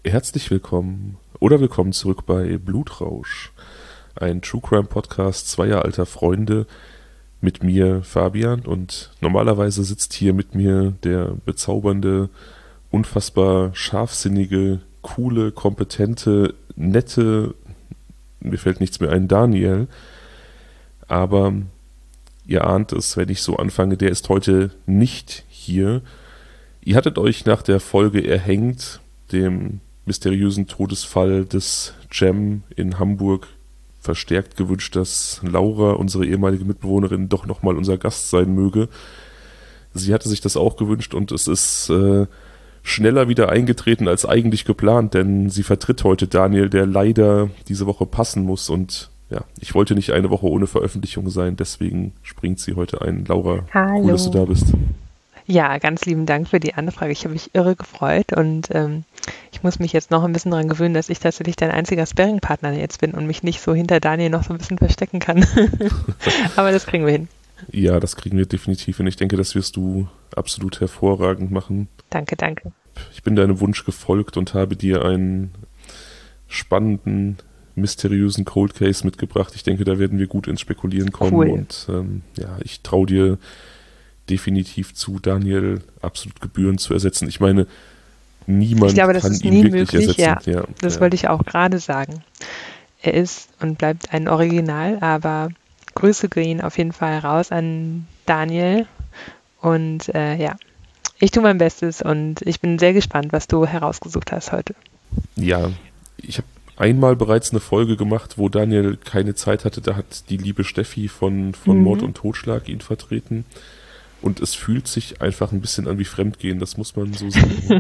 Herzlich willkommen oder willkommen zurück bei Blutrausch, ein True Crime Podcast zweier alter Freunde mit mir Fabian und normalerweise sitzt hier mit mir der bezaubernde, unfassbar scharfsinnige, coole, kompetente, nette, mir fällt nichts mehr ein, Daniel, aber ihr ahnt es, wenn ich so anfange, der ist heute nicht hier. Ihr hattet euch nach der Folge Erhängt, dem mysteriösen Todesfall des Cem in Hamburg, verstärkt gewünscht, dass Laura, unsere ehemalige Mitbewohnerin, doch nochmal unser Gast sein möge. Sie hatte sich das auch gewünscht und es ist schneller wieder eingetreten als eigentlich geplant, denn sie vertritt heute Daniel, der leider diese Woche passen muss und ja, ich wollte nicht eine Woche ohne Veröffentlichung sein, deswegen springt sie heute ein. Laura, Hallo. cool, dass du da bist. Ja, ganz lieben Dank für die Anfrage. Ich habe mich irre gefreut und ich muss mich jetzt noch ein bisschen daran gewöhnen, dass ich tatsächlich dein einziger Sparringpartner jetzt bin und mich nicht so hinter Daniel noch so ein bisschen verstecken kann. Aber das kriegen wir hin. Ja, das kriegen wir definitiv hin. Ich denke, das wirst du absolut hervorragend machen. Danke, danke. Ich bin deinem Wunsch gefolgt und habe dir einen spannenden, mysteriösen Cold Case mitgebracht. Ich denke, da werden wir gut ins Spekulieren kommen. Cool. Und ja, ich traue dir definitiv zu, Daniel absolut Gebühren zu ersetzen. Ich meine, niemand Ich glaube, das kann ist ihn nie wirklich möglich. ersetzen. Ja, das wollte ich auch gerade sagen. Er ist und bleibt ein Original, aber Grüße gehen auf jeden Fall raus an Daniel. Und ja, ich tue mein Bestes und ich bin sehr gespannt, was du herausgesucht hast heute. Ja, ich habe einmal bereits eine Folge gemacht, wo Daniel keine Zeit hatte. Da hat die liebe Steffi von Mord und Totschlag ihn vertreten. Und es fühlt sich einfach ein bisschen an wie Fremdgehen, das muss man so sagen.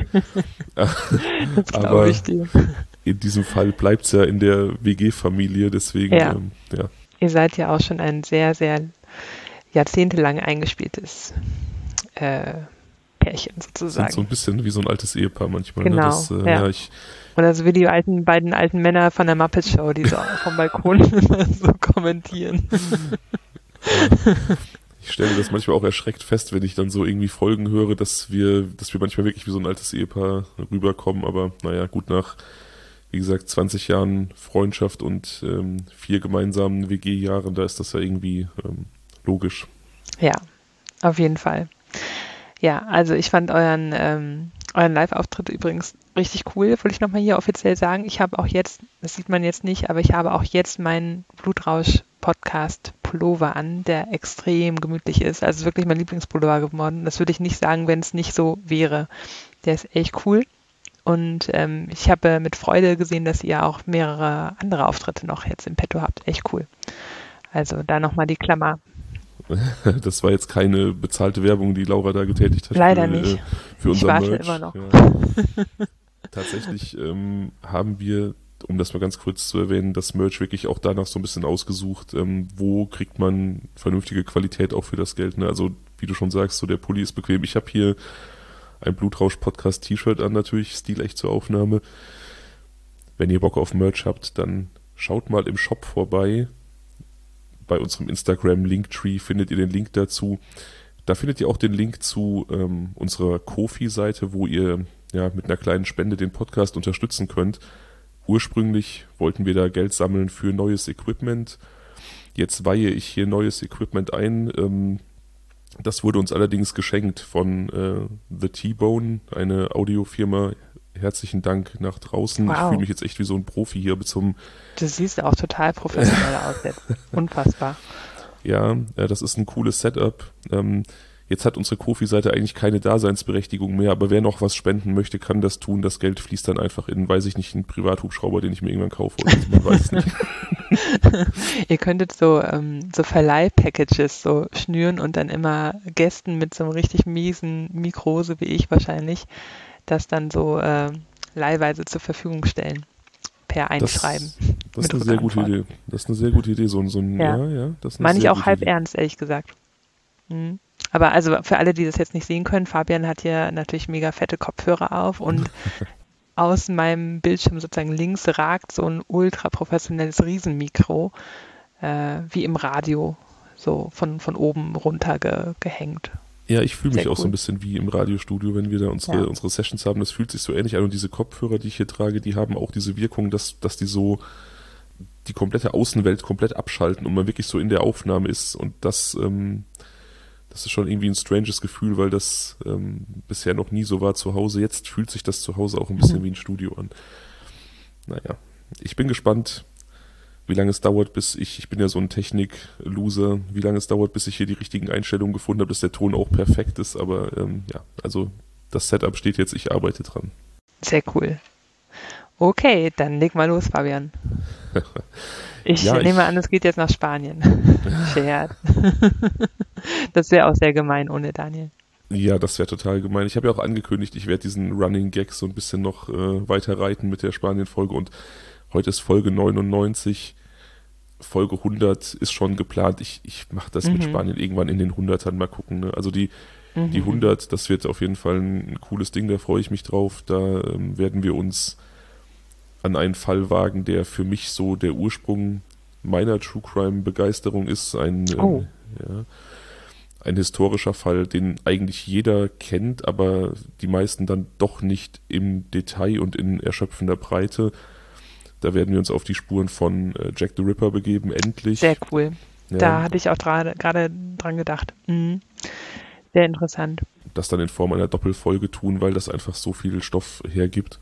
Das Aber ich dir. in diesem Fall bleibt es ja in der WG-Familie, deswegen, Ja. ja. Ihr seid ja auch schon ein sehr, sehr jahrzehntelang eingespieltes Pärchen sozusagen. Sind so ein bisschen wie so ein altes Ehepaar manchmal. Genau, Ne? Das, ja. Oder so wie die beiden alten Männer von der Muppet Show, die so vom Balkon so kommentieren. Ich stelle das manchmal auch erschreckt fest, wenn ich dann so irgendwie Folgen höre, dass wir manchmal wirklich wie so ein altes Ehepaar rüberkommen. Aber naja, gut, nach, wie gesagt, 20 Jahren Freundschaft und 4 gemeinsamen WG-Jahren, da ist das ja irgendwie logisch. Ja, auf jeden Fall. Ja, also ich fand euren Live-Auftritt übrigens richtig cool, wollte ich nochmal hier offiziell sagen. Ich habe auch jetzt, das sieht man jetzt nicht, aber ich habe auch jetzt meinen Blutrausch-Podcast-Pullover an, der extrem gemütlich ist. Also wirklich mein Lieblingspullover geworden. Das würde ich nicht sagen, wenn es nicht so wäre. Der ist echt cool. Und ich habe mit Freude gesehen, dass ihr auch mehrere andere Auftritte noch jetzt im Petto habt. Echt cool. Also da nochmal die Klammer. Das war jetzt keine bezahlte Werbung, die Laura da getätigt hat. Leider nicht. Für unser Ich warte Merch. immer noch. Ja. Tatsächlich haben wir, um das mal ganz kurz zu erwähnen, das Merch wirklich auch danach so ein bisschen ausgesucht, wo kriegt man vernünftige Qualität auch für das Geld. Ne? Also wie du schon sagst, so der Pulli ist bequem. Ich habe hier ein Blutrausch-Podcast-T-Shirt an, natürlich, stilecht zur Aufnahme. Wenn ihr Bock auf Merch habt, dann schaut mal im Shop vorbei. Bei unserem Instagram-Linktree findet ihr den Link dazu. Da findet ihr auch den Link zu unserer Ko-fi-Seite, wo ihr ja mit einer kleinen Spende den Podcast unterstützen könnt. Ursprünglich wollten wir da Geld sammeln für neues Equipment. Jetzt weihe ich hier neues Equipment ein. Das wurde uns allerdings geschenkt von The T-Bone, eine Audiofirma. Herzlichen Dank nach draußen. Wow. Ich fühle mich jetzt echt wie so ein Profi hier mit so einem... Du siehst auch total professionell aus jetzt. Unfassbar. Ja, das ist ein cooles Setup. Jetzt hat unsere Kofi-Seite eigentlich keine Daseinsberechtigung mehr, aber wer noch was spenden möchte, kann das tun. Das Geld fließt dann einfach in, weiß ich nicht, einen Privathubschrauber, den ich mir irgendwann kaufe. Oder so, man weiß es nicht. Ihr könntet so Verleih-Packages so schnüren und dann immer Gästen mit so einem richtig miesen Mikro, so wie ich wahrscheinlich, das dann so leihweise zur Verfügung stellen. Per Einschreiben. Das ist eine sehr gute Idee. Das ist eine sehr gute Idee. So ein, Ja. das ist eine Meine ich sehr auch gute halb Idee. ernst, ehrlich gesagt. Mhm. Aber also für alle, die das jetzt nicht sehen können, Fabian hat hier natürlich mega fette Kopfhörer auf und aus meinem Bildschirm sozusagen links ragt so ein ultra professionelles Riesenmikro, wie im Radio, so von oben runter gehängt. Ja, ich fühle mich Sehr auch so ein cool. bisschen wie im Radiostudio, wenn wir da Ja. unsere Sessions haben. Das fühlt sich so ähnlich an und diese Kopfhörer, die ich hier trage, die haben auch diese Wirkung, dass die so die komplette Außenwelt komplett abschalten und man wirklich so in der Aufnahme ist und das ist schon irgendwie ein stranges Gefühl, weil das bisher noch nie so war zu Hause. Jetzt fühlt sich das zu Hause auch ein bisschen wie ein Studio an. Naja, ich bin gespannt, wie lange es dauert, ich bin ja so ein Technik-Loser, wie lange es dauert, bis ich hier die richtigen Einstellungen gefunden habe, dass der Ton auch perfekt ist. Aber ja, also das Setup steht jetzt, ich arbeite dran. Sehr cool. Okay, dann leg mal los, Fabian. Ich Ja, nehme an, ich, es geht jetzt nach Spanien. Scherz. Das wäre auch sehr gemein ohne Daniel. ja, das wäre total gemein. Ich habe ja auch angekündigt, ich werde diesen Running Gag so ein bisschen noch weiter reiten mit der Spanien-Folge und heute ist Folge 99. Folge 100 ist schon geplant. Ich mache das mit Mhm. Spanien irgendwann in den Hundertern mal gucken. Ne? Also die Mhm. 100, das wird auf jeden Fall ein cooles Ding, da freue ich mich drauf. Da werden wir uns an einen Fall wagen, der für mich so der Ursprung meiner True Crime Begeisterung ist. Oh. Ja, ein historischer Fall, den eigentlich jeder kennt, aber die meisten dann doch nicht im Detail und in erschöpfender Breite. Da werden wir uns auf die Spuren von Jack the Ripper begeben, Sehr endlich. cool. Ja, Da hatte ich auch gerade dran gedacht. Mhm. Sehr interessant. das dann in Form einer Doppelfolge tun, weil das einfach so viel Stoff hergibt.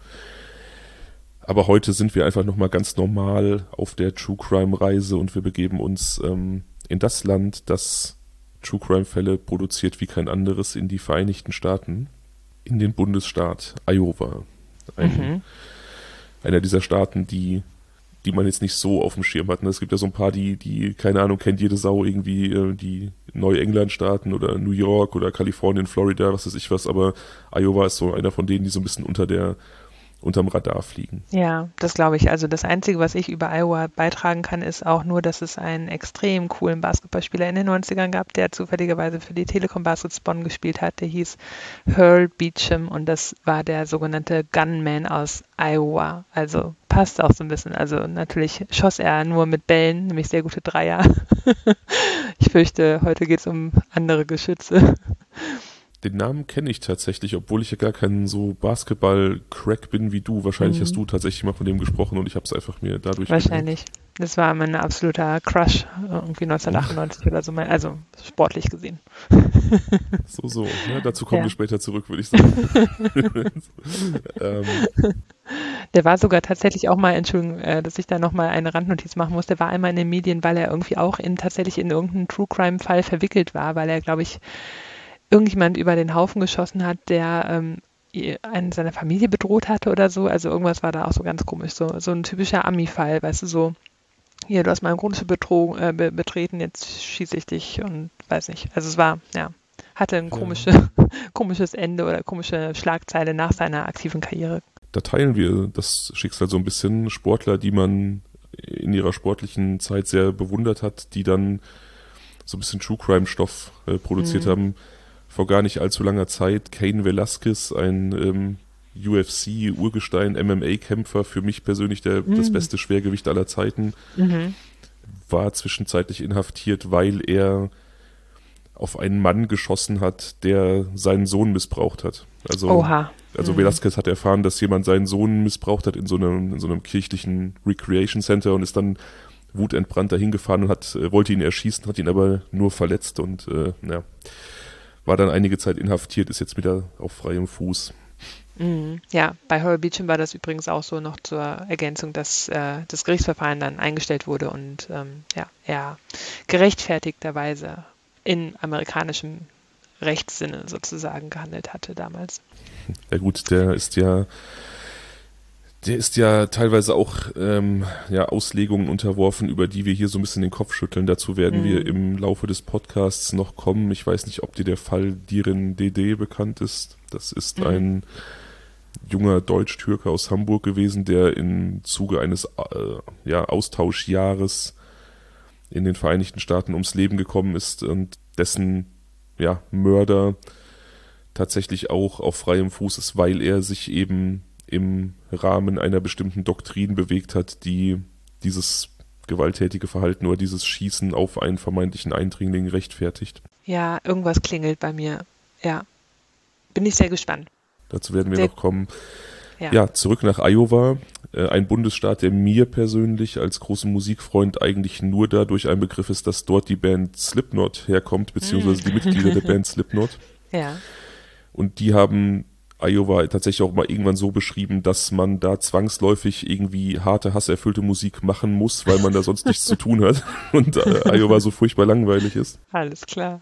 Aber heute sind wir einfach nochmal ganz normal auf der True Crime Reise und wir begeben uns in das Land, das True Crime Fälle produziert wie kein anderes, in die Vereinigten Staaten, in den Bundesstaat Iowa. Ein, Mhm. einer dieser Staaten, die man jetzt nicht so auf dem Schirm hat. Es gibt ja so ein paar, die keine Ahnung, kennt jede Sau irgendwie, die Neuengland-Staaten oder New York oder Kalifornien, Florida, was weiß ich was, aber Iowa ist so einer von denen, die so ein bisschen unterm Radar fliegen. Ja, das glaube ich. Also das Einzige, was ich über Iowa beitragen kann, ist auch nur, dass es einen extrem coolen Basketballspieler in den 90ern gab, der zufälligerweise für die Telekom Baskets Bonn gespielt hat. Der hieß Earl Beacham und das war der sogenannte Gunman aus Iowa. Also passt auch so ein bisschen. Also natürlich schoss er nur mit Bällen, nämlich sehr gute Dreier. Ich fürchte, heute geht es um andere Geschütze. Den Namen kenne ich tatsächlich, obwohl ich ja gar kein so Basketball-Crack bin wie du. Wahrscheinlich hast Mhm. du tatsächlich mal von dem gesprochen und ich habe es einfach mir dadurch gemerkt. Wahrscheinlich. Das war mein absoluter Crush, irgendwie 1998 oder so, also sportlich gesehen. So. Ja, dazu kommen wir Ja. später zurück, würde ich sagen. ähm, Der war sogar tatsächlich auch mal, Entschuldigung, dass ich da nochmal eine Randnotiz machen muss, der war einmal in den Medien, weil er irgendwie auch tatsächlich in irgendeinen True Crime-Fall verwickelt war, weil er, glaube ich, irgendjemand über den Haufen geschossen hat, der einen seiner Familie bedroht hatte oder so. Also irgendwas war da auch so ganz komisch. So ein typischer Ami-Fall, weißt du, so, hier, du hast meine Grundstück betreten, jetzt schieße ich dich und weiß nicht. Also es war, ja, hatte ein ja. komisches Ende oder komische Schlagzeile nach seiner aktiven Karriere. Da teilen wir das Schicksal so ein bisschen. Sportler, die man in ihrer sportlichen Zeit sehr bewundert hat, die dann so ein bisschen True Crime-Stoff produziert Mhm. haben. Vor gar nicht allzu langer Zeit Cain Velasquez, ein UFC-Urgestein, MMA-Kämpfer, für mich persönlich das Mhm. beste Schwergewicht aller Zeiten, Mhm. war zwischenzeitlich inhaftiert, weil er auf einen Mann geschossen hat, der seinen Sohn missbraucht hat. Oha. Also Mhm. Velasquez hat erfahren, dass jemand seinen Sohn missbraucht hat in so einem kirchlichen Recreation Center und ist dann wutentbrannt dahin gefahren und wollte ihn erschießen, hat ihn aber nur verletzt und ja, war dann einige Zeit inhaftiert, ist jetzt wieder auf freiem Fuß. Mhm. Ja, bei Horror Beachum war das übrigens auch so noch zur Ergänzung, dass das Gerichtsverfahren dann eingestellt wurde und ja, er gerechtfertigterweise in amerikanischem Rechtssinne sozusagen gehandelt hatte damals. Ja gut, der ist ja teilweise auch ja, Auslegungen unterworfen, über die wir hier so ein bisschen den Kopf schütteln. Dazu werden wir Mhm. im Laufe des Podcasts noch kommen. Ich weiß nicht, ob dir der Fall Diren Dede bekannt ist. Das ist Mhm. ein junger Deutsch-Türke aus Hamburg gewesen, der im Zuge eines ja, Austauschjahres in den Vereinigten Staaten ums Leben gekommen ist und dessen ja, Mörder tatsächlich auch auf freiem Fuß ist, weil er sich eben im Rahmen einer bestimmten Doktrin bewegt hat, die dieses gewalttätige Verhalten oder dieses Schießen auf einen vermeintlichen Eindringling rechtfertigt. Ja, irgendwas klingelt bei mir. Ja, bin ich sehr gespannt. Dazu werden wir noch kommen. Ja. Ja, zurück nach Iowa, ein Bundesstaat, der mir persönlich als großen Musikfreund eigentlich nur dadurch ein Begriff ist, dass dort die Band Slipknot herkommt, beziehungsweise die Mitglieder der Band Slipknot. Ja. Und die haben Iowa tatsächlich auch mal irgendwann so beschrieben, dass man da zwangsläufig irgendwie harte, hasserfüllte Musik machen muss, weil man da sonst nichts zu tun hat und Iowa so furchtbar langweilig ist. Alles klar.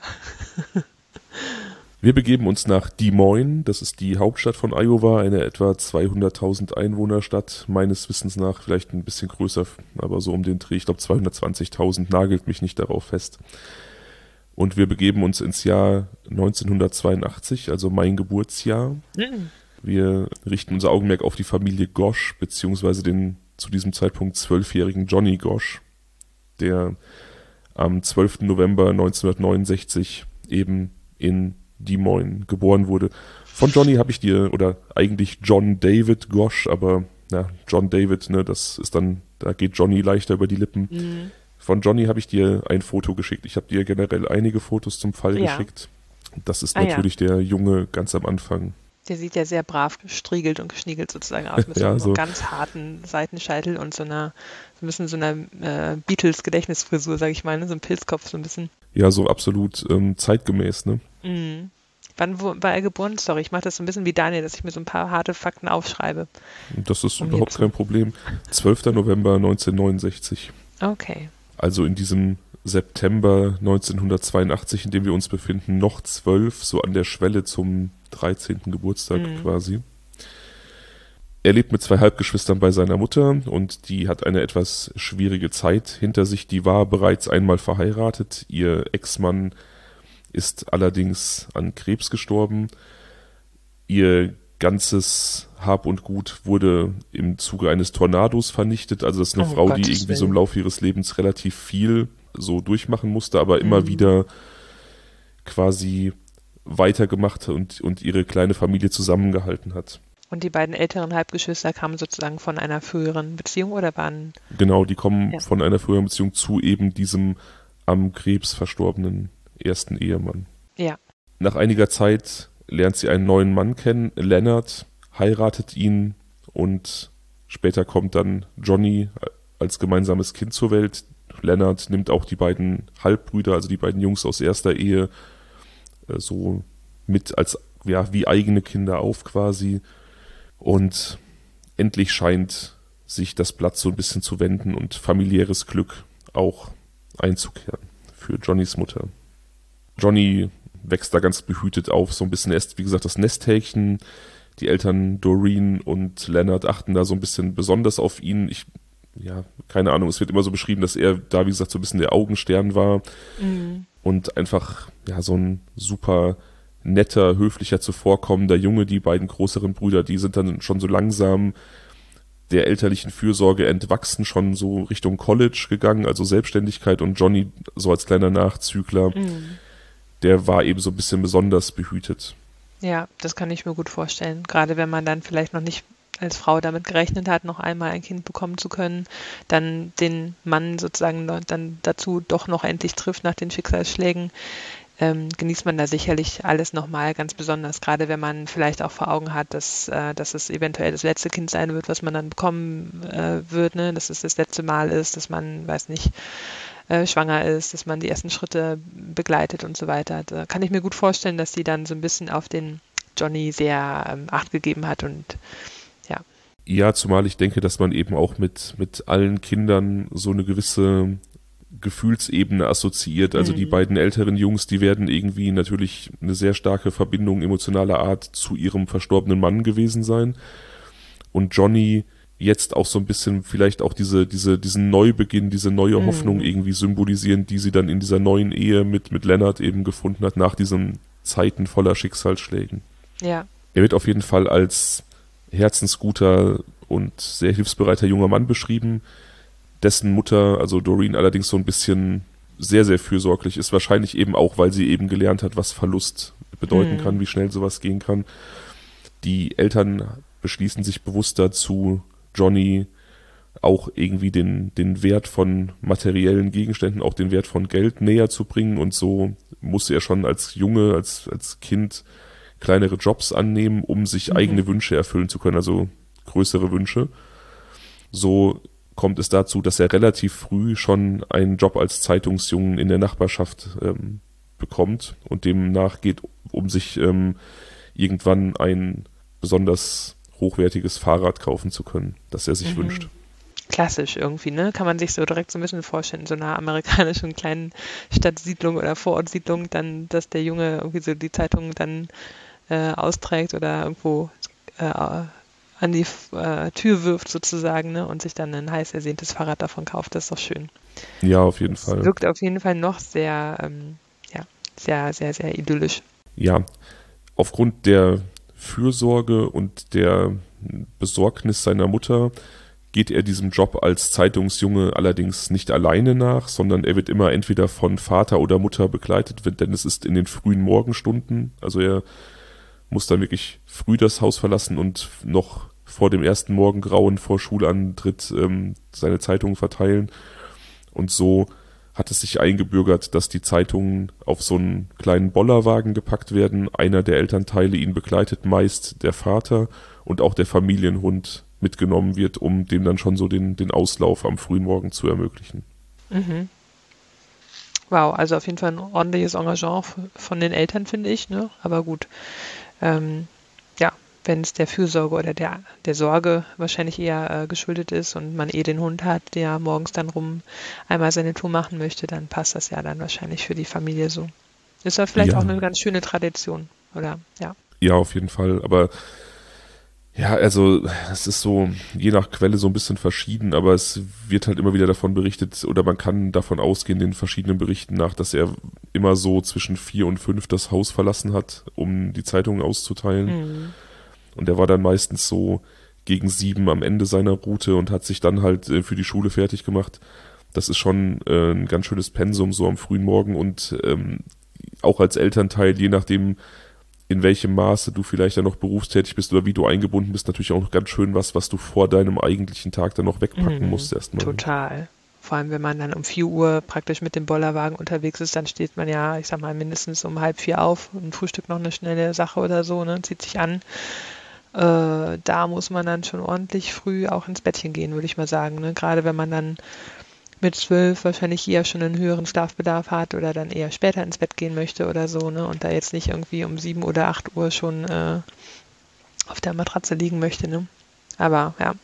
Wir begeben uns nach Des Moines, das ist die Hauptstadt von Iowa, eine etwa 200.000 Einwohnerstadt, meines Wissens nach vielleicht ein bisschen größer, aber so um den Dreh, ich glaube 220.000, nagelt mich nicht darauf fest. Und wir begeben uns ins Jahr 1982, also mein Geburtsjahr. Wir richten unser Augenmerk auf die Familie Gosch, beziehungsweise den zu diesem Zeitpunkt 12-jährigen Johnny Gosch, der am 12. November 1969 eben in Des Moines geboren wurde. Von Johnny habe ich dir, oder eigentlich John David Gosch, aber ja, John David, ne, das ist dann, da geht Johnny leichter über die Lippen. Von Johnny habe ich dir ein Foto geschickt. Ich habe dir generell einige Fotos zum Fall geschickt. Das ist natürlich der Junge ganz am Anfang. Der sieht ja sehr brav gestriegelt und geschniegelt sozusagen aus, mit so einem ganz harten Seitenscheitel und so ein bisschen so einer Beatles-Gedächtnisfrisur, sag ich mal, ne? So ein Pilzkopf so ein bisschen. Ja, so absolut zeitgemäß, ne? Wann war er geboren? Sorry, ich mache das so ein bisschen wie Daniel, dass ich mir so ein paar harte Fakten aufschreibe. Das ist überhaupt kein Problem. 12. November 1969. Okay. Also in diesem September 1982, in dem wir uns befinden, noch 12, so an der Schwelle zum 13. Geburtstag quasi. Er lebt mit 2 Halbgeschwistern bei seiner Mutter und die hat eine etwas schwierige Zeit hinter sich. Die war bereits einmal verheiratet. Ihr Ex-Mann ist allerdings an Krebs gestorben. Ihr ganzes Hab und Gut wurde im Zuge eines Tornados vernichtet. Also das ist eine Frau, die irgendwie so im Laufe ihres Lebens relativ viel so durchmachen musste, aber immer wieder quasi weitergemacht und ihre kleine Familie zusammengehalten hat. Und die beiden älteren Halbgeschwister kamen sozusagen von einer früheren Beziehung oder waren... Genau, die kommen von einer früheren Beziehung zu eben diesem am Krebs verstorbenen ersten Ehemann. Ja. Nach einiger Zeit lernt sie einen neuen Mann kennen, Leonard, heiratet ihn und später kommt dann Johnny als gemeinsames Kind zur Welt. Leonard nimmt auch die beiden Halbbrüder, also die beiden Jungs aus erster Ehe, so mit als wie eigene Kinder auf quasi. Und endlich scheint sich das Blatt so ein bisschen zu wenden und familiäres Glück auch einzukehren für Johnnys Mutter. Johnny wächst da ganz behütet auf, so ein bisschen. Er ist, wie gesagt, das Nesthäkchen. Die Eltern Doreen und Leonard achten da so ein bisschen besonders auf ihn. Keine Ahnung, es wird immer so beschrieben, dass er da, wie gesagt, so ein bisschen der Augenstern war und einfach, so ein super netter, höflicher, zuvorkommender Junge. Die beiden größeren Brüder, die sind dann schon so langsam der elterlichen Fürsorge entwachsen, schon so Richtung College gegangen, also Selbstständigkeit, und Johnny so als kleiner Nachzügler, der war eben so ein bisschen besonders behütet. Ja, das kann ich mir gut vorstellen. Gerade wenn man dann vielleicht noch nicht als Frau damit gerechnet hat, noch einmal ein Kind bekommen zu können, dann den Mann sozusagen dann dazu doch noch endlich trifft nach den Schicksalsschlägen, genießt man da sicherlich alles nochmal ganz besonders, gerade wenn man vielleicht auch vor Augen hat, dass es eventuell das letzte Kind sein wird, was man dann bekommen wird, ne? Dass es das letzte Mal ist, dass man, weiß nicht, schwanger ist, dass man die ersten Schritte begleitet und so weiter. Da kann ich mir gut vorstellen, dass die dann so ein bisschen auf den Johnny sehr Acht gegeben hat und ja. Ja, zumal ich denke, dass man eben auch mit allen Kindern so eine gewisse Gefühlsebene assoziiert. Also die beiden älteren Jungs, die werden irgendwie natürlich eine sehr starke Verbindung emotionaler Art zu ihrem verstorbenen Mann gewesen sein. Und Johnny jetzt auch so ein bisschen vielleicht auch diesen Neubeginn, diese neue Hoffnung irgendwie symbolisieren, die sie dann in dieser neuen Ehe mit Leonard eben gefunden hat, nach diesen Zeiten voller Schicksalsschlägen. Ja. Er wird auf jeden Fall als herzensguter und sehr hilfsbereiter junger Mann beschrieben, dessen Mutter, also Doreen, allerdings so ein bisschen sehr, sehr fürsorglich ist, wahrscheinlich eben auch, weil sie eben gelernt hat, was Verlust bedeuten kann, wie schnell sowas gehen kann. Die Eltern beschließen sich bewusst dazu, Johnny auch irgendwie den Wert von materiellen Gegenständen, auch den Wert von Geld näher zu bringen, und so musste er schon als Junge, als Kind kleinere Jobs annehmen, um sich eigene Wünsche erfüllen zu können, also größere Wünsche. So kommt es dazu, dass er relativ früh schon einen Job als Zeitungsjungen in der Nachbarschaft bekommt und dem nachgeht, um sich irgendwann ein besonders hochwertiges Fahrrad kaufen zu können, das er sich wünscht. Klassisch irgendwie, ne? Kann man sich so direkt so ein bisschen vorstellen, in so einer amerikanischen kleinen Stadtsiedlung oder Vorortsiedlung, dann, dass der Junge irgendwie so die Zeitung dann austrägt oder irgendwo an die Tür wirft sozusagen, ne? Und sich dann ein heiß ersehntes Fahrrad davon kauft. Das ist doch schön. Ja, auf jeden Fall. Wirkt auf jeden Fall noch sehr, sehr, sehr, sehr idyllisch. Ja, aufgrund der Fürsorge und der Besorgnis seiner Mutter geht er diesem Job als Zeitungsjunge allerdings nicht alleine nach, sondern er wird immer entweder von Vater oder Mutter begleitet, denn es ist in den frühen Morgenstunden, also er muss dann wirklich früh das Haus verlassen und noch vor dem ersten Morgengrauen vor Schulantritt seine Zeitungen verteilen. Und so hat es sich eingebürgert, dass die Zeitungen auf so einen kleinen Bollerwagen gepackt werden. Einer der Elternteile ihn begleitet, meist der Vater, und auch der Familienhund mitgenommen wird, um dem dann schon so den Auslauf am frühen Morgen zu ermöglichen. Mhm. Wow, also auf jeden Fall ein ordentliches Engagement von den Eltern, finde ich, ne? Aber gut, ja, wenn es der Fürsorge oder der Sorge wahrscheinlich eher geschuldet ist und man den Hund hat, der morgens dann einmal seine Tour machen möchte, dann passt das ja dann wahrscheinlich für die Familie so. Ist ja vielleicht auch eine ganz schöne Tradition, oder? Ja. Ja, auf jeden Fall, aber ja, also es ist so je nach Quelle so ein bisschen verschieden, aber es wird halt immer wieder davon berichtet oder man kann davon ausgehen, den verschiedenen Berichten nach, dass er immer so zwischen 4 und 5 das Haus verlassen hat, um die Zeitungen auszuteilen. Und er war dann meistens so gegen 7 am Ende seiner Route und hat sich dann halt für die Schule fertig gemacht. Das ist schon ein ganz schönes Pensum so am frühen Morgen und auch als Elternteil, je nachdem, in welchem Maße du vielleicht dann noch berufstätig bist oder wie du eingebunden bist, natürlich auch noch ganz schön was du vor deinem eigentlichen Tag dann noch wegpacken musst erstmal. Total. Vor allem, wenn man dann um 4 Uhr praktisch mit dem Bollerwagen unterwegs ist, dann steht man ja, ich sag mal, mindestens um 3:30 auf und Frühstück noch eine schnelle Sache oder so, ne, zieht sich an. Da muss man dann schon ordentlich früh auch ins Bettchen gehen, würde ich mal sagen, ne? Gerade wenn man dann mit 12 wahrscheinlich eher schon einen höheren Schlafbedarf hat oder dann eher später ins Bett gehen möchte oder so, ne? Und da jetzt nicht irgendwie um 7 oder 8 Uhr schon auf der Matratze liegen möchte, ne? Aber ja,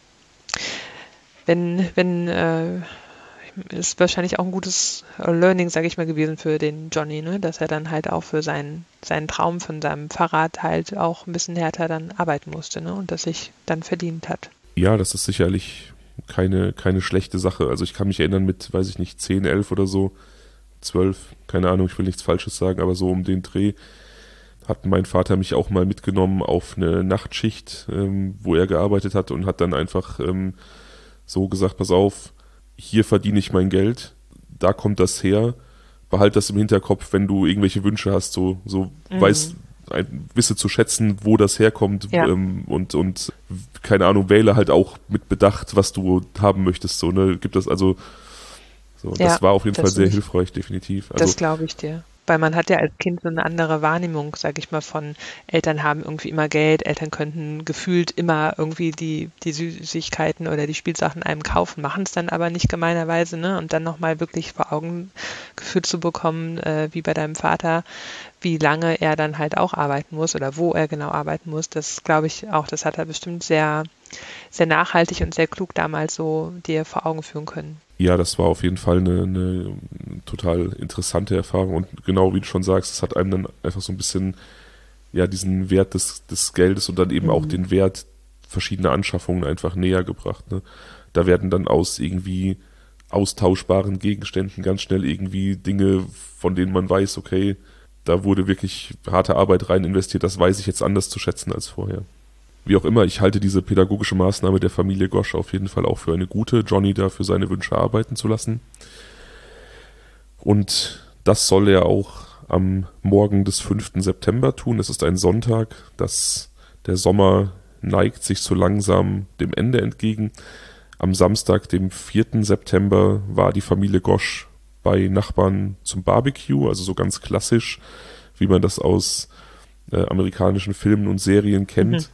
ist wahrscheinlich auch ein gutes Learning, sage ich mal, gewesen für den Johnny, ne? Dass er dann halt auch für seinen Traum von seinem Fahrrad halt auch ein bisschen härter dann arbeiten musste, ne? Und das sich dann verdient hat. Ja, das ist sicherlich keine schlechte Sache. Also ich kann mich erinnern mit, weiß ich nicht, 10, 11 oder so, 12, keine Ahnung, ich will nichts Falsches sagen, aber so um den Dreh hat mein Vater mich auch mal mitgenommen auf eine Nachtschicht, wo er gearbeitet hat und hat dann einfach so gesagt, pass auf, hier verdiene ich mein Geld, da kommt das her, behalt das im Hinterkopf, wenn du irgendwelche Wünsche hast, so wisse zu schätzen, wo das herkommt, ja. Und keine Ahnung, wähle halt auch mit Bedacht, was du haben möchtest, so, ne, gibt das also, so, ja, das war auf jeden Fall sehr hilfreich, definitiv. Also, das glaube ich dir. Weil man hat ja als Kind so eine andere Wahrnehmung, sage ich mal, von Eltern haben irgendwie immer Geld, Eltern könnten gefühlt immer irgendwie die Süßigkeiten oder die Spielsachen einem kaufen, machen es dann aber nicht gemeinerweise, ne? Und dann nochmal wirklich vor Augen geführt zu bekommen, wie bei deinem Vater, wie lange er dann halt auch arbeiten muss oder wo er genau arbeiten muss, das glaube ich auch, das hat er bestimmt sehr, sehr nachhaltig und sehr klug damals so dir vor Augen führen können. Ja, das war auf jeden Fall eine total interessante Erfahrung und genau wie du schon sagst, es hat einem dann einfach so ein bisschen ja diesen Wert des Geldes und dann eben auch den Wert verschiedener Anschaffungen einfach näher gebracht. Ne? Da werden dann aus irgendwie austauschbaren Gegenständen ganz schnell irgendwie Dinge, von denen man weiß, okay, da wurde wirklich harte Arbeit rein investiert, das weiß ich jetzt anders zu schätzen als vorher. Wie auch immer, ich halte diese pädagogische Maßnahme der Familie Gosch auf jeden Fall auch für eine gute, Johnny da für seine Wünsche arbeiten zu lassen. Und das soll er auch am Morgen des 5. September tun. Es ist ein Sonntag, der Sommer neigt sich so langsam dem Ende entgegen. Am Samstag, dem 4. September, war die Familie Gosch bei Nachbarn zum Barbecue, also so ganz klassisch, wie man das aus amerikanischen Filmen und Serien kennt.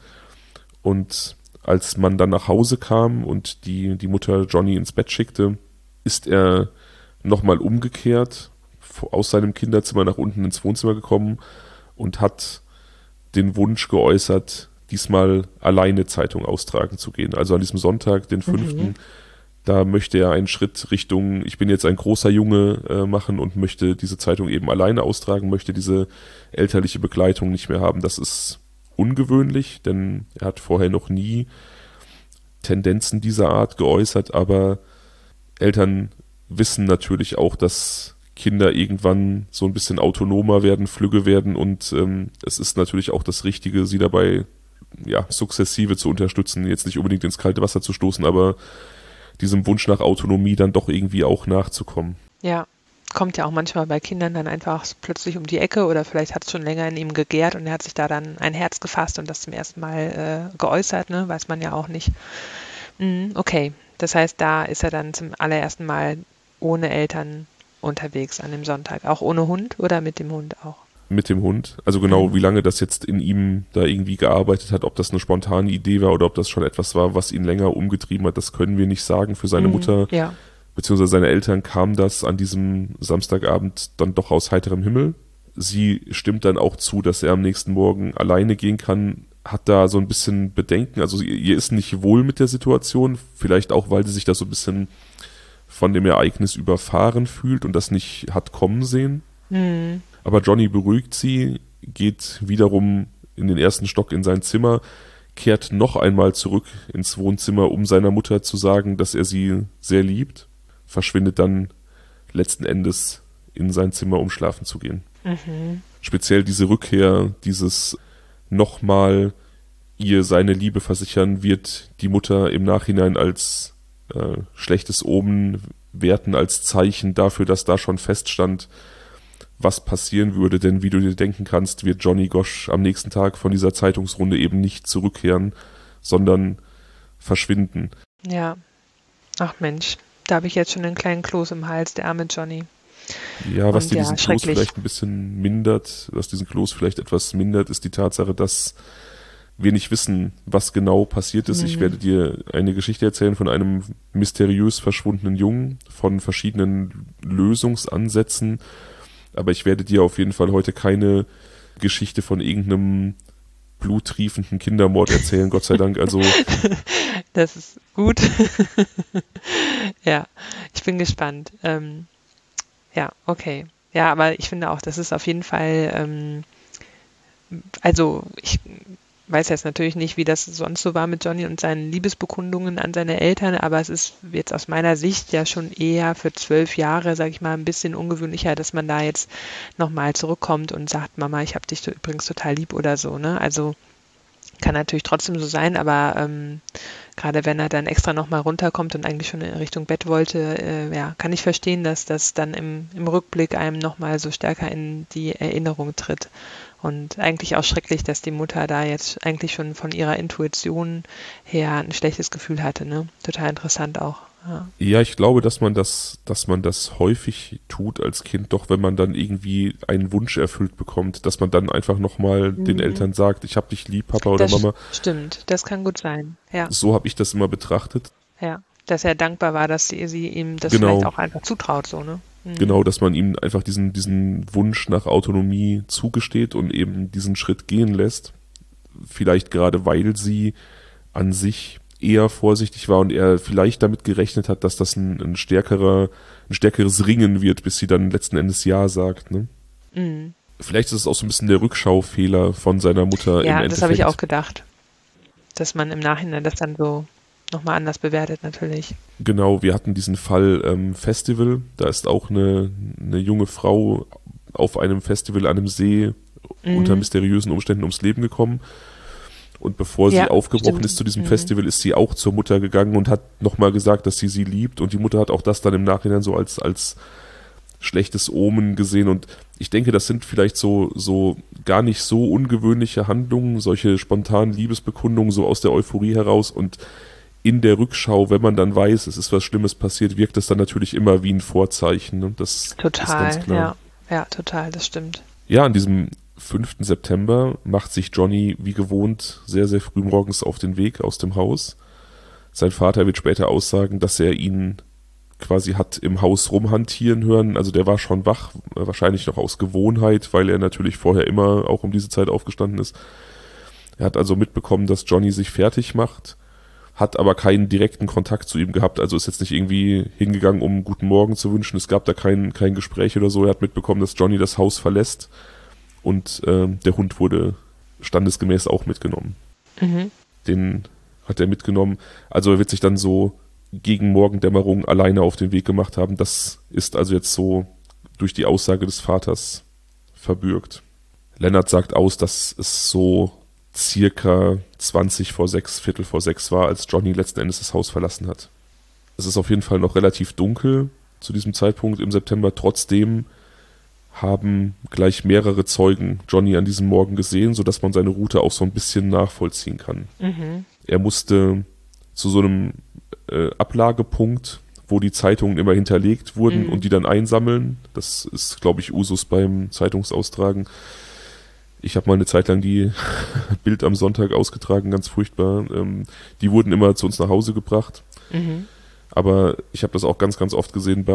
Und als man dann nach Hause kam und die Mutter Johnny ins Bett schickte, ist er nochmal umgekehrt aus seinem Kinderzimmer nach unten ins Wohnzimmer gekommen und hat den Wunsch geäußert, diesmal alleine Zeitung austragen zu gehen. Also an diesem Sonntag, den 5., da möchte er einen Schritt Richtung, ich bin jetzt ein großer Junge machen und möchte diese Zeitung eben alleine austragen, möchte diese elterliche Begleitung nicht mehr haben. Das ist ungewöhnlich, denn er hat vorher noch nie Tendenzen dieser Art geäußert, aber Eltern wissen natürlich auch, dass Kinder irgendwann so ein bisschen autonomer werden, flügge werden und es ist natürlich auch das Richtige, sie dabei sukzessive zu unterstützen, jetzt nicht unbedingt ins kalte Wasser zu stoßen, aber diesem Wunsch nach Autonomie dann doch irgendwie auch nachzukommen. Ja, kommt ja auch manchmal bei Kindern dann einfach plötzlich um die Ecke oder vielleicht hat es schon länger in ihm gegärt und er hat sich da dann ein Herz gefasst und das zum ersten Mal geäußert, ne? Weiß man ja auch nicht. Okay, das heißt, da ist er dann zum allerersten Mal ohne Eltern unterwegs an dem Sonntag. Auch ohne Hund oder mit dem Hund auch? Mit dem Hund. Also genau, wie lange das jetzt in ihm da irgendwie gearbeitet hat, ob das eine spontane Idee war oder ob das schon etwas war, was ihn länger umgetrieben hat, das können wir nicht sagen. Für seine Mutter beziehungsweise seine Eltern kam das an diesem Samstagabend dann doch aus heiterem Himmel. Sie stimmt dann auch zu, dass er am nächsten Morgen alleine gehen kann, hat da so ein bisschen Bedenken. Also ihr ist nicht wohl mit der Situation, vielleicht auch, weil sie sich da so ein bisschen von dem Ereignis überfahren fühlt und das nicht hat kommen sehen. Aber Johnny beruhigt sie, geht wiederum in den ersten Stock in sein Zimmer, kehrt noch einmal zurück ins Wohnzimmer, um seiner Mutter zu sagen, dass er sie sehr liebt, verschwindet dann letzten Endes in sein Zimmer, um schlafen zu gehen. Speziell diese Rückkehr, dieses nochmal ihr seine Liebe versichern, wird die Mutter im Nachhinein als schlechtes Omen werten, als Zeichen dafür, dass da schon feststand, was passieren würde, denn wie du dir denken kannst, wird Johnny Gosch am nächsten Tag von dieser Zeitungsrunde eben nicht zurückkehren, sondern verschwinden. Ja, ach Mensch, da habe ich jetzt schon einen kleinen Kloß im Hals, der arme Johnny. Ja, was dir diesen Kloß vielleicht ein bisschen mindert, was diesen Kloß vielleicht etwas mindert, ist die Tatsache, dass wir nicht wissen, was genau passiert ist. Ich werde dir eine Geschichte erzählen von einem mysteriös verschwundenen Jungen, von verschiedenen Lösungsansätzen, aber ich werde dir auf jeden Fall heute keine Geschichte von irgendeinem bluttriefenden Kindermord erzählen, Gott sei Dank. Also das ist gut. Ja, ich bin gespannt. Ja, okay. Ja, aber ich finde auch, das ist auf jeden Fall, also ich weiß jetzt natürlich nicht, wie das sonst so war mit Johnny und seinen Liebesbekundungen an seine Eltern, aber es ist jetzt aus meiner Sicht ja schon eher für 12 Jahre, sage ich mal, ein bisschen ungewöhnlicher, dass man da jetzt nochmal zurückkommt und sagt, Mama, ich habe dich übrigens total lieb oder so, ne? Also kann natürlich trotzdem so sein, aber gerade wenn er dann extra nochmal runterkommt und eigentlich schon in Richtung Bett wollte, ja, kann ich verstehen, dass das dann im Rückblick einem nochmal so stärker in die Erinnerung tritt. Und eigentlich auch schrecklich, dass die Mutter da jetzt eigentlich schon von ihrer Intuition her ein schlechtes Gefühl hatte, ne? Total interessant auch. Ja, ich glaube, dass man das häufig tut als Kind, doch wenn man dann irgendwie einen Wunsch erfüllt bekommt, dass man dann einfach nochmal den Eltern sagt, ich hab dich lieb, Papa oder Mama. Stimmt, das kann gut sein, ja. So habe ich das immer betrachtet. Ja, dass er dankbar war, dass sie ihm das vielleicht auch einfach zutraut, so, ne? Genau, dass man ihm einfach diesen Wunsch nach Autonomie zugesteht und eben diesen Schritt gehen lässt. Vielleicht gerade, weil sie an sich eher vorsichtig war und er vielleicht damit gerechnet hat, dass das ein stärkeres Ringen wird, bis sie dann letzten Endes Ja sagt. Ne? Vielleicht ist es auch so ein bisschen der Rückschaufehler von seiner Mutter im Endeffekt. Ja, das habe ich auch gedacht. Dass man im Nachhinein das dann so nochmal anders bewertet natürlich. Genau, wir hatten diesen Fall Festival, da ist auch eine junge Frau auf einem Festival an einem See unter mysteriösen Umständen ums Leben gekommen und bevor sie aufgebrochen ist zu diesem Festival, ist sie auch zur Mutter gegangen und hat nochmal gesagt, dass sie liebt und die Mutter hat auch das dann im Nachhinein so als schlechtes Omen gesehen und ich denke, das sind vielleicht so gar nicht so ungewöhnliche Handlungen, solche spontanen Liebesbekundungen so aus der Euphorie heraus und in der Rückschau, wenn man dann weiß, es ist was Schlimmes passiert, wirkt es dann natürlich immer wie ein Vorzeichen. Ne? Das Total, ist ganz klar. Ja, total, das stimmt. Ja, an diesem 5. September macht sich Johnny wie gewohnt sehr, sehr früh morgens auf den Weg aus dem Haus. Sein Vater wird später aussagen, dass er ihn quasi hat im Haus rumhantieren hören. Also der war schon wach, wahrscheinlich noch aus Gewohnheit, weil er natürlich vorher immer auch um diese Zeit aufgestanden ist. Er hat also mitbekommen, dass Johnny sich fertig macht, hat aber keinen direkten Kontakt zu ihm gehabt. Also ist jetzt nicht irgendwie hingegangen, um guten Morgen zu wünschen. Es gab da kein Gespräch oder so. Er hat mitbekommen, dass Johnny das Haus verlässt und der Hund wurde standesgemäß auch mitgenommen. Mhm. Den hat er mitgenommen. Also er wird sich dann so gegen Morgendämmerung alleine auf den Weg gemacht haben. Das ist also jetzt so durch die Aussage des Vaters verbürgt. Lennart sagt aus, dass es so circa 20 vor 6, Viertel vor 6 war, als Johnny letzten Endes das Haus verlassen hat. Es ist auf jeden Fall noch relativ dunkel zu diesem Zeitpunkt im September. Trotzdem haben gleich mehrere Zeugen Johnny an diesem Morgen gesehen, sodass man seine Route auch so ein bisschen nachvollziehen kann. Mhm. Er musste zu so einem Ablagepunkt, wo die Zeitungen immer hinterlegt wurden und die dann einsammeln. Das ist, glaube ich, Usus beim Zeitungsaustragen. Ich habe mal eine Zeit lang die Bild am Sonntag ausgetragen, ganz furchtbar. Die wurden immer zu uns nach Hause gebracht. Mhm. Aber ich habe das auch ganz, ganz oft gesehen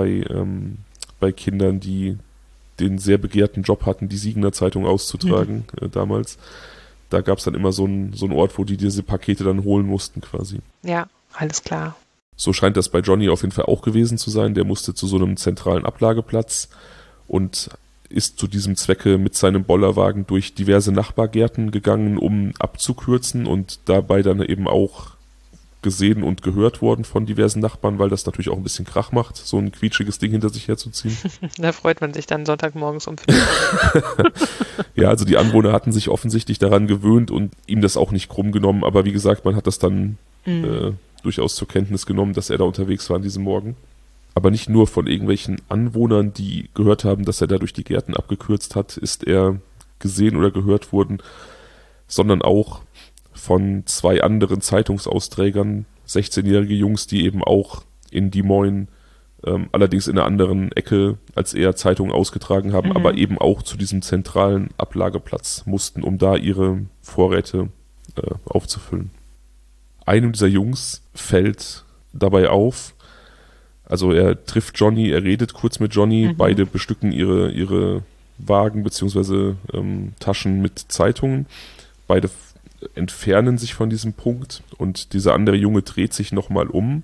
bei Kindern, die den sehr begehrten Job hatten, die Siegener Zeitung auszutragen damals. Da gab es dann immer so einen Ort, wo die diese Pakete dann holen mussten quasi. Ja, alles klar. So scheint das bei Johnny auf jeden Fall auch gewesen zu sein. Der musste zu so einem zentralen Ablageplatz und ist zu diesem Zwecke mit seinem Bollerwagen durch diverse Nachbargärten gegangen, um abzukürzen und dabei dann eben auch gesehen und gehört worden von diversen Nachbarn, weil das natürlich auch ein bisschen Krach macht, so ein quietschiges Ding hinter sich herzuziehen. Da freut man sich dann Sonntagmorgens um 5 Uhr. Ja, also die Anwohner hatten sich offensichtlich daran gewöhnt und ihm das auch nicht krumm genommen, aber wie gesagt, man hat das dann durchaus zur Kenntnis genommen, dass er da unterwegs war an diesem Morgen. Aber nicht nur von irgendwelchen Anwohnern, die gehört haben, dass er da durch die Gärten abgekürzt hat, ist er gesehen oder gehört worden, sondern auch von 2 anderen Zeitungsausträgern, 16-jährige Jungs, die eben auch in Des Moines, allerdings in einer anderen Ecke als er, Zeitungen ausgetragen haben, aber eben auch zu diesem zentralen Ablageplatz mussten, um da ihre Vorräte aufzufüllen. Einem dieser Jungs fällt dabei auf, also er trifft Johnny, er redet kurz mit Johnny, beide bestücken ihre Wagen bzw. Taschen mit Zeitungen, beide entfernen sich von diesem Punkt und dieser andere Junge dreht sich nochmal um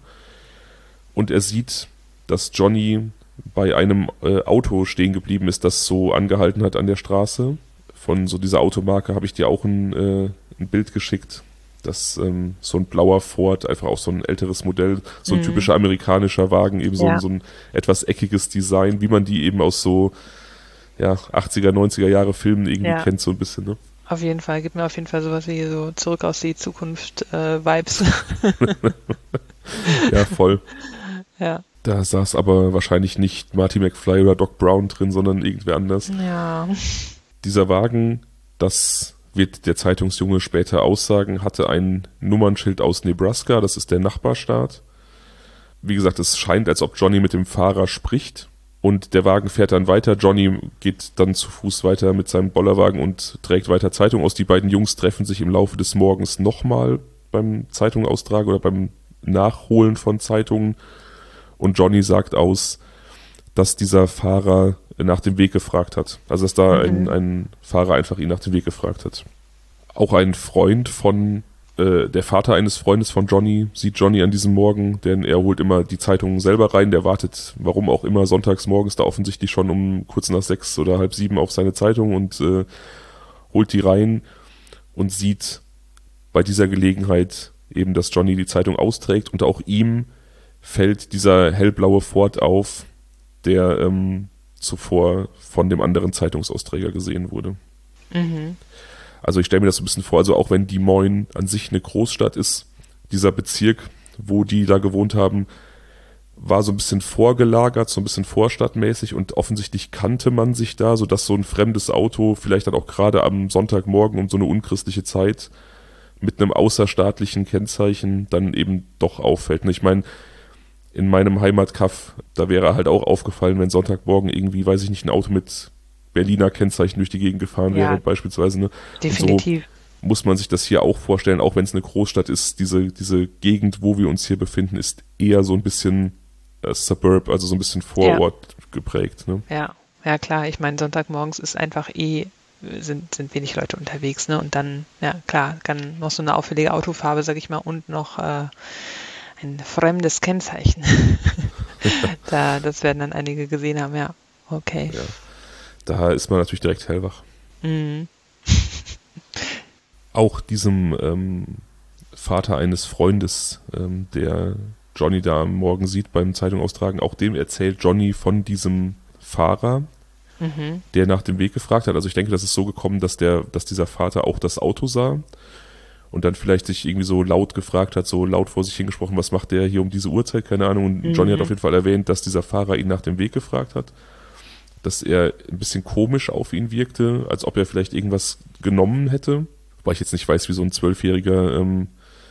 und er sieht, dass Johnny bei einem Auto stehen geblieben ist, das so angehalten hat an der Straße. Von so dieser Automarke habe ich dir auch ein Bild geschickt. Das so ein blauer Ford, einfach auch so ein älteres Modell, so ein typischer amerikanischer Wagen, eben so ein etwas eckiges Design, wie man die eben aus so 80er, 90er Jahre Filmen irgendwie kennt, so ein bisschen, ne? Auf jeden Fall, gibt mir auf jeden Fall sowas wie so Zurück aus die Zukunft Vibes. Ja, voll. Ja. Da saß aber wahrscheinlich nicht Marty McFly oder Doc Brown drin, sondern irgendwer anders. Ja. Dieser Wagen, das wird der Zeitungsjunge später aussagen, hatte ein Nummernschild aus Nebraska, das ist der Nachbarstaat. Wie gesagt, es scheint, als ob Johnny mit dem Fahrer spricht und der Wagen fährt dann weiter. Johnny geht dann zu Fuß weiter mit seinem Bollerwagen und trägt weiter Zeitung aus. Die beiden Jungs treffen sich im Laufe des Morgens nochmal beim Zeitungaustragen oder beim Nachholen von Zeitungen und Johnny sagt aus, dass dieser Fahrer nach dem Weg gefragt hat. Also dass da ein Fahrer einfach ihn nach dem Weg gefragt hat. Auch ein Freund der Vater eines Freundes von Johnny sieht Johnny an diesem Morgen, denn er holt immer die Zeitungen selber rein. Der wartet, warum auch immer, sonntags morgens da offensichtlich schon um kurz nach 6 oder halb 7 auf seine Zeitung und holt die rein und sieht bei dieser Gelegenheit eben, dass Johnny die Zeitung austrägt und auch ihm fällt dieser hellblaue Ford auf, der zuvor von dem anderen Zeitungsausträger gesehen wurde. Also ich stelle mir das so ein bisschen vor, also auch wenn Des Moines an sich eine Großstadt ist, dieser Bezirk, wo die da gewohnt haben, war so ein bisschen vorgelagert, so ein bisschen vorstadtmäßig und offensichtlich kannte man sich da, sodass so ein fremdes Auto vielleicht dann auch gerade am Sonntagmorgen um so eine unchristliche Zeit mit einem außerstaatlichen Kennzeichen dann eben doch auffällt. Ich meine, in meinem Heimatkaff, da wäre halt auch aufgefallen, wenn Sonntagmorgen irgendwie, weiß ich nicht, ein Auto mit Berliner Kennzeichen durch die Gegend gefahren wäre beispielsweise. Ne? Definitiv. Und so muss man sich das hier auch vorstellen, auch wenn es eine Großstadt ist, diese Gegend, wo wir uns hier befinden, ist eher so ein bisschen Suburb, also so ein bisschen Vorort geprägt. Ne? Ja, klar. Ich meine, Sonntagmorgens ist einfach sind wenig Leute unterwegs, ne? Und dann, ja klar, kann noch so eine auffällige Autofarbe, sag ich mal, und noch ein fremdes Kennzeichen. Das werden dann einige gesehen haben, ja. Okay. Ja. Da ist man natürlich direkt hellwach. Mhm. Auch diesem Vater eines Freundes, der Johnny da am Morgen sieht beim Zeitung austragen, auch dem erzählt Johnny von diesem Fahrer, der nach dem Weg gefragt hat. Also ich denke, das ist so gekommen, dass dieser Vater auch das Auto sah und dann vielleicht sich irgendwie so laut gefragt hat, so laut vor sich hingesprochen, was macht der hier um diese Uhrzeit, keine Ahnung. Und Johnny hat auf jeden Fall erwähnt, dass dieser Fahrer ihn nach dem Weg gefragt hat, dass er ein bisschen komisch auf ihn wirkte, als ob er vielleicht irgendwas genommen hätte. Wobei ich jetzt nicht weiß, wie so ein 12-Jähriger,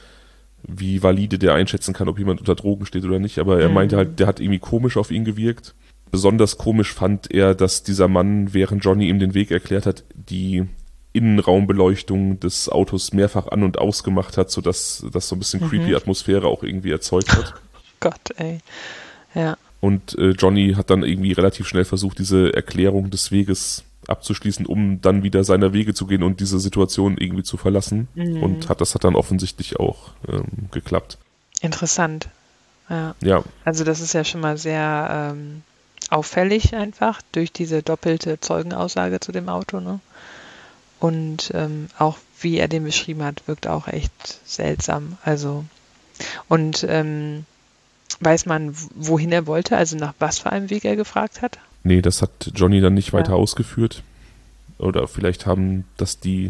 wie valide der einschätzen kann, ob jemand unter Drogen steht oder nicht. Aber er meinte halt, der hat irgendwie komisch auf ihn gewirkt. Besonders komisch fand er, dass dieser Mann, während Johnny ihm den Weg erklärt hat, die Innenraumbeleuchtung des Autos mehrfach an- und ausgemacht hat, sodass das so ein bisschen creepy Atmosphäre auch irgendwie erzeugt hat. Gott, ey. Ja. Und Johnny hat dann irgendwie relativ schnell versucht, diese Erklärung des Weges abzuschließen, um dann wieder seiner Wege zu gehen und diese Situation irgendwie zu verlassen. Und das hat dann offensichtlich auch geklappt. Interessant. Ja. Also das ist ja schon mal sehr auffällig einfach durch diese doppelte Zeugenaussage zu dem Auto, ne? Und auch wie er den beschrieben hat, wirkt auch echt seltsam. Also und weiß man, wohin er wollte, also nach was für einem Weg er gefragt hat? Nee, das hat Johnny dann nicht weiter ausgeführt. Oder vielleicht haben das die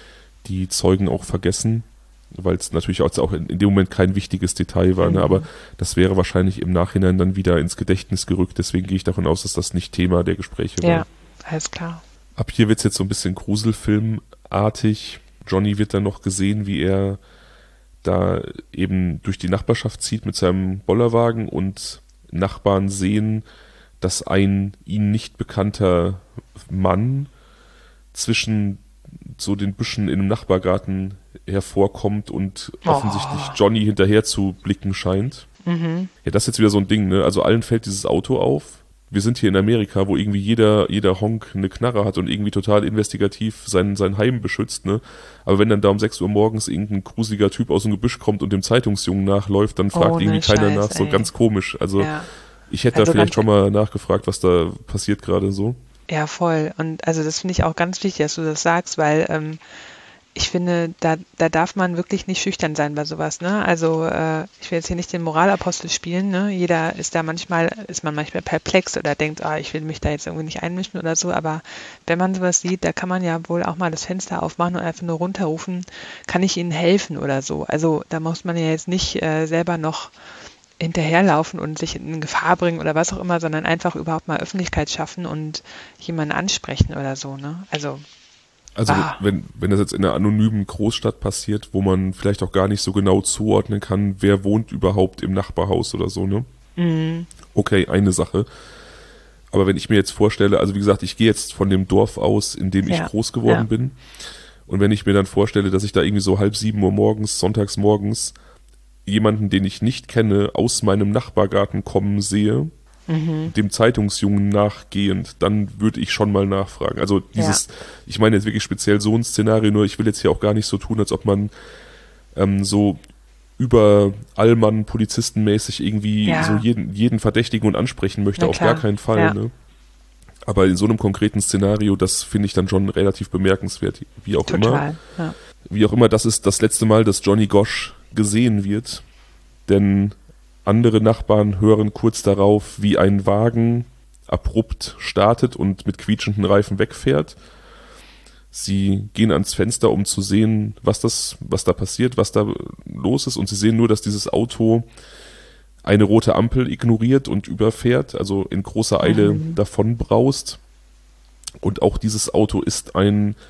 Zeugen auch vergessen, weil es natürlich auch in dem Moment kein wichtiges Detail war. Ne? Aber das wäre wahrscheinlich im Nachhinein dann wieder ins Gedächtnis gerückt. Deswegen gehe ich davon aus, dass das nicht Thema der Gespräche war. Ja, alles klar. Ab hier wird es jetzt so ein bisschen gruselfilmartig. Johnny wird dann noch gesehen, wie er da eben durch die Nachbarschaft zieht mit seinem Bollerwagen und Nachbarn sehen, dass ein ihnen nicht bekannter Mann zwischen so den Büschen in einem Nachbargarten hervorkommt und offensichtlich Johnny hinterher zu blicken scheint. Ja, das ist jetzt wieder so ein Ding, ne? Also allen fällt dieses Auto auf. Wir sind hier in Amerika, wo irgendwie jeder Honk eine Knarre hat und irgendwie total investigativ sein Heim beschützt, ne? Aber wenn dann da um 6 Uhr morgens irgendein gruseliger Typ aus dem Gebüsch kommt und dem Zeitungsjungen nachläuft, dann fragt irgendwie keiner nach. So ganz komisch. Also ich hätte da vielleicht schon mal nachgefragt, was da passiert gerade so. Ja, voll. Und also das finde ich auch ganz wichtig, dass du das sagst, weil ich finde, da darf man wirklich nicht schüchtern sein bei sowas, ne? Also ich will jetzt hier nicht den Moralapostel spielen, ne? Ist man manchmal perplex oder denkt, ich will mich da jetzt irgendwie nicht einmischen oder so, aber wenn man sowas sieht, da kann man ja wohl auch mal das Fenster aufmachen und einfach nur runterrufen, kann ich Ihnen helfen oder so. Also da muss man ja jetzt nicht selber noch hinterherlaufen und sich in Gefahr bringen oder was auch immer, sondern einfach überhaupt mal Öffentlichkeit schaffen und jemanden ansprechen oder so, ne? Also wenn das jetzt in einer anonymen Großstadt passiert, wo man vielleicht auch gar nicht so genau zuordnen kann, wer wohnt überhaupt im Nachbarhaus oder so, ne? Okay, eine Sache. Aber wenn ich mir jetzt vorstelle, also wie gesagt, ich gehe jetzt von dem Dorf aus, in dem ich groß geworden bin. Und wenn ich mir dann vorstelle, dass ich da irgendwie so 6:30 Uhr morgens, sonntags morgens, jemanden, den ich nicht kenne, aus meinem Nachbargarten kommen sehe, dem Zeitungsjungen nachgehend, dann würde ich schon mal nachfragen. Also ich meine jetzt wirklich speziell so ein Szenario, nur ich will jetzt hier auch gar nicht so tun, als ob man so über Allmann polizistenmäßig irgendwie so jeden verdächtigen und ansprechen möchte, auf gar keinen Fall. Ne? Aber in so einem konkreten Szenario, das finde ich dann schon relativ bemerkenswert, wie auch immer. Ja. Wie auch immer, das ist das letzte Mal, dass Johnny Gosch gesehen wird, denn andere Nachbarn hören kurz darauf, wie ein Wagen abrupt startet und mit quietschenden Reifen wegfährt. Sie gehen ans Fenster, um zu sehen, was da passiert, was da los ist, und sie sehen nur, dass dieses Auto eine rote Ampel ignoriert und überfährt, also in großer Eile davon braust. Und auch dieses Auto ist ein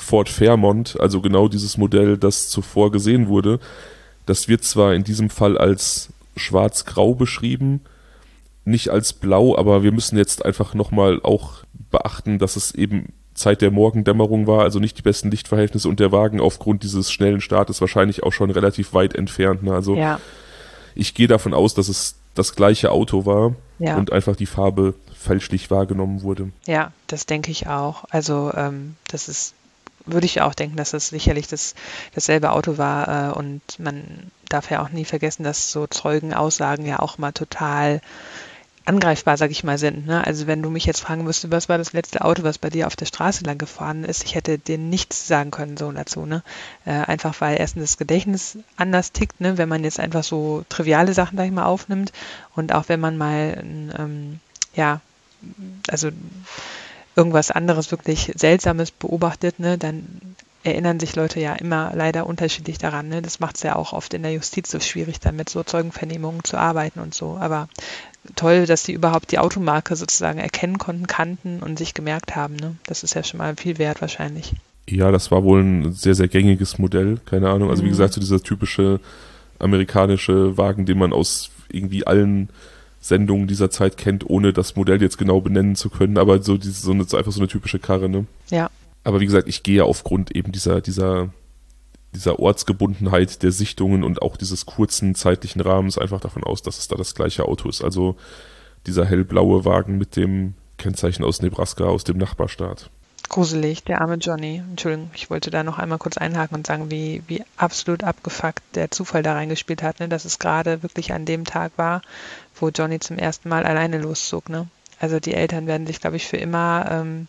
Ford Fairmont, also genau dieses Modell, das zuvor gesehen wurde. Das wird zwar in diesem Fall als schwarz-grau beschrieben, nicht als blau, aber wir müssen jetzt einfach nochmal auch beachten, dass es eben Zeit der Morgendämmerung war, also nicht die besten Lichtverhältnisse und der Wagen aufgrund dieses schnellen Startes wahrscheinlich auch schon relativ weit entfernt. Ne? Also Ja, ich gehe davon aus, dass es das gleiche Auto war ja, und einfach die Farbe fälschlich wahrgenommen wurde. ja, das denke ich auch. Also das ist, würde ich auch denken, dass es sicherlich dasselbe Auto war und man darf ja auch nie vergessen, dass so Zeugenaussagen ja auch mal total angreifbar, sag ich mal, sind. Ne? Also wenn du mich jetzt fragen müsstest, was war das letzte Auto, was bei dir auf der Straße lang gefahren ist, ich hätte dir nichts sagen können so dazu. Ne? Einfach weil erstens das Gedächtnis anders tickt, ne? Wenn man jetzt einfach so triviale Sachen, sag ich mal, aufnimmt und auch wenn man mal, ja, also irgendwas anderes wirklich Seltsames beobachtet, ne, dann erinnern sich Leute ja immer leider unterschiedlich daran. Ne? Das macht es ja auch oft in der Justiz so schwierig, dann mit so Zeugenvernehmungen zu arbeiten und so. Aber toll, dass die überhaupt die Automarke sozusagen erkennen konnten, kannten und sich gemerkt haben. Ne? Das ist ja schon mal viel wert wahrscheinlich. Ja, das war wohl ein sehr, sehr gängiges Modell, keine Ahnung. Also wie Mhm. gesagt, so dieser typische amerikanische Wagen, den man aus irgendwie allen Sendungen dieser Zeit kennt, ohne das Modell jetzt genau benennen zu können, aber so einfach so eine typische Karre, ne? Ja, Aber wie gesagt, ich gehe aufgrund eben dieser Ortsgebundenheit der Sichtungen und auch dieses kurzen zeitlichen Rahmens einfach davon aus, dass es da das gleiche Auto ist. Also dieser hellblaue Wagen mit dem Kennzeichen aus Nebraska, aus dem Nachbarstaat. gruselig, der arme Johnny. Entschuldigung, ich wollte da noch einmal kurz einhaken und sagen, wie absolut abgefuckt der Zufall da reingespielt hat, ne? Dass es gerade wirklich an dem Tag war, wo Johnny zum ersten Mal alleine loszog. Ne? Also die Eltern werden sich, glaube ich, für immer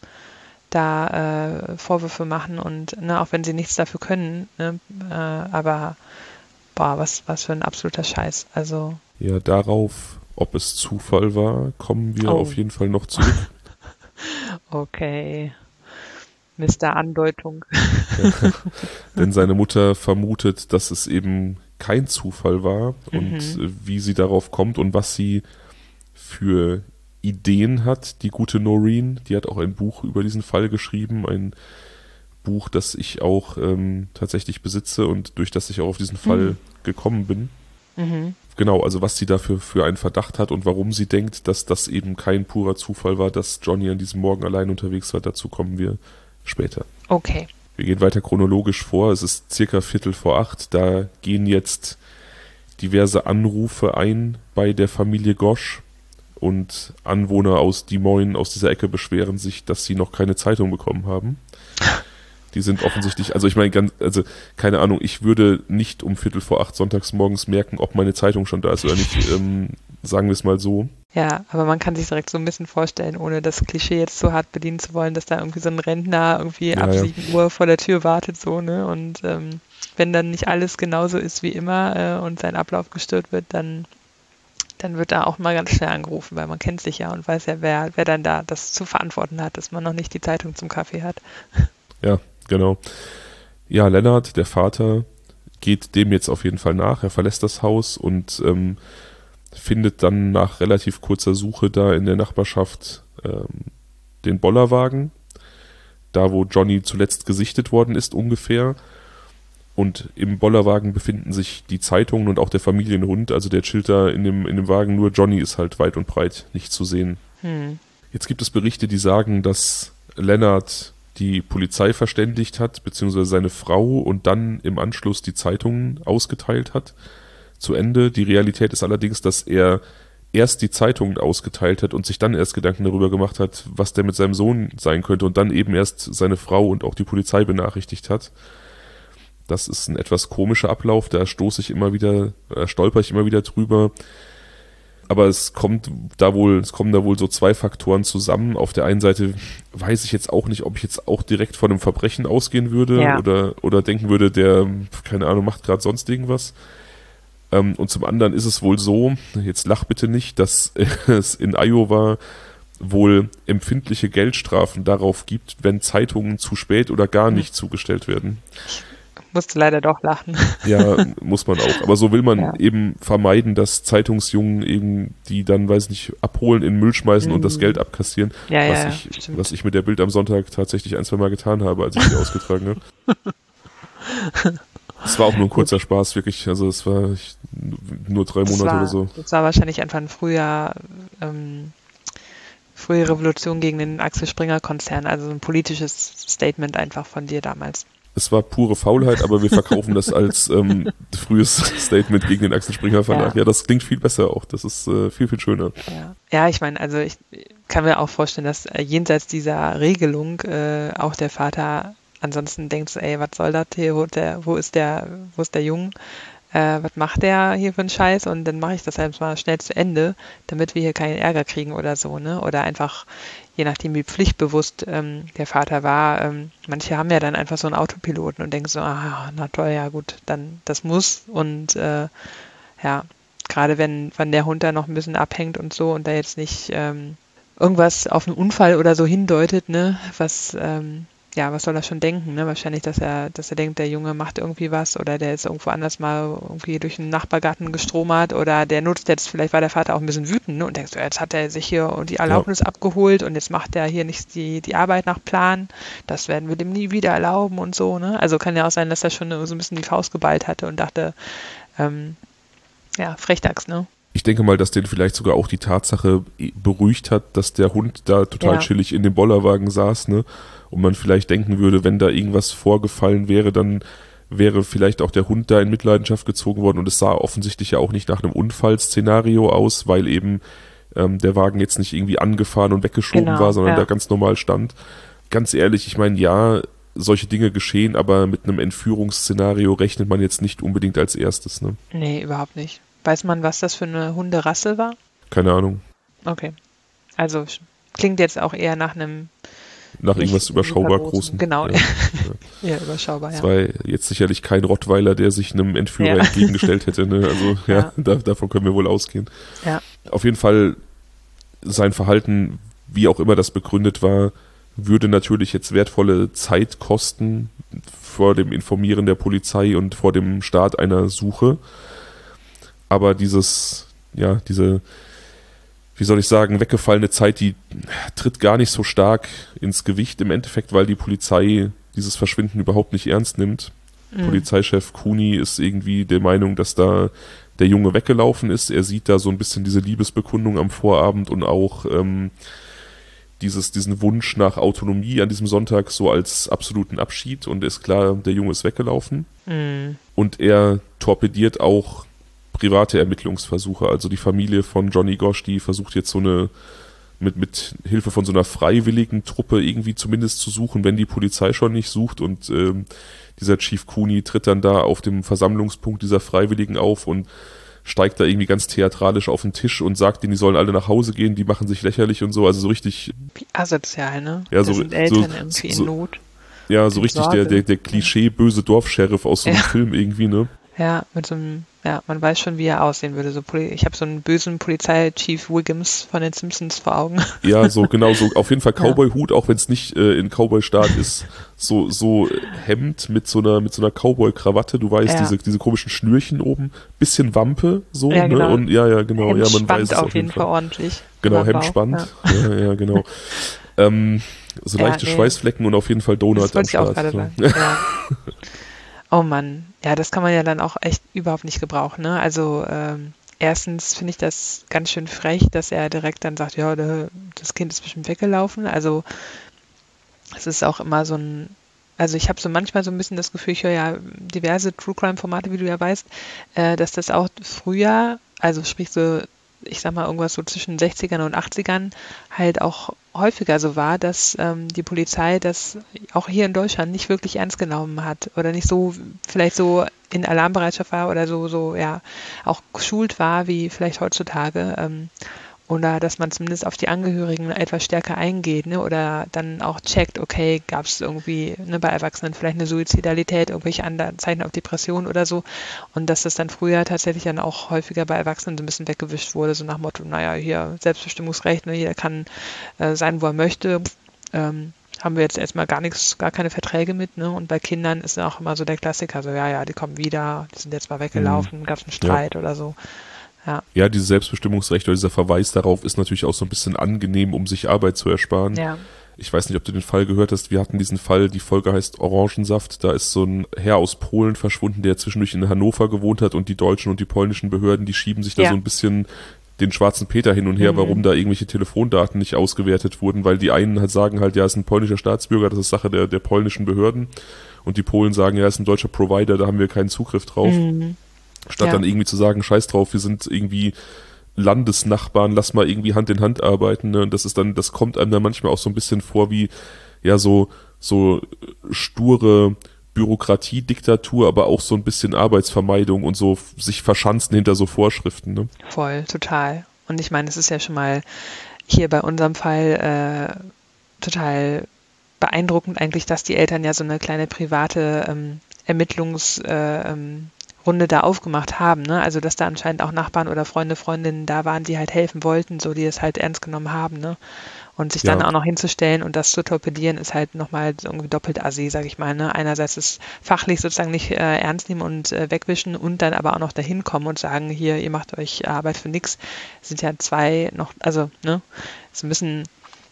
da Vorwürfe machen und ne, auch wenn sie nichts dafür können, ne, aber boah, was für ein absoluter Scheiß. Also, Ja, darauf, ob es Zufall war, kommen wir oh, auf jeden Fall noch zurück. okay. Mister Andeutung. Denn seine Mutter vermutet, dass es eben kein Zufall war und Mhm. wie sie darauf kommt und was sie für Ideen hat, die gute Noreen. Die hat auch ein Buch über diesen Fall geschrieben, ein Buch, das ich auch tatsächlich besitze und durch das ich auch auf diesen Fall gekommen bin. Mhm. Genau, also was sie dafür für einen Verdacht hat und warum sie denkt, dass das eben kein purer Zufall war, dass Johnny an diesem Morgen allein unterwegs war, dazu kommen wir später. Okay. Wir gehen weiter chronologisch vor. Es ist circa 7:45. Da gehen jetzt diverse Anrufe ein bei der Familie Gosch und Anwohner aus Des Moines, aus dieser Ecke, beschweren sich, dass sie noch keine Zeitung bekommen haben. Die sind offensichtlich, also ich meine, also keine Ahnung, ich würde nicht um 7:45 sonntags morgens merken, ob meine Zeitung schon da ist oder nicht. Sagen wir es mal so. Ja, aber man kann sich direkt so ein bisschen vorstellen, ohne das Klischee jetzt so hart bedienen zu wollen, dass da irgendwie so ein Rentner irgendwie ab Ja. 7 Uhr vor der Tür wartet, so, ne? Und wenn dann nicht alles genauso ist wie immer und sein Ablauf gestört wird, dann wird da auch mal ganz schnell angerufen, weil man kennt sich ja und weiß ja, wer dann da das zu verantworten hat, dass man noch nicht die Zeitung zum Kaffee hat. Ja, genau. Ja, Lennart, der Vater, geht dem jetzt auf jeden Fall nach. Er verlässt das Haus und findet dann nach relativ kurzer Suche da in der Nachbarschaft den Bollerwagen, da wo Johnny zuletzt gesichtet worden ist ungefähr. Und im Bollerwagen befinden sich die Zeitungen und auch der Familienhund, also der chillt da in dem Wagen, nur Johnny ist halt weit und breit nicht zu sehen. Jetzt gibt es Berichte, die sagen, dass Lennart die Polizei verständigt hat, beziehungsweise seine Frau und dann im Anschluss die Zeitungen ausgeteilt hat. Zu Ende. Die Realität ist allerdings, dass er erst die Zeitungen ausgeteilt hat und sich dann erst Gedanken darüber gemacht hat, was der mit seinem Sohn sein könnte und dann eben erst seine Frau und auch die Polizei benachrichtigt hat. Das ist ein etwas komischer Ablauf, da stolper ich immer wieder drüber. Aber es kommen da wohl so zwei Faktoren zusammen. Auf der einen Seite weiß ich jetzt auch nicht, ob ich jetzt auch direkt von einem Verbrechen ausgehen würde Ja. oder denken würde, der, keine Ahnung, macht gerade sonst irgendwas. Und zum anderen ist es wohl so, jetzt lach bitte nicht, dass es in Iowa wohl empfindliche Geldstrafen darauf gibt, wenn Zeitungen zu spät oder gar nicht zugestellt werden. musste leider doch lachen. Ja, muss man auch. Aber so will man Ja. eben vermeiden, dass Zeitungsjungen eben die dann, weiß nicht, abholen, in den Müll schmeißen und das Geld abkassieren, Ja, was stimmt. ich mit der Bild am Sonntag tatsächlich 1, 2 Mal getan habe, als ich die ausgetragen habe. Es war auch nur ein kurzer Spaß, wirklich. Also es war nur 3 Monate oder so. Das war wahrscheinlich einfach ein frühe Revolution gegen den Axel Springer Konzern, also ein politisches Statement einfach von dir damals. Es war pure Faulheit, aber wir verkaufen das als frühes Statement gegen den Axel Springer Verlag. Ja, das klingt viel besser auch. Das ist viel, viel schöner. Ja, ich meine, also ich kann mir auch vorstellen, dass jenseits dieser Regelung auch der Vater ansonsten denkt so, ey, was soll das hier, wo ist der Junge? Was macht der hier für einen Scheiß? Und dann mache ich das halt mal schnell zu Ende, damit wir hier keinen Ärger kriegen oder so, ne? Oder einfach, je nachdem, wie pflichtbewusst der Vater war, manche haben ja dann einfach so einen Autopiloten und denken so, na toll, ja gut, dann das muss. Und ja, gerade wenn der Hund da noch ein bisschen abhängt und so und da jetzt nicht irgendwas auf einen Unfall oder so hindeutet, ne, was soll er schon denken, ne? Wahrscheinlich, dass er denkt, der Junge macht irgendwie was oder der ist irgendwo anders mal irgendwie durch den Nachbargarten gestromert oder der nutzt jetzt, vielleicht war der Vater auch ein bisschen wütend, ne? Und denkt so, jetzt hat er sich hier die Erlaubnis abgeholt und jetzt macht er hier nicht die Arbeit nach Plan, das werden wir dem nie wieder erlauben und so, ne? Also kann ja auch sein, dass er schon so ein bisschen die Faust geballt hatte und dachte, Frechdachs, ne? Ich denke mal, dass den vielleicht sogar auch die Tatsache beruhigt hat, dass der Hund da total chillig in dem Bollerwagen saß, ne? Und man vielleicht denken würde, wenn da irgendwas vorgefallen wäre, dann wäre vielleicht auch der Hund da in Mitleidenschaft gezogen worden und es sah offensichtlich ja auch nicht nach einem Unfallszenario aus, weil eben der Wagen jetzt nicht irgendwie angefahren und weggeschoben war, sondern da ganz normal stand. Ganz ehrlich, ich meine, ja, solche Dinge geschehen, aber mit einem Entführungsszenario rechnet man jetzt nicht unbedingt als erstes, ne? Nee, überhaupt nicht. Weiß man, was das für eine Hunderasse war? Keine Ahnung. Okay. Also klingt jetzt auch eher nach einem nach irgendwas überschaubar großen. Genau, ja, überschaubar, ja. Es war jetzt sicherlich kein Rottweiler, der sich einem Entführer entgegengestellt hätte, ne? Also davon können wir wohl ausgehen. Ja. Auf jeden Fall sein Verhalten, wie auch immer das begründet war, würde natürlich jetzt wertvolle Zeit kosten vor dem Informieren der Polizei und vor dem Start einer Suche. Aber diese, wie soll ich sagen, weggefallene Zeit, die tritt gar nicht so stark ins Gewicht im Endeffekt, weil die Polizei dieses Verschwinden überhaupt nicht ernst nimmt. Polizeichef Cooney ist irgendwie der Meinung, dass da der Junge weggelaufen ist. Er sieht da so ein bisschen diese Liebesbekundung am Vorabend und auch diesen Wunsch nach Autonomie an diesem Sonntag so als absoluten Abschied und ist klar, der Junge ist weggelaufen. Und er torpediert auch private Ermittlungsversuche. Also die Familie von Johnny Gosch, die versucht jetzt so eine mit Hilfe von so einer freiwilligen Truppe irgendwie zumindest zu suchen, wenn die Polizei schon nicht sucht und dieser Chief Cooney tritt dann da auf dem Versammlungspunkt dieser Freiwilligen auf und steigt da irgendwie ganz theatralisch auf den Tisch und sagt denen, die sollen alle nach Hause gehen, die machen sich lächerlich und so, also so richtig wie asozial, ne? Ja, das sind Eltern irgendwie in Not. Ja, so richtig der Klischee-böse Dorfscheriff aus so einem Film irgendwie, ne? Ja, man weiß schon, wie er aussehen würde. Ich habe so einen bösen Polizei-Chief Wiggums von den Simpsons vor Augen. Ja, so genau, so auf jeden Fall Cowboy-Hut, auch wenn es nicht in Cowboy-Staat ist. So Hemd mit so einer Cowboy-Krawatte, du weißt, diese komischen Schnürchen oben, bisschen Wampe, so, ja, genau. Ne? Und genau, Hemd man weiß es auf jeden Fall ordentlich. Genau, Hemd spannt. Ja, genau. So leichte Schweißflecken und auf jeden Fall Donut am Start. Das wollte ich auch gerade sagen. Ja. Oh Mann, ja, das kann man ja dann auch echt überhaupt nicht gebrauchen, ne? Also erstens finde ich das ganz schön frech, dass er direkt dann sagt, ja, das Kind ist bestimmt weggelaufen. Also es ist auch immer also ich habe so manchmal so ein bisschen das Gefühl, ich höre ja diverse True-Crime-Formate, wie du ja weißt, dass das auch früher, also sprich so, ich sag mal irgendwas so zwischen 60ern und 80ern halt auch häufiger so war, dass die Polizei das auch hier in Deutschland nicht wirklich ernst genommen hat oder nicht so, vielleicht so in Alarmbereitschaft war oder so auch geschult war wie vielleicht heutzutage. Oder dass man zumindest auf die Angehörigen etwas stärker eingeht, ne? Oder dann auch checkt, okay, gab es irgendwie bei Erwachsenen vielleicht eine Suizidalität, irgendwelche anderen Zeichen auf Depression oder so. Und dass das dann früher tatsächlich dann auch häufiger bei Erwachsenen so ein bisschen weggewischt wurde, so nach dem Motto, naja, hier Selbstbestimmungsrecht, ne? Jeder kann sein, wo er möchte. haben wir jetzt erstmal gar keine Verträge mit, ne? Und bei Kindern ist auch immer so der Klassiker, so ja, die kommen wieder, die sind jetzt mal weggelaufen, gab es einen Streit oder so. Ja. Ja, dieses Selbstbestimmungsrecht oder dieser Verweis darauf ist natürlich auch so ein bisschen angenehm, um sich Arbeit zu ersparen. Ja. Ich weiß nicht, ob du den Fall gehört hast. Wir hatten diesen Fall, die Folge heißt Orangensaft. Da ist so ein Herr aus Polen verschwunden, der zwischendurch in Hannover gewohnt hat, und die deutschen und die polnischen Behörden, die schieben sich da so ein bisschen den schwarzen Peter hin und her, warum da irgendwelche Telefondaten nicht ausgewertet wurden, weil die einen halt sagen halt, ja, ist ein polnischer Staatsbürger, das ist Sache der polnischen Behörden, und die Polen sagen, ja, ist ein deutscher Provider, da haben wir keinen Zugriff drauf. Statt dann irgendwie zu sagen, scheiß drauf, wir sind irgendwie Landesnachbarn, lass mal irgendwie Hand in Hand arbeiten, ne? Und das kommt einem dann manchmal auch so ein bisschen vor wie, ja, so sture Bürokratiediktatur, aber auch so ein bisschen Arbeitsvermeidung und so sich verschanzen hinter so Vorschriften, ne? Voll, total. Und ich meine, es ist ja schon mal hier bei unserem Fall total beeindruckend eigentlich, dass die Eltern ja so eine kleine private Runde da aufgemacht haben, ne? Also dass da anscheinend auch Nachbarn oder Freunde, Freundinnen da waren, die halt helfen wollten, so die es halt ernst genommen haben, ne? Und sich dann auch noch hinzustellen und das zu torpedieren, ist halt nochmal irgendwie doppelt assi, sag ich mal, ne? Einerseits ist fachlich sozusagen nicht ernst nehmen und wegwischen und dann aber auch noch dahin kommen und sagen, hier, ihr macht euch Arbeit für nix. Sind ja zwei noch, also, ne? Ist ein bisschen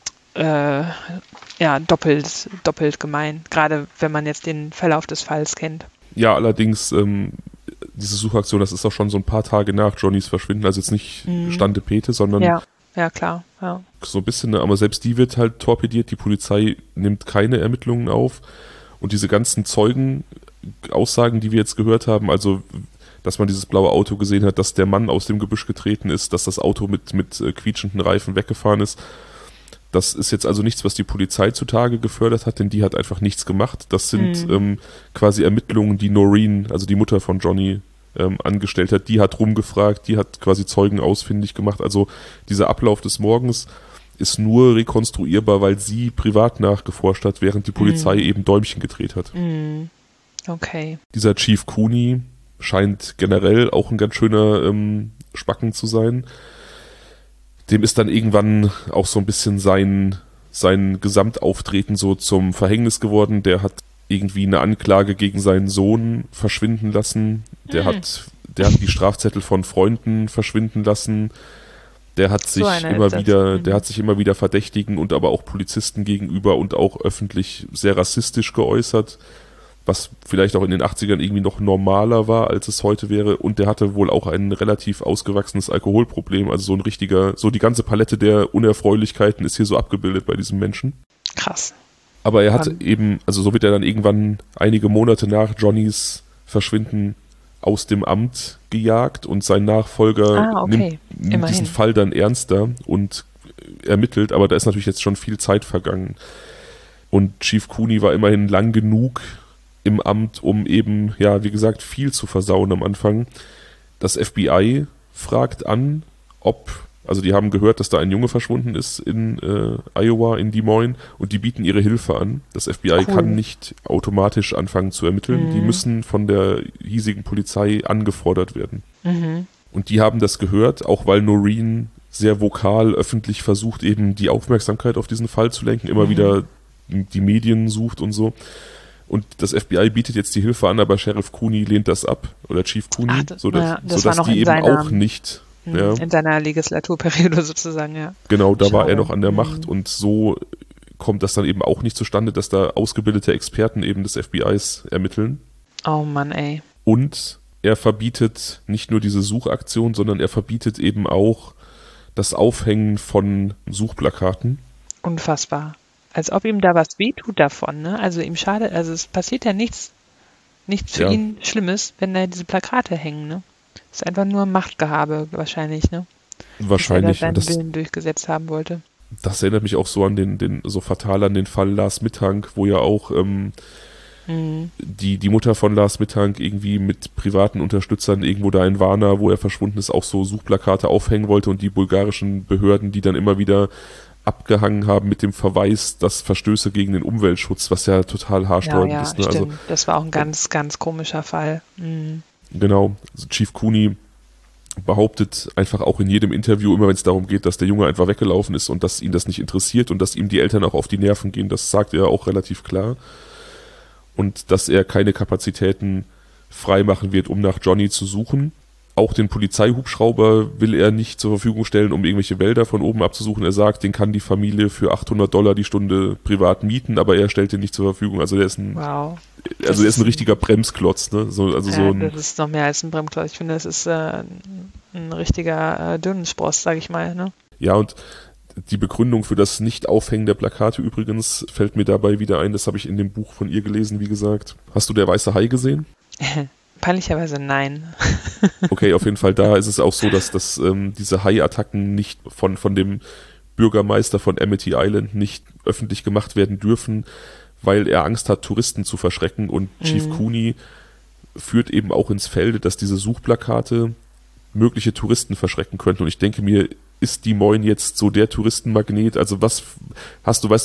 doppelt gemein, gerade wenn man jetzt den Verlauf des Falls kennt. Ja, allerdings diese Suchaktion, das ist auch schon so ein paar Tage nach Johnnys Verschwinden, also jetzt nicht Stande Pete, sondern ja, klar. Ja. So ein bisschen, aber selbst die wird halt torpediert, die Polizei nimmt keine Ermittlungen auf, und diese ganzen Zeugenaussagen, die wir jetzt gehört haben, also dass man dieses blaue Auto gesehen hat, dass der Mann aus dem Gebüsch getreten ist, dass das Auto mit quietschenden Reifen weggefahren ist, das ist jetzt also nichts, was die Polizei zutage gefördert hat, denn die hat einfach nichts gemacht. Das sind quasi Ermittlungen, die Noreen, also die Mutter von Johnny, angestellt hat. Die hat rumgefragt, die hat quasi Zeugen ausfindig gemacht. Also dieser Ablauf des Morgens ist nur rekonstruierbar, weil sie privat nachgeforscht hat, während die Polizei eben Däumchen gedreht hat. Okay. Dieser Chief Cooney scheint generell auch ein ganz schöner Spacken zu sein. Dem ist dann irgendwann auch so ein bisschen sein Gesamtauftreten so zum Verhängnis geworden. Der hat irgendwie eine Anklage gegen seinen Sohn verschwinden lassen. Der hat die Strafzettel von Freunden verschwinden lassen. Der hat sich immer wieder verdächtigen und aber auch Polizisten gegenüber und auch öffentlich sehr rassistisch geäußert, was vielleicht auch in den 80ern irgendwie noch normaler war, als es heute wäre. Und der hatte wohl auch ein relativ ausgewachsenes Alkoholproblem. Also so die ganze Palette der Unerfreulichkeiten ist hier so abgebildet bei diesem Menschen. Krass. Aber er hat eben, also so wird er dann irgendwann einige Monate nach Johnnys Verschwinden aus dem Amt gejagt, und sein Nachfolger nimmt diesen Fall dann ernster und ermittelt, aber da ist natürlich jetzt schon viel Zeit vergangen. Und Chief Cooney war immerhin lang genug im Amt, um eben, ja, wie gesagt, viel zu versauen am Anfang. Das FBI fragt an, also die haben gehört, dass da ein Junge verschwunden ist in Iowa, in Des Moines, und die bieten ihre Hilfe an. Das FBI kann nicht automatisch anfangen zu ermitteln. Die müssen von der hiesigen Polizei angefordert werden. Und die haben das gehört, auch weil Noreen sehr vokal öffentlich versucht, eben die Aufmerksamkeit auf diesen Fall zu lenken, immer wieder die Medien sucht und so. Und das FBI bietet jetzt die Hilfe an, aber Sheriff Cooney lehnt das ab, oder Chief Cooney, sodass die eben auch nicht... Ja. In seiner Legislaturperiode sozusagen, ja. Genau, da war er noch an der Macht, und so kommt das dann eben auch nicht zustande, dass da ausgebildete Experten eben des FBIs ermitteln. Oh Mann, ey. Und er verbietet nicht nur diese Suchaktion, sondern er verbietet eben auch das Aufhängen von Suchplakaten. Unfassbar. Als ob ihm da was wehtut davon, ne? Also ihm schadet, also es passiert ja nichts für ihn Schlimmes, wenn da diese Plakate hängen, ne? Das ist einfach nur Machtgehabe wahrscheinlich, ne? Wahrscheinlich. Dass er seinen Willen durchgesetzt haben wollte. Das erinnert mich auch so an so fatal an den Fall Lars Mittank, wo ja auch die Mutter von Lars Mittank irgendwie mit privaten Unterstützern irgendwo da in Varna, wo er verschwunden ist, auch so Suchplakate aufhängen wollte, und die bulgarischen Behörden, die dann immer wieder abgehangen haben mit dem Verweis, dass Verstöße gegen den Umweltschutz, was ja total haarsträubend ist. Ne? Stimmt. Also, das war auch ein ganz, ganz komischer Fall. Genau, also Chief Cooney behauptet einfach auch in jedem Interview, immer wenn es darum geht, dass der Junge einfach weggelaufen ist und dass ihn das nicht interessiert und dass ihm die Eltern auch auf die Nerven gehen, das sagt er auch relativ klar. Und dass er keine Kapazitäten freimachen wird, um nach Johnny zu suchen. Auch den Polizeihubschrauber will er nicht zur Verfügung stellen, um irgendwelche Wälder von oben abzusuchen. Er sagt, den kann die Familie für $800 die Stunde privat mieten, aber er stellt den nicht zur Verfügung. Also der ist ein, Wow. also er ist ein richtiger Bremsklotz, ne? Das ist noch mehr als ein Bremsklotz. Ich finde, das ist ein richtiger Dünnspross, sage ich mal. Ne? Ja, und die Begründung für das Nicht-Aufhängen der Plakate übrigens fällt mir dabei wieder ein, das habe ich in dem Buch von ihr gelesen, wie gesagt. Hast du Der weiße Hai gesehen? Peinlicherweise nein. Okay, auf jeden Fall, da ist es auch so, dass diese Hai-Attacken nicht von dem Bürgermeister von Amity Island nicht öffentlich gemacht werden dürfen, weil er Angst hat, Touristen zu verschrecken. Und Chief Cooney führt eben auch ins Felde, dass diese Suchplakate mögliche Touristen verschrecken könnten. Und ich denke mir, ist Des Moines jetzt so der Touristenmagnet? Also was hast du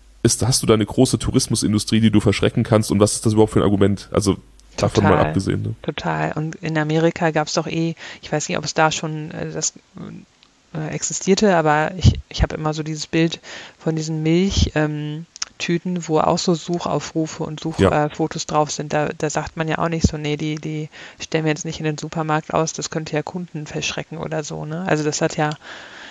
da eine große Tourismusindustrie, die du verschrecken kannst? Und was ist das überhaupt für ein Argument? Also davon mal abgesehen. Ne? Total. Und in Amerika gab es doch ich weiß nicht, ob es da schon das existierte, aber ich habe immer so dieses Bild von diesen Milchtüten, wo auch so Suchaufrufe und Suchfotos drauf sind. Da sagt man ja auch nicht so, nee, die stellen wir jetzt nicht in den Supermarkt aus, das könnte ja Kunden verschrecken oder so. Ne? Also das hat ja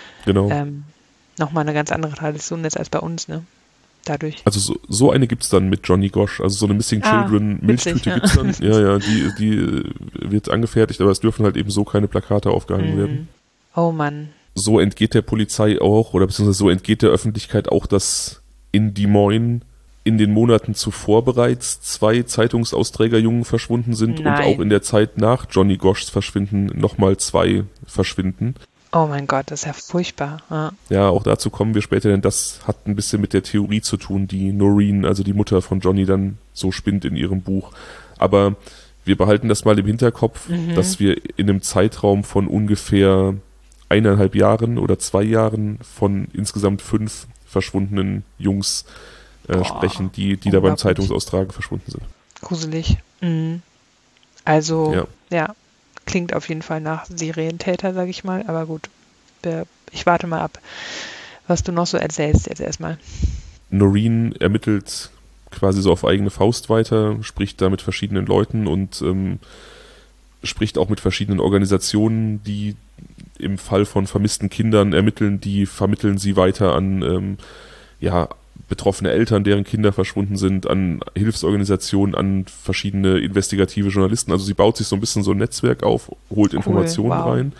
nochmal eine ganz andere Tradition jetzt als bei uns, ne? Dadurch. Also so eine gibt's dann mit Johnny Gosch, also so eine Missing Children Milchtüte gibt's dann. Ja, die wird angefertigt, aber es dürfen halt eben so keine Plakate aufgehangen werden. Oh Mann. So entgeht der Polizei auch, oder beziehungsweise so entgeht der Öffentlichkeit auch, dass in Des Moines in den Monaten zuvor bereits 2 Zeitungsausträgerjungen verschwunden sind. Nein. Und auch in der Zeit nach Johnny Goschs Verschwinden nochmal 2 verschwinden. Oh mein Gott, das ist ja furchtbar. Ja, auch dazu kommen wir später, denn das hat ein bisschen mit der Theorie zu tun, die Noreen, also die Mutter von Johnny, dann so spinnt in ihrem Buch. Aber wir behalten das mal im Hinterkopf, dass wir in einem Zeitraum von ungefähr 1,5 Jahren oder 2 Jahren von insgesamt 5 verschwundenen Jungs sprechen, die da beim Zeitungsaustragen verschwunden sind. Gruselig. Also, ja. Klingt auf jeden Fall nach Serientäter, sage ich mal. Aber gut, ich warte mal ab, was du noch so erzählst jetzt erstmal. Noreen ermittelt quasi so auf eigene Faust weiter, spricht da mit verschiedenen Leuten und spricht auch mit verschiedenen Organisationen, die im Fall von vermissten Kindern ermitteln, die vermitteln sie weiter an betroffene Eltern, deren Kinder verschwunden sind, an Hilfsorganisationen, an verschiedene investigative Journalisten. Also sie baut sich so ein bisschen so ein Netzwerk auf, holt Informationen rein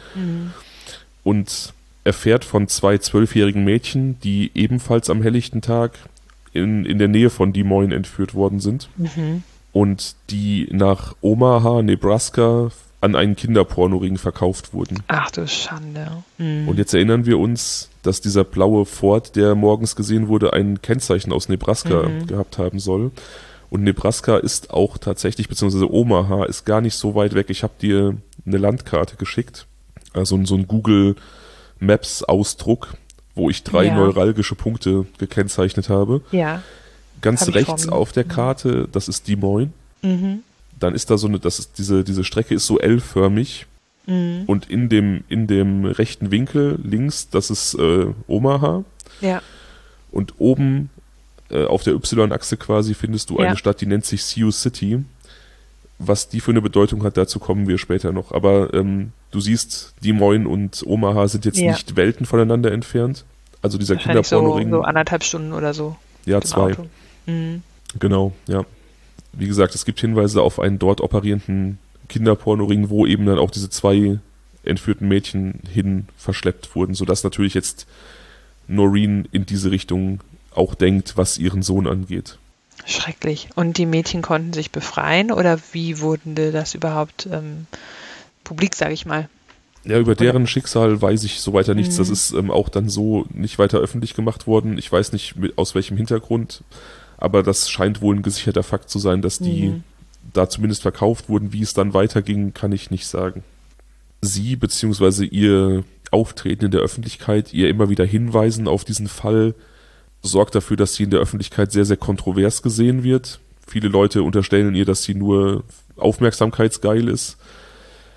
und erfährt von 2 12-jährigen Mädchen, die ebenfalls am helllichten Tag in der Nähe von Des Moines entführt worden sind und die nach Omaha, Nebraska an einen Kinderpornoring verkauft wurden. Ach du Schande. Und jetzt erinnern wir uns, dass dieser blaue Ford, der morgens gesehen wurde, ein Kennzeichen aus Nebraska gehabt haben soll. Und Nebraska ist auch tatsächlich, beziehungsweise Omaha ist gar nicht so weit weg. Ich habe dir eine Landkarte geschickt, also so ein Google Maps Ausdruck, wo ich 3 neuralgische Punkte gekennzeichnet habe. Ja. Ganz rechts auf der Karte, das ist Des Moines. Dann ist da diese Strecke ist so L-förmig und in dem rechten Winkel links, das ist Omaha. Ja. Und oben auf der Y-Achse quasi findest du eine Stadt, die nennt sich Sioux City. Was die für eine Bedeutung hat, dazu kommen wir später noch. Aber du siehst, Des Moines und Omaha sind jetzt nicht Welten voneinander entfernt. Also dieser Kinderpornoring. So 1,5 Stunden oder so. Ja, 2. Genau, ja. Wie gesagt, es gibt Hinweise auf einen dort operierenden Kinderpornoring, wo eben dann auch diese 2 entführten Mädchen hin verschleppt wurden, sodass natürlich jetzt Noreen in diese Richtung auch denkt, was ihren Sohn angeht. Schrecklich. Und die Mädchen konnten sich befreien oder wie wurde das überhaupt publik, sage ich mal? Ja, über deren Schicksal weiß ich so weiter nichts. Das ist auch dann so nicht weiter öffentlich gemacht worden. Ich weiß nicht, aus welchem Hintergrund. Aber das scheint wohl ein gesicherter Fakt zu sein, dass die da zumindest verkauft wurden. Wie es dann weiterging, kann ich nicht sagen. Sie bzw. ihr Auftreten in der Öffentlichkeit, ihr immer wieder Hinweisen auf diesen Fall, sorgt dafür, dass sie in der Öffentlichkeit sehr, sehr kontrovers gesehen wird. Viele Leute unterstellen ihr, dass sie nur aufmerksamkeitsgeil ist.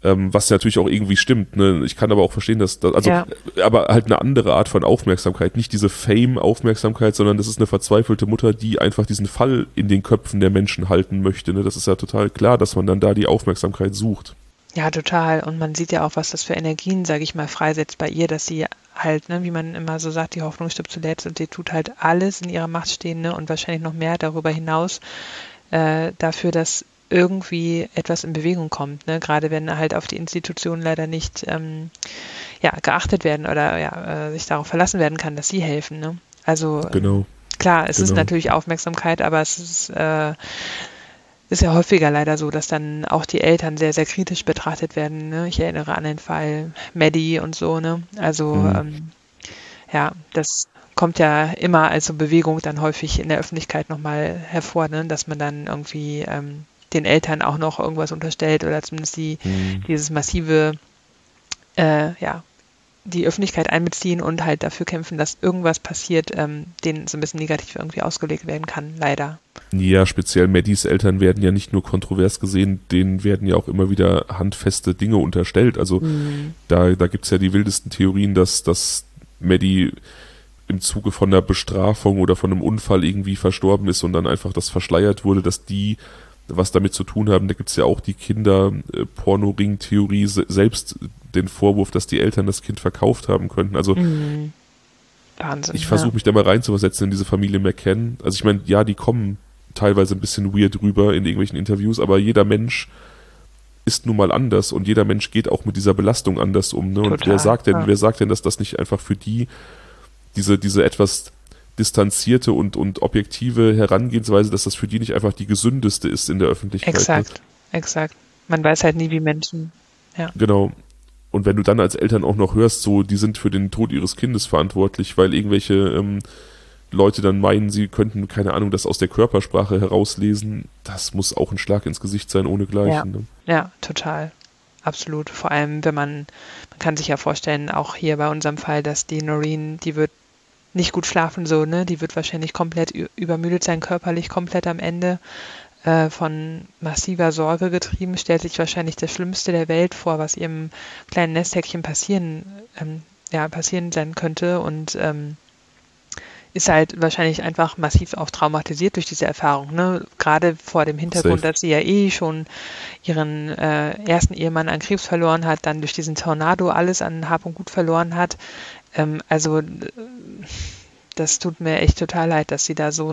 Was ja natürlich auch irgendwie stimmt, ne? Ich kann aber auch verstehen, aber halt eine andere Art von Aufmerksamkeit, nicht diese Fame-Aufmerksamkeit, sondern das ist eine verzweifelte Mutter, die einfach diesen Fall in den Köpfen der Menschen halten möchte, ne? Das ist ja total klar, dass man dann da die Aufmerksamkeit sucht. Ja, total. Und man sieht ja auch, was das für Energien, sage ich mal, freisetzt bei ihr, dass sie halt, ne, wie man immer so sagt, die Hoffnung stirbt zuletzt und sie tut halt alles in ihrer Macht Stehende und wahrscheinlich noch mehr darüber hinaus dafür, dass irgendwie etwas in Bewegung kommt, ne? Gerade wenn halt auf die Institutionen leider nicht geachtet werden oder sich darauf verlassen werden kann, dass sie helfen, ne? Also Genau. klar, es ist natürlich Aufmerksamkeit, aber es ist ja häufiger leider so, dass dann auch die Eltern sehr, sehr kritisch betrachtet werden, ne? Ich erinnere an den Fall Maddie und so, ne? Also das kommt ja immer als so Bewegung dann häufig in der Öffentlichkeit nochmal hervor, ne? Dass man dann irgendwie den Eltern auch noch irgendwas unterstellt oder zumindest dieses massive, die Öffentlichkeit einbeziehen und halt dafür kämpfen, dass irgendwas passiert, denen so ein bisschen negativ irgendwie ausgelegt werden kann, leider. Ja, speziell Maddies Eltern werden ja nicht nur kontrovers gesehen, denen werden ja auch immer wieder handfeste Dinge unterstellt. Also da gibt es ja die wildesten Theorien, dass Maddie im Zuge von einer Bestrafung oder von einem Unfall irgendwie verstorben ist und dann einfach das verschleiert wurde, dass die was damit zu tun haben. Da gibt es ja auch die Kinder-Porno-Ring-Theorie, selbst den Vorwurf, dass die Eltern das Kind verkauft haben könnten. Also Wahnsinn, ich versuche mich da mal reinzuversetzen in diese Familie McCann. Also ich meine, ja, die kommen teilweise ein bisschen weird rüber in irgendwelchen Interviews, aber jeder Mensch ist nun mal anders und jeder Mensch geht auch mit dieser Belastung anders um. Ne? Und Total, wer sagt denn, dass das nicht einfach für die diese etwas distanzierte und objektive Herangehensweise, dass das für die nicht einfach die gesündeste ist in der Öffentlichkeit. Exakt. Man weiß halt nie, wie Menschen. Ja. Genau. Und wenn du dann als Eltern auch noch hörst, so, die sind für den Tod ihres Kindes verantwortlich, weil irgendwelche Leute dann meinen, sie könnten, keine Ahnung, das aus der Körpersprache herauslesen, das muss auch ein Schlag ins Gesicht sein, ohnegleichen. Ne? Ja, total. Absolut. Vor allem, wenn man kann sich ja vorstellen, auch hier bei unserem Fall, dass die Noreen, die wird nicht gut schlafen, so, ne? Die wird wahrscheinlich komplett übermüdet sein, körperlich komplett am Ende, von massiver Sorge getrieben, stellt sich wahrscheinlich das Schlimmste der Welt vor, was ihrem kleinen Nesthäkchen passieren sein könnte und ist halt wahrscheinlich einfach massiv auch traumatisiert durch diese Erfahrung, ne? Gerade vor dem Hintergrund, dass sie ja schon ihren ersten Ehemann an Krebs verloren hat, dann durch diesen Tornado alles an Hab und Gut verloren hat. Also das tut mir echt total leid, dass sie da so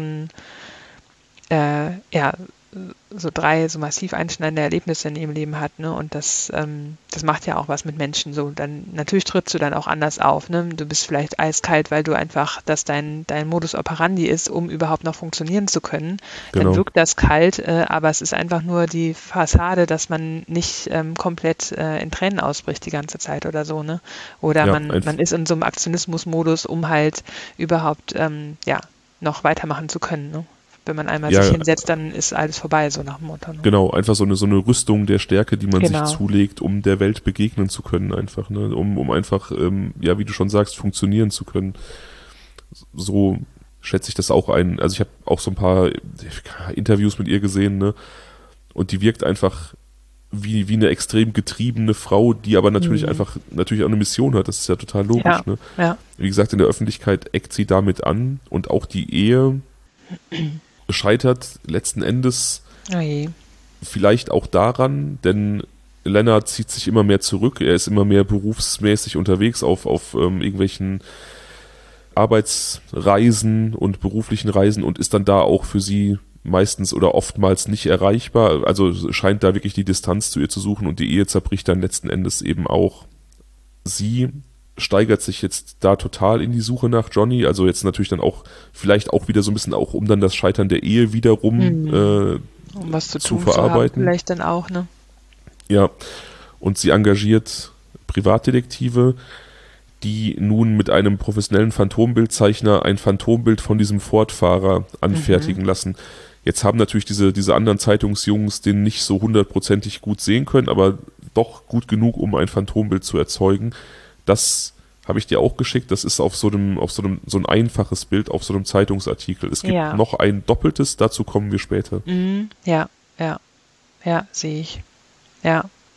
drei so massiv einschneidende Erlebnisse in ihrem Leben hat, ne? Und das macht ja auch was mit Menschen so. Dann natürlich trittst du dann auch anders auf, ne? Du bist vielleicht eiskalt, weil du einfach, dass dein Modus operandi ist, um überhaupt noch funktionieren zu können. Genau. Dann wirkt das kalt, aber es ist einfach nur die Fassade, dass man nicht komplett in Tränen ausbricht die ganze Zeit oder so, ne? Oder man ist in so einem Aktionismus-Modus, um halt überhaupt noch weitermachen zu können, ne? Wenn man einmal sich hinsetzt, dann ist alles vorbei, so nach dem Motto. Ne? Genau, einfach so eine Rüstung der Stärke, die man sich zulegt, um der Welt begegnen zu können einfach, ne? Um einfach, wie du schon sagst, funktionieren zu können. So schätze ich das auch ein. Also ich habe auch so ein paar Interviews mit ihr gesehen, ne? Und die wirkt einfach wie eine extrem getriebene Frau, die aber natürlich auch eine Mission hat. Das ist ja total logisch, ne? Ja. Wie gesagt, in der Öffentlichkeit eckt sie damit an und auch die Ehe scheitert letzten Endes vielleicht auch daran, denn Leonard zieht sich immer mehr zurück, er ist immer mehr berufsmäßig unterwegs auf irgendwelchen Arbeitsreisen und beruflichen Reisen und ist dann da auch für sie meistens oder oftmals nicht erreichbar, also scheint da wirklich die Distanz zu ihr zu suchen und die Ehe zerbricht dann letzten Endes eben auch. Sie steigert sich jetzt da total in die Suche nach Johnny, also jetzt natürlich dann auch vielleicht auch wieder so ein bisschen auch um dann das Scheitern der Ehe wiederum um was zu verarbeiten. Haben, vielleicht dann auch, ne? Ja, und sie engagiert Privatdetektive, die nun mit einem professionellen Phantombildzeichner ein Phantombild von diesem Ford-Fahrer anfertigen lassen. Jetzt haben natürlich diese anderen Zeitungsjungs den nicht so hundertprozentig gut sehen können, aber doch gut genug, um ein Phantombild zu erzeugen. Das habe ich dir auch geschickt. Das ist so ein einfaches Bild auf so einem Zeitungsartikel. Es gibt noch ein doppeltes, dazu kommen wir später. Ja, sehe ich. Ja.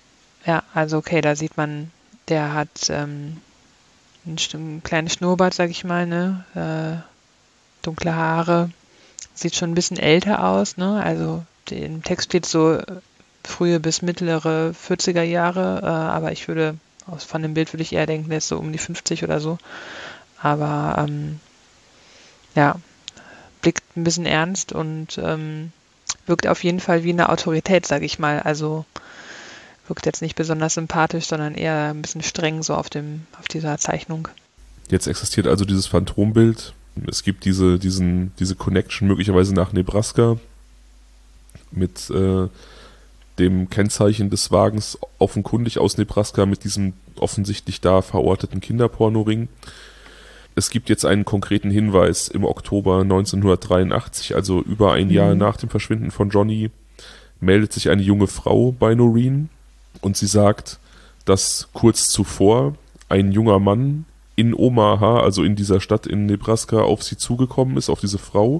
ja, also okay, da sieht man, der hat ein kleines Schnurrbart, sag ich mal, ne? Dunkle Haare, sieht schon ein bisschen älter aus, ne? Also im Text steht so frühe bis mittlere 40er Jahre, aber von dem Bild würde ich eher denken, der ist so um die 50 oder so. Aber ja, blickt ein bisschen ernst und wirkt auf jeden Fall wie eine Autorität, sag ich mal. Also wirkt jetzt nicht besonders sympathisch, sondern eher ein bisschen streng so auf dieser Zeichnung. Jetzt existiert also dieses Phantombild. Es gibt diese Connection möglicherweise nach Nebraska mit dem Kennzeichen des Wagens offenkundig aus Nebraska mit diesem offensichtlich da verorteten Kinderpornoring. Es gibt jetzt einen konkreten Hinweis im Oktober 1983, also über ein Jahr nach dem Verschwinden von Johnny, meldet sich eine junge Frau bei Noreen und sie sagt, dass kurz zuvor ein junger Mann in Omaha, also in dieser Stadt in Nebraska, auf sie zugekommen ist, auf diese Frau,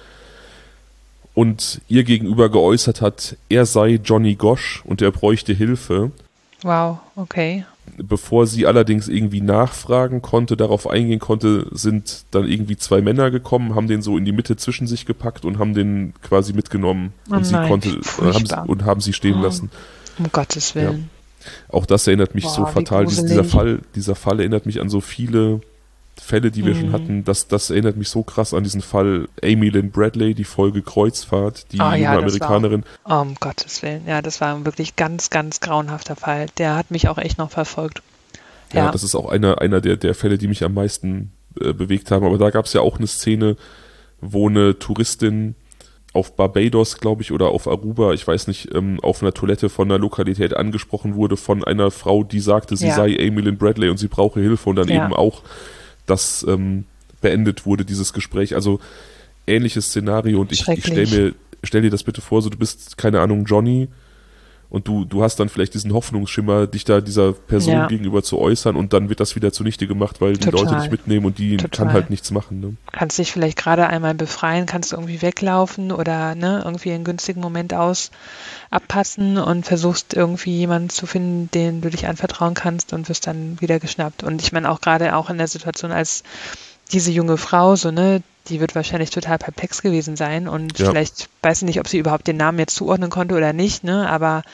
und ihr gegenüber geäußert hat, er sei Johnny Gosch und er bräuchte Hilfe. Wow, okay. Bevor sie allerdings irgendwie nachfragen konnte, darauf eingehen konnte, sind dann irgendwie zwei Männer gekommen, haben den so in die Mitte zwischen sich gepackt und haben den quasi mitgenommen. Oh Und nein, haben sie stehen lassen. Um Gottes Willen. Ja. Auch das erinnert mich so fatal. Dieser Fall erinnert mich an so viele Fälle, die wir schon hatten. Das erinnert mich so krass an diesen Fall Amy Lynn Bradley, die Folge Kreuzfahrt, die junge Amerikanerin. Um Gottes Willen. Ja, das war ein wirklich ganz, ganz grauenhafter Fall. Der hat mich auch echt noch verfolgt. Ja, das ist auch einer der Fälle, die mich am meisten bewegt haben. Aber da gab es ja auch eine Szene, wo eine Touristin auf Barbados, glaube ich, oder auf Aruba, ich weiß nicht, auf einer Toilette von einer Lokalität angesprochen wurde von einer Frau, die sagte, sie sei Amy Lynn Bradley und sie brauche Hilfe und dann eben auch das beendet wurde, dieses Gespräch. Also ähnliches Szenario und ich stell dir das bitte vor, so du bist, keine Ahnung, Johnny und du hast dann vielleicht diesen Hoffnungsschimmer, dich da dieser Person gegenüber zu äußern und dann wird das wieder zunichte gemacht, weil die Leute dich mitnehmen und die kann halt nichts machen. Ne? Kannst dich vielleicht gerade einmal befreien, kannst du irgendwie weglaufen oder irgendwie einen günstigen Moment abpassen und versuchst irgendwie jemanden zu finden, den du dich anvertrauen kannst und wirst dann wieder geschnappt. Und ich meine auch gerade auch in der Situation als diese junge Frau, so, ne, die wird wahrscheinlich total perplex gewesen sein und vielleicht weiß ich nicht, ob sie überhaupt den Namen jetzt zuordnen konnte oder nicht, ne, aber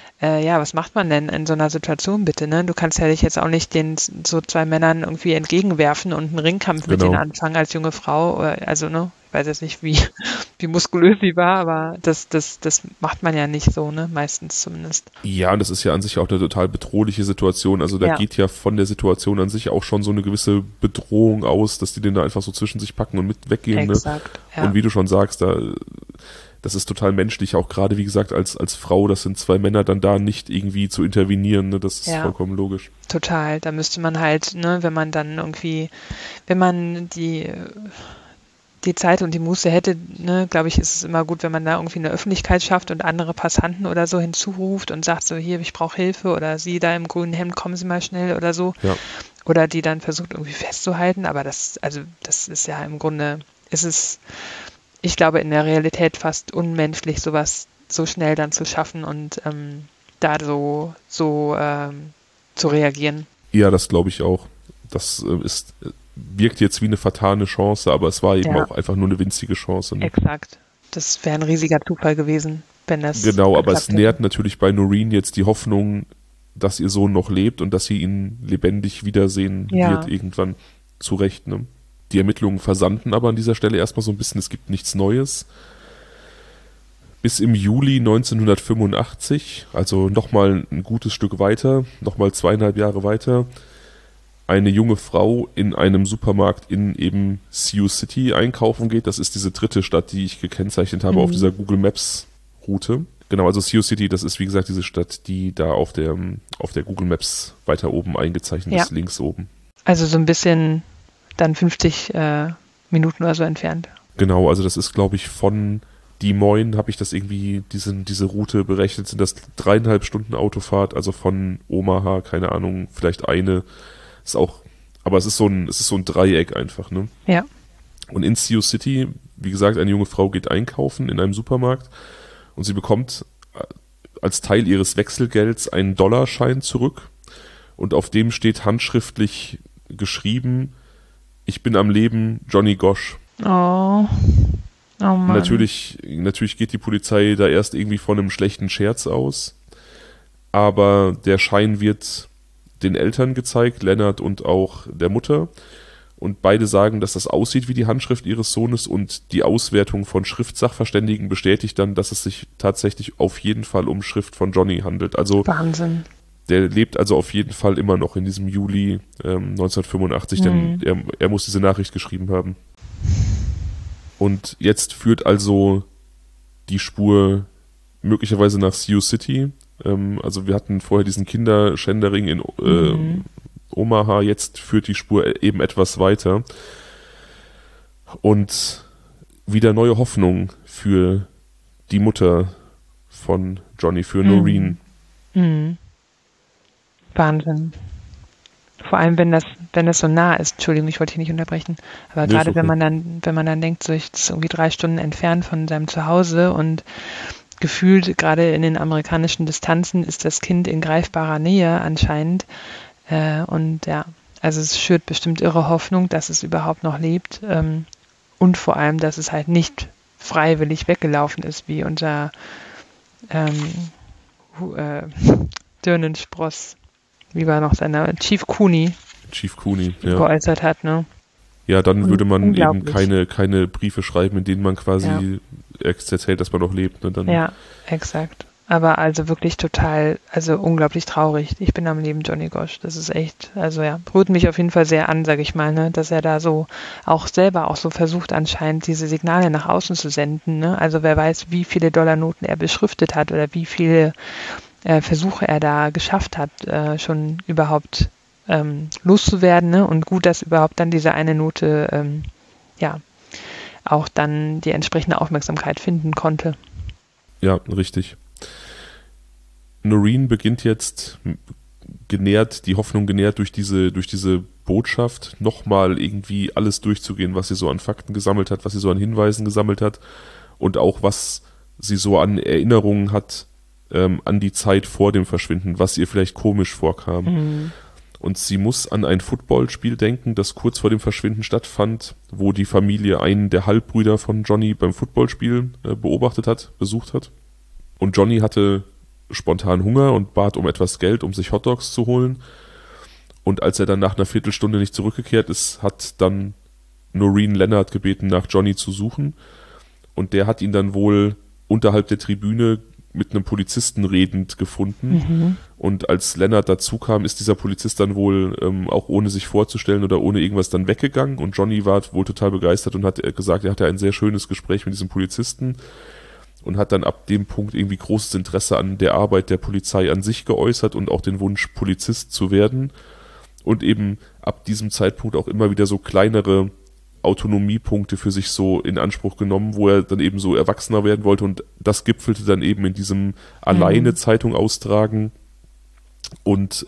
was macht man denn in so einer Situation bitte, ne? Du kannst ja dich jetzt auch nicht so zwei Männern irgendwie entgegenwerfen und einen Ringkampf mit denen anfangen als junge Frau, also, ne, ich weiß jetzt nicht, wie muskulös sie war, aber das macht man ja nicht so, ne, meistens zumindest. Ja, und das ist ja an sich auch eine total bedrohliche Situation, also da geht ja von der Situation an sich auch schon so eine gewisse Bedrohung aus, dass die den da einfach so zwischen sich packen und mit weggehen, Exakt, ne? Und wie du schon sagst, das ist total menschlich, auch gerade, wie gesagt, als Frau, das sind zwei Männer, dann da nicht irgendwie zu intervenieren, ne? Das ist vollkommen logisch. Total, da müsste man halt, ne, wenn man die Zeit und die Muße hätte, ne, glaube ich, ist es immer gut, wenn man da irgendwie eine Öffentlichkeit schafft und andere Passanten oder so hinzuruft und sagt so, hier, ich brauche Hilfe oder Sie da im grünen Hemd, kommen Sie mal schnell oder so. Ja. Oder die dann versucht irgendwie festzuhalten, aber das ist ja im Grunde, ich glaube, in der Realität fast unmenschlich, sowas so schnell dann zu schaffen und da so zu reagieren. Ja, das glaube ich auch. Das wirkt jetzt wie eine vertane Chance, aber es war eben auch einfach nur eine winzige Chance. Ne? Exakt. Das wäre ein riesiger Zufall gewesen, wenn das genau, aber es nährt natürlich bei Noreen jetzt die Hoffnung, dass ihr Sohn noch lebt und dass sie ihn lebendig wiedersehen wird irgendwann zurecht, ne? Die Ermittlungen versanden aber an dieser Stelle erstmal so ein bisschen, es gibt nichts Neues. Bis im Juli 1985, also nochmal ein gutes Stück weiter, nochmal 2,5 Jahre weiter, eine junge Frau in einem Supermarkt in eben Sioux City einkaufen geht. Das ist diese dritte Stadt, die ich gekennzeichnet habe auf dieser Google Maps Route. Genau, also Sioux City, das ist wie gesagt diese Stadt, die da auf der Google Maps weiter oben eingezeichnet ist, links oben. Also so ein bisschen dann 50 Minuten oder so entfernt. Genau, also das ist, glaube ich, von Des Moines habe ich das irgendwie, diese Route berechnet, sind das 3,5 Stunden Autofahrt, also von Omaha, keine Ahnung, vielleicht eine, ist auch, aber es ist so ein Dreieck einfach, ne? Ja. Und in Sioux City, wie gesagt, eine junge Frau geht einkaufen in einem Supermarkt und sie bekommt als Teil ihres Wechselgelds einen Dollarschein zurück und auf dem steht handschriftlich geschrieben: Ich bin am Leben, Johnny Gosch. Oh. Oh Mann. Natürlich geht die Polizei da erst irgendwie von einem schlechten Scherz aus, aber der Schein wird den Eltern gezeigt, Lennart und auch der Mutter, und beide sagen, dass das aussieht wie die Handschrift ihres Sohnes, und die Auswertung von Schriftsachverständigen bestätigt dann, dass es sich tatsächlich auf jeden Fall um Schrift von Johnny handelt. Also Wahnsinn. der lebt also auf jeden Fall immer noch in diesem Juli 1985, denn er muss diese Nachricht geschrieben haben. Und jetzt führt also die Spur möglicherweise nach Sioux City. Also wir hatten vorher diesen Kinderschändering in Omaha, jetzt führt die Spur eben etwas weiter. Und wieder neue Hoffnung für die Mutter von Johnny, für Noreen. Wahnsinn. Vor allem, wenn das so nah ist. Entschuldigung, ich wollte dich nicht unterbrechen. Aber Nee, gerade ist okay. wenn man dann denkt, so, ich ist irgendwie 3 Stunden entfernt von seinem Zuhause und gefühlt gerade in den amerikanischen Distanzen ist das Kind in greifbarer Nähe anscheinend. Und ja, also es schürt bestimmt irre Hoffnung, dass es überhaupt noch lebt. Und vor allem, dass es halt nicht freiwillig weggelaufen ist, wie unser Dirnenspross, wie war noch seiner Chief Cooney Ja. geäußert hat, ne? Ja, dann würde man eben Unglaublich. keine Briefe schreiben, in denen man quasi erzählt, dass man noch lebt. Ne? Dann, Ja, exakt. Aber also wirklich total, also unglaublich traurig. Ich bin am Leben, Johnny Gosch. Das ist echt, also ja, rührt mich auf jeden Fall sehr an, sag ich mal, ne, dass er da so auch selber auch so versucht anscheinend diese Signale nach außen zu senden, ne? Also wer weiß, wie viele Dollarnoten er beschriftet hat oder wie viele Versuche er da geschafft hat, schon überhaupt loszuwerden, ne? Und gut, dass überhaupt dann diese eine Note auch dann die entsprechende Aufmerksamkeit finden konnte. Ja, richtig. Noreen beginnt jetzt die Hoffnung genährt durch diese Botschaft, nochmal irgendwie alles durchzugehen, was sie so an Fakten gesammelt hat, was sie so an Hinweisen gesammelt hat und auch was sie so an Erinnerungen hat an die Zeit vor dem Verschwinden, was ihr vielleicht komisch vorkam. Und sie muss an ein Footballspiel denken, das kurz vor dem Verschwinden stattfand, wo die Familie einen der Halbbrüder von Johnny beim Footballspiel besucht hat. Und Johnny hatte spontan Hunger und bat um etwas Geld, um sich Hotdogs zu holen. Und als er dann nach einer Viertelstunde nicht zurückgekehrt ist, hat dann Noreen Lennart gebeten, nach Johnny zu suchen. Und der hat ihn dann wohl unterhalb der Tribüne mit einem Polizisten redend gefunden. Und als Lennart dazu kam, ist dieser Polizist dann wohl auch ohne sich vorzustellen oder ohne irgendwas dann weggegangen. Und Johnny war wohl total begeistert und hat gesagt, er hatte ein sehr schönes Gespräch mit diesem Polizisten und hat dann ab dem Punkt irgendwie großes Interesse an der Arbeit der Polizei an sich geäußert und auch den Wunsch, Polizist zu werden. Und eben ab diesem Zeitpunkt auch immer wieder so kleinere Autonomiepunkte für sich so in Anspruch genommen, wo er dann eben so erwachsener werden wollte, und das gipfelte dann eben in diesem alleine Zeitung austragen und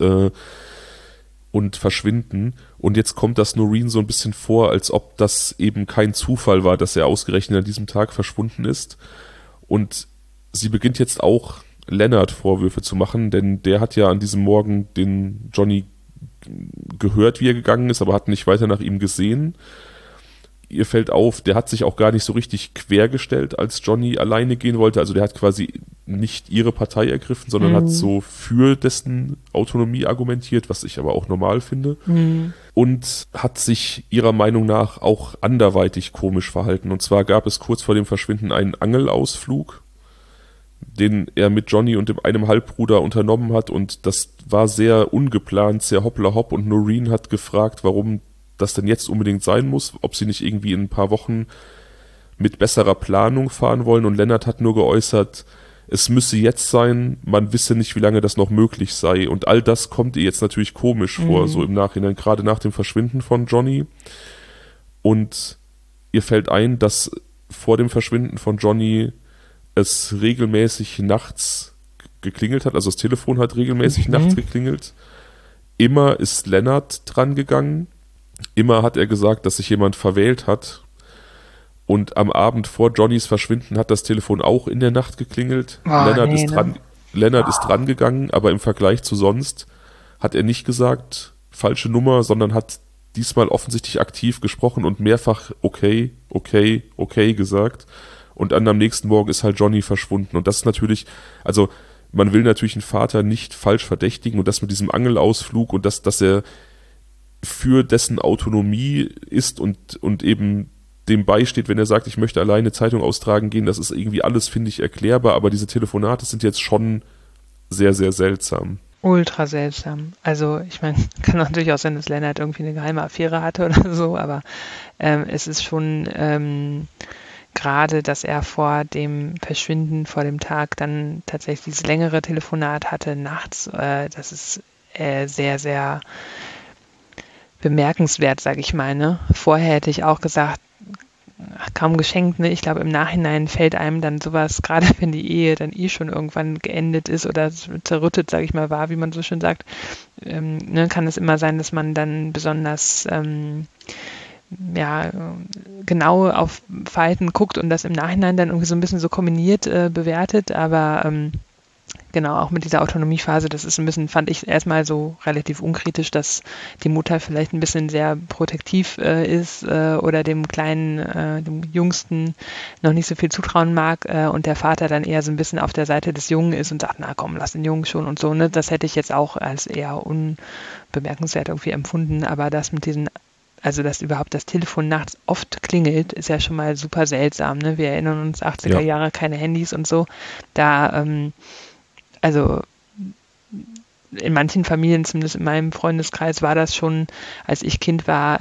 verschwinden. Und jetzt kommt das Noreen so ein bisschen vor, als ob das eben kein Zufall war, dass er ausgerechnet an diesem Tag verschwunden ist. Und sie beginnt jetzt auch Lennart Vorwürfe zu machen, denn der hat ja an diesem Morgen den Johnny gehört, wie er gegangen ist, aber hat nicht weiter nach ihm gesehen. Ihr fällt auf, der hat sich auch gar nicht so richtig quergestellt, als Johnny alleine gehen wollte. Also der hat quasi nicht ihre Partei ergriffen, sondern hat so für dessen Autonomie argumentiert, was ich aber auch normal finde. Und hat sich ihrer Meinung nach auch anderweitig komisch verhalten. Und zwar gab es kurz vor dem Verschwinden einen Angelausflug, den er mit Johnny und einem Halbbruder unternommen hat. Und das war sehr ungeplant, sehr hoppla hopp. Und Noreen hat gefragt, warum das denn jetzt unbedingt sein muss, ob sie nicht irgendwie in ein paar Wochen mit besserer Planung fahren wollen. Und Lennart hat nur geäußert, es müsse jetzt sein, man wisse nicht, wie lange das noch möglich sei. Und all das kommt ihr jetzt natürlich komisch vor, so im Nachhinein, gerade nach dem Verschwinden von Johnny. Und ihr fällt ein, dass vor dem Verschwinden von Johnny es regelmäßig nachts geklingelt hat, also das Telefon hat regelmäßig nachts geklingelt. Immer ist Lennart dran gegangen. Immer hat er gesagt, dass sich jemand verwählt hat. Und am Abend vor Johnnys Verschwinden hat das Telefon auch in der Nacht geklingelt. Lennart ist dran. Lennart ist drangegangen, aber im Vergleich zu sonst hat er nicht gesagt, falsche Nummer, sondern hat diesmal offensichtlich aktiv gesprochen und mehrfach okay gesagt. Und dann am nächsten Morgen ist halt Johnny verschwunden. Und das ist natürlich, also man will natürlich einen Vater nicht falsch verdächtigen und das mit diesem Angelausflug und dass er für dessen Autonomie ist und eben dem beisteht, wenn er sagt, ich möchte alleine Zeitung austragen gehen, das ist irgendwie alles, finde ich, erklärbar, aber diese Telefonate sind jetzt schon sehr, sehr seltsam. Ultra seltsam. Also ich meine, kann natürlich auch sein, dass Lennart irgendwie eine geheime Affäre hatte oder so, aber es ist schon gerade, dass er vor dem Verschwinden, vor dem Tag dann tatsächlich dieses längere Telefonat hatte nachts, das ist sehr, sehr bemerkenswert, sage ich mal. Ne? Vorher hätte ich auch gesagt, kaum geschenkt, ne? Ich glaube, im Nachhinein fällt einem dann sowas, gerade wenn die Ehe dann schon irgendwann geendet ist oder zerrüttet, sage ich mal, war, wie man so schön sagt, ne? Kann es immer sein, dass man dann besonders genau auf Verhalten guckt und das im Nachhinein dann irgendwie so ein bisschen so kombiniert bewertet, aber genau, auch mit dieser Autonomiephase, das ist ein bisschen, fand ich erstmal so relativ unkritisch, dass die Mutter vielleicht ein bisschen sehr protektiv ist oder dem Kleinen, dem Jüngsten noch nicht so viel zutrauen mag und der Vater dann eher so ein bisschen auf der Seite des Jungen ist und sagt, na komm, lass den Jungen schon und so, ne? Das hätte ich jetzt auch als eher unbemerkenswert irgendwie empfunden, aber das mit diesen, also dass überhaupt das Telefon nachts oft klingelt, ist ja schon mal super seltsam, ne? Wir erinnern uns 80er Jahre, keine Handys und so, da also in manchen Familien, zumindest in meinem Freundeskreis, war das schon, als ich Kind war,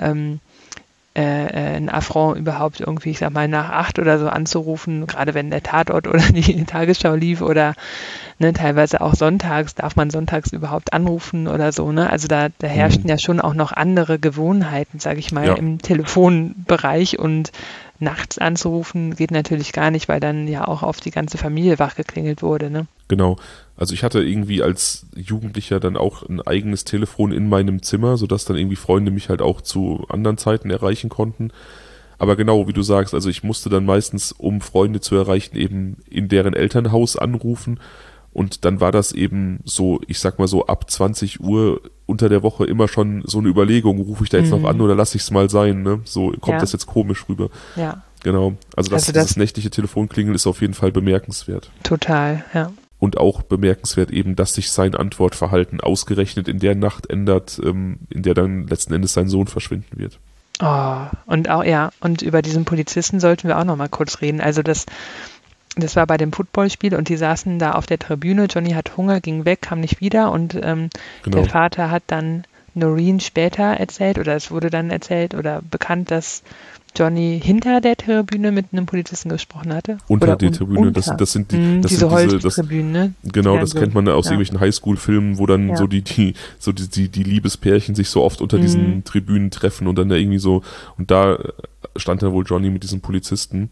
ein Affront überhaupt irgendwie, ich sag mal, nach 8 oder so anzurufen, gerade wenn der Tatort oder die Tagesschau lief oder ne, teilweise auch sonntags, darf man sonntags überhaupt anrufen oder so, ne? Also da herrschten ja schon auch noch andere Gewohnheiten, sage ich mal, im Telefonbereich und nachts anzurufen geht natürlich gar nicht, weil dann ja auch auf die ganze Familie wachgeklingelt wurde, ne? Genau. Also ich hatte irgendwie als Jugendlicher dann auch ein eigenes Telefon in meinem Zimmer, sodass dann irgendwie Freunde mich halt auch zu anderen Zeiten erreichen konnten. Aber genau, wie du sagst, also ich musste dann meistens, um Freunde zu erreichen, eben in deren Elternhaus anrufen. Und dann war das eben so, ich sag mal so ab 20 Uhr unter der Woche immer schon so eine Überlegung, rufe ich da jetzt noch an oder lasse ich es mal sein, ne? So kommt das jetzt komisch rüber. Ja. Genau. Also das nächtliche Telefonklingeln ist auf jeden Fall bemerkenswert. Total, ja. Und auch bemerkenswert eben, dass sich sein Antwortverhalten ausgerechnet in der Nacht ändert, in der dann letzten Endes sein Sohn verschwinden wird. Oh, und auch, ja, und über diesen Polizisten sollten wir auch noch mal kurz reden. Also das war bei dem Footballspiel und die saßen da auf der Tribüne. Johnny hat Hunger, ging weg, kam nicht wieder und der Vater hat dann Noreen später erzählt oder es wurde dann erzählt oder bekannt, dass Johnny hinter der Tribüne mit einem Polizisten gesprochen hatte. Unter der Tribüne, das sind diese Holztribünen, ne? Genau, das kennt man aus irgendwelchen Highschool-Filmen, wo dann so die Liebespärchen sich so oft unter diesen Tribünen treffen und dann da irgendwie so, und da stand dann wohl Johnny mit diesem Polizisten.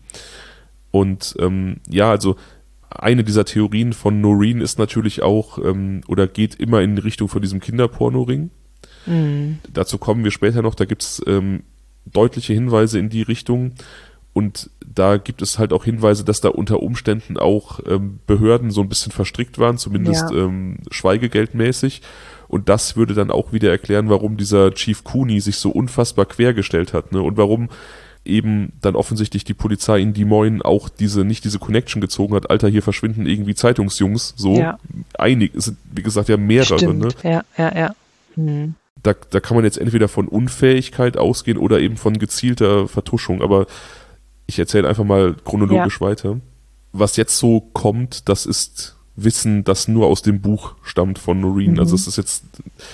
Und also eine dieser Theorien von Noreen ist natürlich auch, oder geht immer in Richtung von diesem Kinderpornoring. Dazu kommen wir später noch, da gibt's deutliche Hinweise in die Richtung und da gibt es halt auch Hinweise, dass da unter Umständen auch Behörden so ein bisschen verstrickt waren, zumindest schweigegeldmäßig, und das würde dann auch wieder erklären, warum dieser Chief Cooney sich so unfassbar quergestellt hat, ne? Und warum eben dann offensichtlich die Polizei in Des Moines auch nicht diese Connection gezogen hat, Alter, hier verschwinden irgendwie Zeitungsjungs, so einige, es sind wie gesagt ja mehrere. Stimmt. Ne? Ja. Da kann man jetzt entweder von Unfähigkeit ausgehen oder eben von gezielter Vertuschung, aber ich erzähle einfach mal chronologisch weiter. Was jetzt so kommt, das ist Wissen, das nur aus dem Buch stammt von Noreen. Also es ist jetzt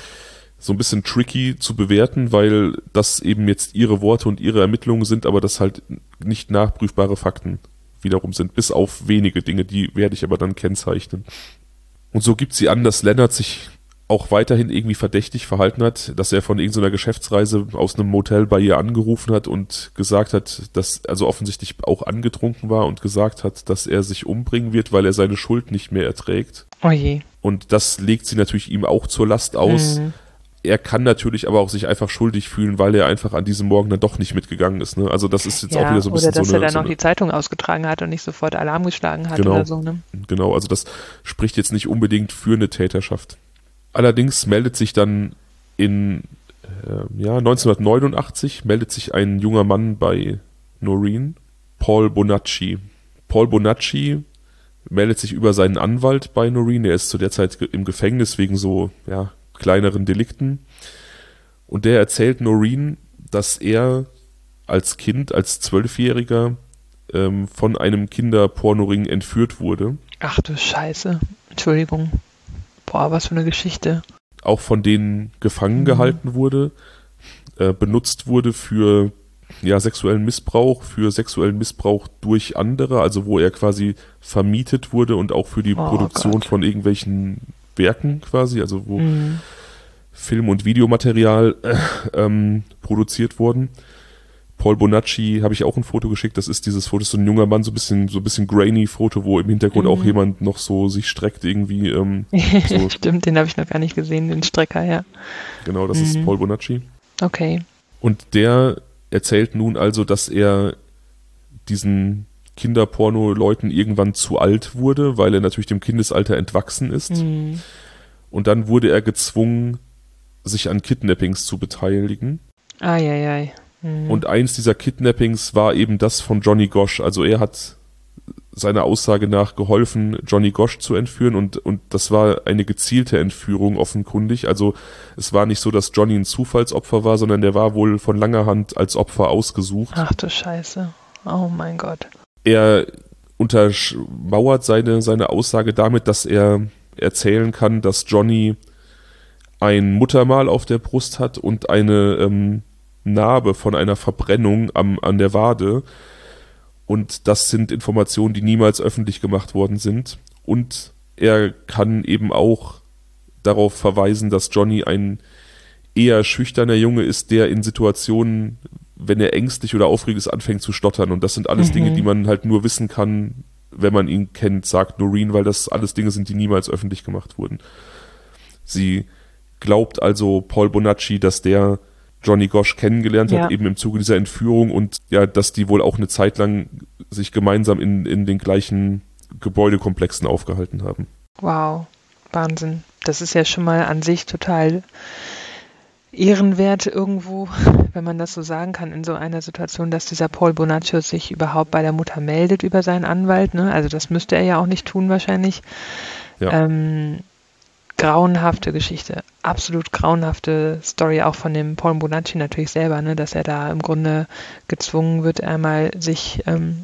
so ein bisschen tricky zu bewerten, weil das eben jetzt ihre Worte und ihre Ermittlungen sind, aber das halt nicht nachprüfbare Fakten wiederum sind, bis auf wenige Dinge, die werde ich aber dann kennzeichnen. Und so gibt sie an, dass Lennart sich auch weiterhin irgendwie verdächtig verhalten hat, dass er von irgendeiner Geschäftsreise aus einem Motel bei ihr angerufen hat und gesagt hat, dass also offensichtlich auch angetrunken war und gesagt hat, dass er sich umbringen wird, weil er seine Schuld nicht mehr erträgt. Oh je. Und das legt sie natürlich ihm auch zur Last aus. er kann natürlich aber auch sich einfach schuldig fühlen, weil er einfach an diesem Morgen dann doch nicht mitgegangen ist. Ne? Also das ist jetzt auch wieder so ein bisschen oder dass so er dann so noch die Zeitung ausgetragen hat und nicht sofort Alarm geschlagen hat genau, oder so. Ne? Genau, also das spricht jetzt nicht unbedingt für eine Täterschaft. Allerdings meldet sich dann 1989 meldet sich ein junger Mann bei Noreen, Paul Bonacci. Paul Bonacci meldet sich über seinen Anwalt bei Noreen. Er ist zu der Zeit im Gefängnis wegen so kleineren Delikten. Und der erzählt Noreen, dass er als Kind, als 12-Jähriger von einem Kinderpornoring entführt wurde. Ach du Scheiße. Entschuldigung. Boah, was für eine Geschichte. Auch von denen gefangen gehalten wurde, benutzt wurde für sexuellen Missbrauch durch andere, also wo er quasi vermietet wurde und auch für die Produktion von irgendwelchen Werken quasi, also wo Film- und Videomaterial produziert wurden. Paul Bonacci habe ich auch ein Foto geschickt, das ist dieses Foto, so ein junger Mann, so ein bisschen grainy Foto, wo im Hintergrund auch jemand noch so sich streckt irgendwie. So. Stimmt, den habe ich noch gar nicht gesehen, den Strecker, ja. Genau, das ist Paul Bonacci. Okay. Und der erzählt nun also, dass er diesen Kinderporno-Leuten irgendwann zu alt wurde, weil er natürlich dem Kindesalter entwachsen ist. Und dann wurde er gezwungen, sich an Kidnappings zu beteiligen. Eieiei. Und eins dieser Kidnappings war eben das von Johnny Gosch. Also er hat seiner Aussage nach geholfen, Johnny Gosch zu entführen und das war eine gezielte Entführung offenkundig. Also es war nicht so, dass Johnny ein Zufallsopfer war, sondern der war wohl von langer Hand als Opfer ausgesucht. Ach du Scheiße. Oh mein Gott. Er untermauert seine Aussage damit, dass er erzählen kann, dass Johnny ein Muttermal auf der Brust hat und eine Narbe von einer Verbrennung an der Wade. Und das sind Informationen, die niemals öffentlich gemacht worden sind. Und er kann eben auch darauf verweisen, dass Johnny ein eher schüchterner Junge ist, der in Situationen, wenn er ängstlich oder aufgeregt ist, anfängt zu stottern. Und das sind alles Dinge, die man halt nur wissen kann, wenn man ihn kennt, sagt Noreen, weil das alles Dinge sind, die niemals öffentlich gemacht wurden. Sie glaubt also Paul Bonacci, dass der Johnny Gosch kennengelernt hat, eben im Zuge dieser Entführung und dass die wohl auch eine Zeit lang sich gemeinsam in den gleichen Gebäudekomplexen aufgehalten haben. Wow, Wahnsinn. Das ist ja schon mal an sich total ehrenwert irgendwo, wenn man das so sagen kann, in so einer Situation, dass dieser Paul Bonacci sich überhaupt bei der Mutter meldet über seinen Anwalt. Ne? Also das müsste er ja auch nicht tun wahrscheinlich. Ja. Grauenhafte Geschichte, absolut grauenhafte Story auch von dem Paul Bonacci natürlich selber, ne, dass er da im Grunde gezwungen wird, einmal sich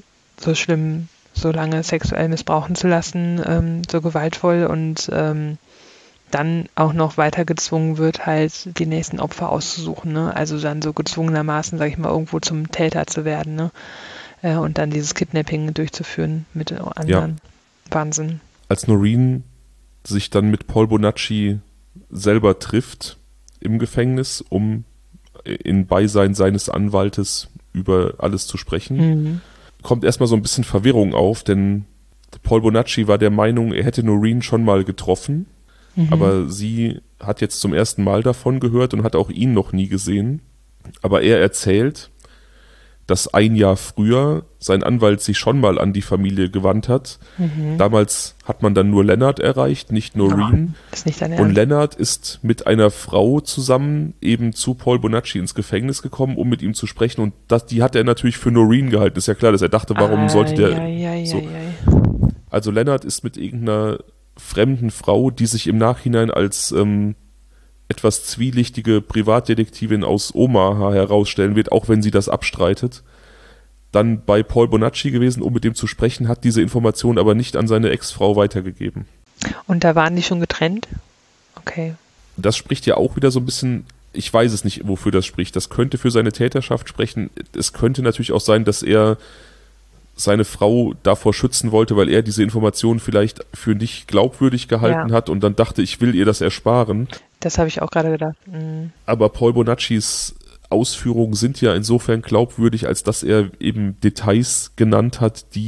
so lange sexuell missbrauchen zu lassen, so gewaltvoll und dann auch noch weiter gezwungen wird, halt die nächsten Opfer auszusuchen, ne, also dann so gezwungenermaßen, sag ich mal, irgendwo zum Täter zu werden, ne, und dann dieses Kidnapping durchzuführen mit anderen. Ja. Wahnsinn. Als Noreen sich dann mit Paul Bonacci selber trifft im Gefängnis, um in Beisein seines Anwaltes über alles zu sprechen, kommt erstmal so ein bisschen Verwirrung auf, denn Paul Bonacci war der Meinung, er hätte Noreen schon mal getroffen, aber sie hat jetzt zum ersten Mal davon gehört und hat auch ihn noch nie gesehen. Aber er erzählt, dass ein Jahr früher sein Anwalt sich schon mal an die Familie gewandt hat. Damals hat man dann nur Lennart erreicht, nicht Noreen. Ist nicht dein Ernst. Und Lennart ist mit einer Frau zusammen eben zu Paul Bonacci ins Gefängnis gekommen, um mit ihm zu sprechen. Und die hat er natürlich für Noreen gehalten. Ist ja klar, dass er dachte, warum sollte der so. Also Lennart ist mit irgendeiner fremden Frau, die sich im Nachhinein als etwas zwielichtige Privatdetektivin aus Omaha herausstellen wird, auch wenn sie das abstreitet, dann bei Paul Bonacci gewesen, um mit dem zu sprechen, hat diese Information aber nicht an seine Ex-Frau weitergegeben. Und da waren die schon getrennt? Okay. Das spricht ja auch wieder so ein bisschen, ich weiß es nicht, wofür das spricht. Das könnte für seine Täterschaft sprechen. Es könnte natürlich auch sein, dass er seine Frau davor schützen wollte, weil er diese Information vielleicht für nicht glaubwürdig gehalten hat und dann dachte, ich will ihr das ersparen. Das habe ich auch gerade gedacht. Aber Paul Bonaccis Ausführungen sind ja insofern glaubwürdig, als dass er eben Details genannt hat, die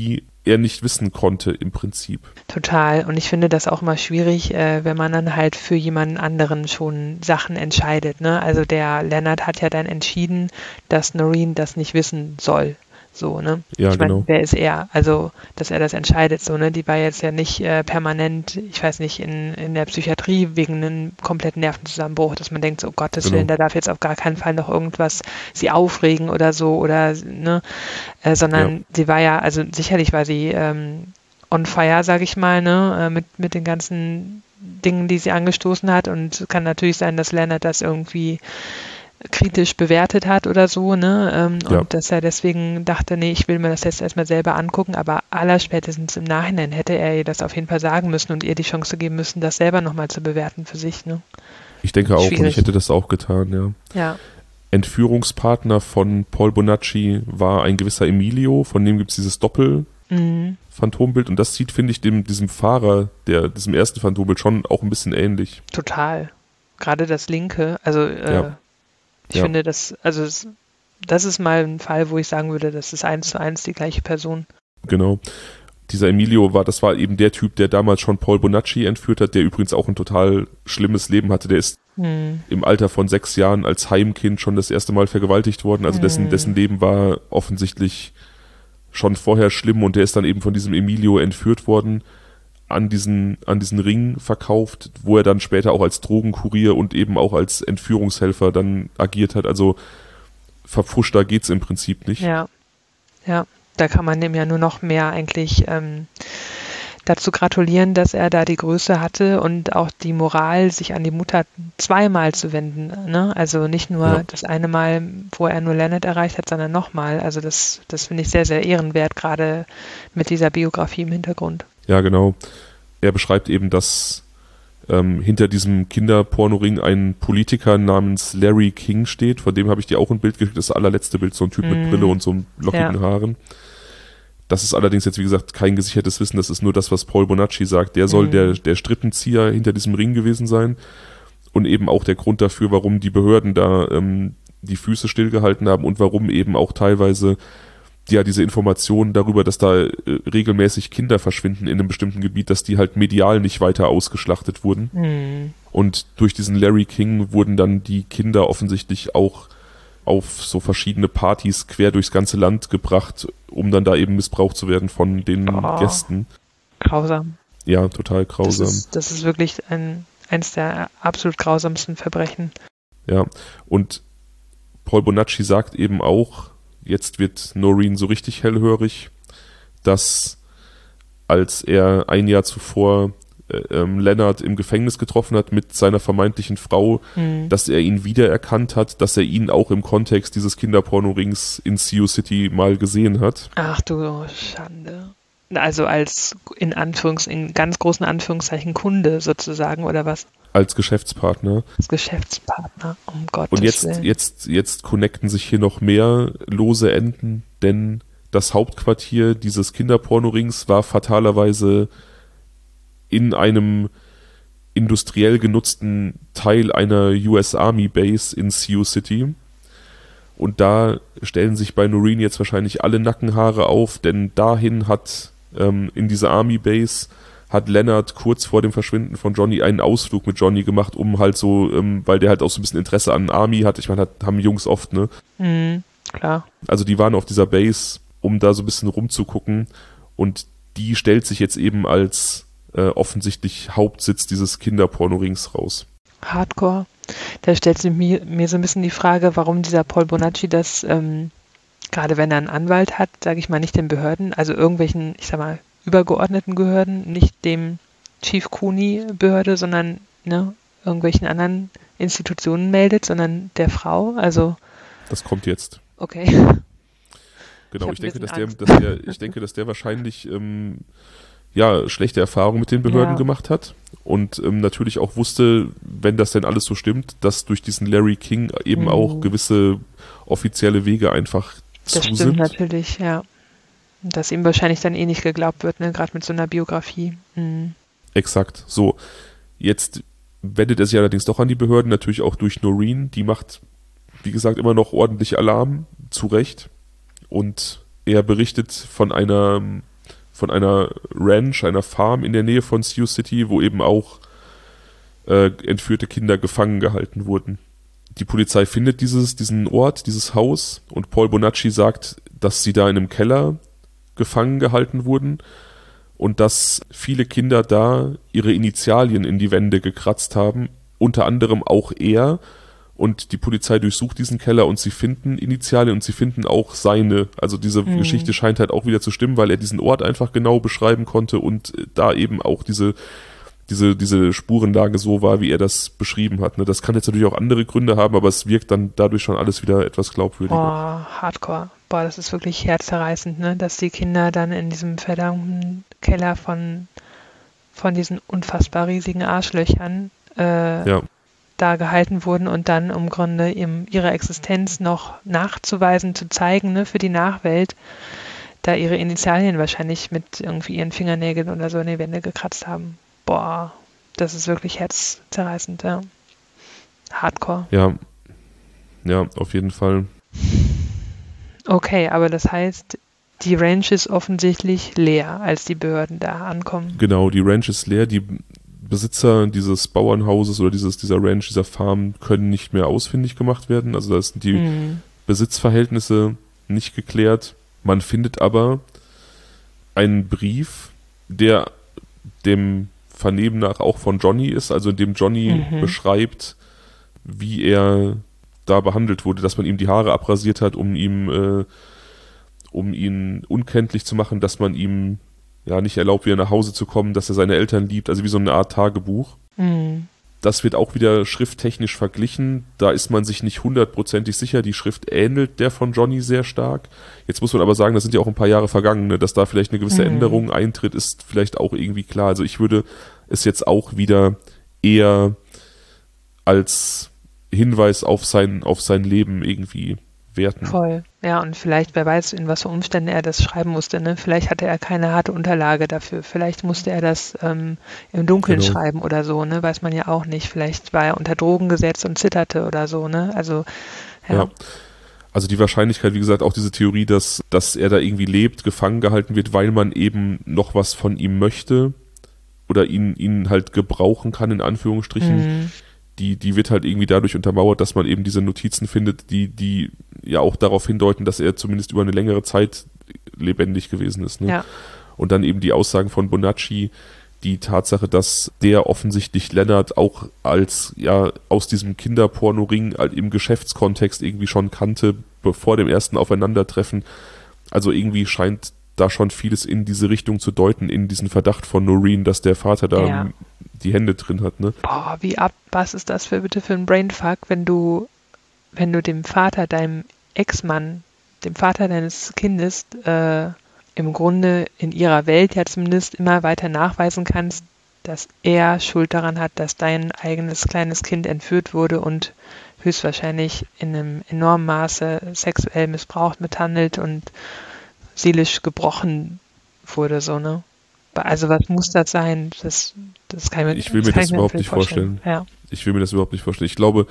er nicht wissen konnte im Prinzip. Total. Und ich finde das auch immer schwierig, wenn man dann halt für jemanden anderen schon Sachen entscheidet, ne? Also der Leonard hat ja dann entschieden, dass Noreen das nicht wissen soll. So, ne? Ja, Ich meine, genau. wer ist er? Also, dass er das entscheidet, so, ne? Die war jetzt ja nicht permanent, ich weiß nicht, in der Psychiatrie wegen einem kompletten Nervenzusammenbruch, dass man denkt, so, oh Gottes Willen, da darf jetzt auf gar keinen Fall noch irgendwas sie aufregen oder so, oder, ne? Sondern sie war ja, also sicherlich war sie on fire, sage ich mal, ne? Mit den ganzen Dingen, die sie angestoßen hat, und kann natürlich sein, dass Leonard das irgendwie kritisch bewertet hat oder so, ne? Und dass er deswegen dachte, nee, ich will mir das jetzt erstmal selber angucken, aber allerspätestens im Nachhinein hätte er ihr das auf jeden Fall sagen müssen und ihr die Chance geben müssen, das selber nochmal zu bewerten für sich, ne? Ich denke auch, Schwierig. und ich hätte das auch getan, ja. Ja. Entführungspartner von Paul Bonacci war ein gewisser Emilio, von dem gibt es dieses Doppel-Phantombild, und das sieht, finde ich, diesem Fahrer, diesem ersten Phantombild schon auch ein bisschen ähnlich. Total. Gerade das linke, also ich finde das, also das ist mal ein Fall, wo ich sagen würde, das ist 1:1 die gleiche Person. Genau. Dieser Emilio das war eben der Typ, der damals schon Paul Bonacci entführt hat, der übrigens auch ein total schlimmes Leben hatte. Der ist im Alter von 6 Jahren als Heimkind schon das erste Mal vergewaltigt worden. Also dessen Leben war offensichtlich schon vorher schlimm, und der ist dann eben von diesem Emilio entführt worden, an diesen Ring verkauft, wo er dann später auch als Drogenkurier und eben auch als Entführungshelfer dann agiert hat. Also verpfuschter geht's im Prinzip nicht. Ja, da kann man dem ja nur noch mehr eigentlich dazu gratulieren, dass er da die Größe hatte und auch die Moral, sich an die Mutter zweimal zu wenden, ne? Also nicht nur das eine Mal, wo er nur Leonard erreicht hat, sondern nochmal. Also das finde ich sehr, sehr ehrenwert, gerade mit dieser Biografie im Hintergrund. Ja, genau. Er beschreibt eben, dass hinter diesem Kinderpornoring ein Politiker namens Larry King steht. Von dem habe ich dir auch ein Bild gekriegt, das allerletzte Bild, so ein Typ mit Brille und so lockigen Haaren. Das ist allerdings jetzt, wie gesagt, kein gesichertes Wissen, das ist nur das, was Paul Bonacci sagt. Der soll der Strippenzieher hinter diesem Ring gewesen sein und eben auch der Grund dafür, warum die Behörden da die Füße stillgehalten haben und warum eben auch teilweise diese Informationen darüber, dass da regelmäßig Kinder verschwinden in einem bestimmten Gebiet, dass die halt medial nicht weiter ausgeschlachtet wurden. Und durch diesen Larry King wurden dann die Kinder offensichtlich auch auf so verschiedene Partys quer durchs ganze Land gebracht, um dann da eben missbraucht zu werden von den Gästen. Grausam. Ja, total grausam. Das ist wirklich eins der absolut grausamsten Verbrechen. Ja, und Paul Bonacci sagt eben auch, jetzt wird Noreen so richtig hellhörig, dass als er ein Jahr zuvor Leonard im Gefängnis getroffen hat mit seiner vermeintlichen Frau, dass er ihn wiedererkannt hat, dass er ihn auch im Kontext dieses Kinderpornorings in Sioux City mal gesehen hat. Ach du Schande. Also als in ganz großen Anführungszeichen Kunde sozusagen, oder was? Als Geschäftspartner. Als Geschäftspartner, um Gottes Willen. Und jetzt connecten sich hier noch mehr lose Enden, denn das Hauptquartier dieses Kinderpornorings war fatalerweise in einem industriell genutzten Teil einer US Army Base in Sioux City. Und da stellen sich bei Noreen jetzt wahrscheinlich alle Nackenhaare auf, denn dahin hat in dieser Army Base hat Leonard kurz vor dem Verschwinden von Johnny einen Ausflug mit Johnny gemacht, um halt so, weil der halt auch so ein bisschen Interesse an Army hat. Ich meine, haben Jungs oft, ne? Klar. Also die waren auf dieser Base, um da so ein bisschen rumzugucken, und die stellt sich jetzt eben als offensichtlich Hauptsitz dieses Kinderpornorings raus. Hardcore. Da stellt sich mir so ein bisschen die Frage, warum dieser Paul Bonacci das, gerade wenn er einen Anwalt hat, sage ich mal, nicht den Behörden, also irgendwelchen, ich sag mal, übergeordneten Behörden, nicht dem Chief Cooney-Behörde, sondern irgendwelchen anderen Institutionen meldet, sondern der Frau, also... Das kommt jetzt. Okay. Genau, ich denke, dass der wahrscheinlich schlechte Erfahrungen mit den Behörden gemacht hat und natürlich auch wusste, wenn das denn alles so stimmt, dass durch diesen Larry King eben auch gewisse offizielle Wege einfach das zu sind. Das stimmt natürlich, ja. Dass ihm wahrscheinlich dann nicht geglaubt wird, ne? Gerade mit so einer Biografie. Exakt. So, jetzt wendet er sich allerdings doch an die Behörden, natürlich auch durch Noreen. Die macht, wie gesagt, immer noch ordentlich Alarm, zu Recht. Und er berichtet von einer einer Ranch, einer Farm in der Nähe von Sioux City, wo eben auch entführte Kinder gefangen gehalten wurden. Die Polizei findet diesen Ort, dieses Haus, und Paul Bonacci sagt, dass sie da in einem Keller gefangen gehalten wurden und dass viele Kinder da ihre Initialien in die Wände gekratzt haben, unter anderem auch er. Und die Polizei durchsucht diesen Keller und sie finden Initialien und sie finden auch seine. Also diese Geschichte scheint halt auch wieder zu stimmen, weil er diesen Ort einfach genau beschreiben konnte und da eben auch diese Spurenlage so war, wie er das beschrieben hat. Ne? Das kann jetzt natürlich auch andere Gründe haben, aber es wirkt dann dadurch schon alles wieder etwas glaubwürdiger. Boah, Hardcore. Boah, das ist wirklich herzzerreißend, ne? Dass die Kinder dann in diesem verdammten Keller von diesen unfassbar riesigen Arschlöchern Ja, da gehalten wurden und dann im Grunde ihre Existenz noch nachzuweisen, zu zeigen, ne, für die Nachwelt, da ihre Initialien wahrscheinlich mit irgendwie ihren Fingernägeln oder so in die Wände gekratzt haben. Boah, das ist wirklich herzzerreißend, ja. Hardcore. ja, ja, auf jeden Fall. Okay, aber das heißt, die Ranch ist offensichtlich leer, als die Behörden da ankommen. Genau, die Ranch ist leer, die Besitzer dieses Bauernhauses oder dieser Ranch, dieser Farm können nicht mehr ausfindig gemacht werden. Also da sind die Besitzverhältnisse nicht geklärt. Man findet aber einen Brief, der dem Vernehmen nach auch von Johnny ist, also in dem Johnny beschreibt, wie er da behandelt wurde, dass man ihm die Haare abrasiert hat, um ihn unkenntlich zu machen, dass man ihm ja nicht erlaubt, wieder nach Hause zu kommen, dass er seine Eltern liebt, also wie so eine Art Tagebuch. Das wird auch wieder schrifttechnisch verglichen. Da ist man sich nicht hundertprozentig sicher. Die Schrift ähnelt der von Johnny sehr stark. Jetzt muss man aber sagen, da sind ja auch ein paar Jahre vergangen. Ne? Dass da vielleicht eine gewisse Änderung eintritt, ist vielleicht auch irgendwie klar. Also ich würde es jetzt auch wieder eher als Hinweis auf sein Leben irgendwie werten. Voll. Ja, und vielleicht, wer weiß, in was für Umständen er das schreiben musste, ne? Vielleicht hatte er keine harte Unterlage dafür. Vielleicht musste er das im Dunkeln schreiben oder so, ne? Weiß man ja auch nicht. Vielleicht war er unter Drogen gesetzt und zitterte oder so, ne? Also, ja. Also die Wahrscheinlichkeit, wie gesagt, auch diese Theorie, dass er da irgendwie lebt, gefangen gehalten wird, weil man eben noch was von ihm möchte oder ihn halt gebrauchen kann, in Anführungsstrichen, die wird halt irgendwie dadurch untermauert, dass man eben diese Notizen findet, die ja auch darauf hindeuten, dass er zumindest über eine längere Zeit lebendig gewesen ist. Ne? Ja. Und dann eben die Aussagen von Bonacci, die Tatsache, dass der offensichtlich Lennart auch als, ja, aus diesem Kinderporno-Ring halt im Geschäftskontext irgendwie schon kannte, bevor dem ersten Aufeinandertreffen. Also irgendwie scheint da schon vieles in diese Richtung zu deuten, in diesen Verdacht von Noreen, dass der Vater da die Hände drin hat, ne? Boah, was ist das bitte für ein Brainfuck, wenn du dem Vater, deinem Ex-Mann, dem Vater deines Kindes, im Grunde in ihrer Welt ja zumindest immer weiter nachweisen kannst, dass er Schuld daran hat, dass dein eigenes kleines Kind entführt wurde und höchstwahrscheinlich in einem enormen Maße sexuell missbraucht, misshandelt und seelisch gebrochen wurde, so, ne? Also was muss das sein? Das kann ich will mir das überhaupt nicht vorstellen. Ja. Ich will mir das überhaupt nicht vorstellen. Ich glaube,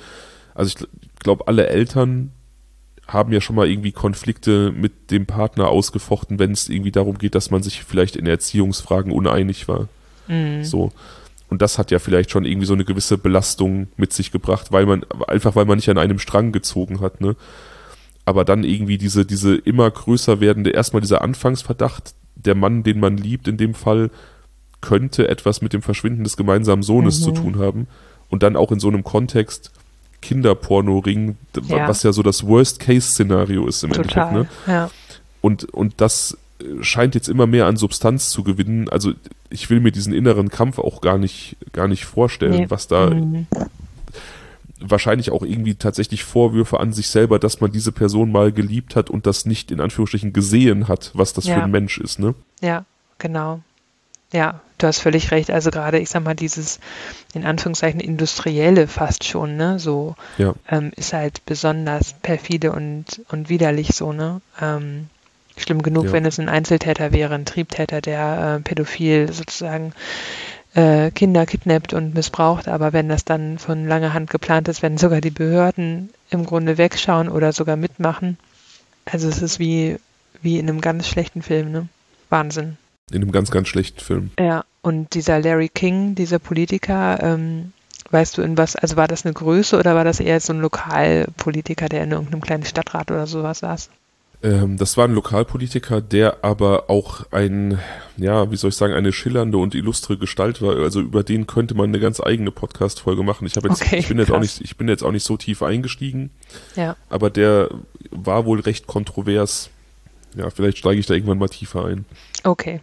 alle Eltern haben ja schon mal irgendwie Konflikte mit dem Partner ausgefochten, wenn es irgendwie darum geht, dass man sich vielleicht in Erziehungsfragen uneinig war. So. Und das hat ja vielleicht schon irgendwie so eine gewisse Belastung mit sich gebracht, weil man nicht an einem Strang gezogen hat, ne? Aber dann irgendwie diese immer größer werdende, erstmal dieser Anfangsverdacht, der Mann, den man liebt in dem Fall, könnte etwas mit dem Verschwinden des gemeinsamen Sohnes zu tun haben. Und dann auch in so einem Kontext Kinderporno-Ring, was ja so das Worst-Case-Szenario ist im Endeffekt. Ne? Ja. Und das scheint jetzt immer mehr an Substanz zu gewinnen. Also ich will mir diesen inneren Kampf auch gar nicht vorstellen, was da wahrscheinlich auch irgendwie tatsächlich Vorwürfe an sich selber, dass man diese Person mal geliebt hat und das nicht in Anführungsstrichen gesehen hat, was das für ein Mensch ist, ne? Ja, genau. Ja, du hast völlig recht. Also gerade, ich sag mal, dieses in Anführungszeichen industrielle fast schon, ne, so ist halt besonders perfide und widerlich so, ne? Schlimm genug, wenn es ein Einzeltäter wäre, ein Triebtäter, der pädophil sozusagen Kinder kidnappt und missbraucht, aber wenn das dann von langer Hand geplant ist, wenn sogar die Behörden im Grunde wegschauen oder sogar mitmachen, also es ist wie in einem ganz schlechten Film, ne? Wahnsinn. In einem ganz, ganz schlechten Film. Ja, und dieser Larry King, dieser Politiker, weißt du in was, also war das eine Größe oder war das eher so ein Lokalpolitiker, der in irgendeinem kleinen Stadtrat oder sowas saß? Das war ein Lokalpolitiker, der aber auch wie soll ich sagen, eine schillernde und illustre Gestalt war. Also über den könnte man eine ganz eigene Podcast-Folge machen. Ich bin jetzt auch nicht so tief eingestiegen. Ja. Aber der war wohl recht kontrovers. Ja, vielleicht steige ich da irgendwann mal tiefer ein. Okay.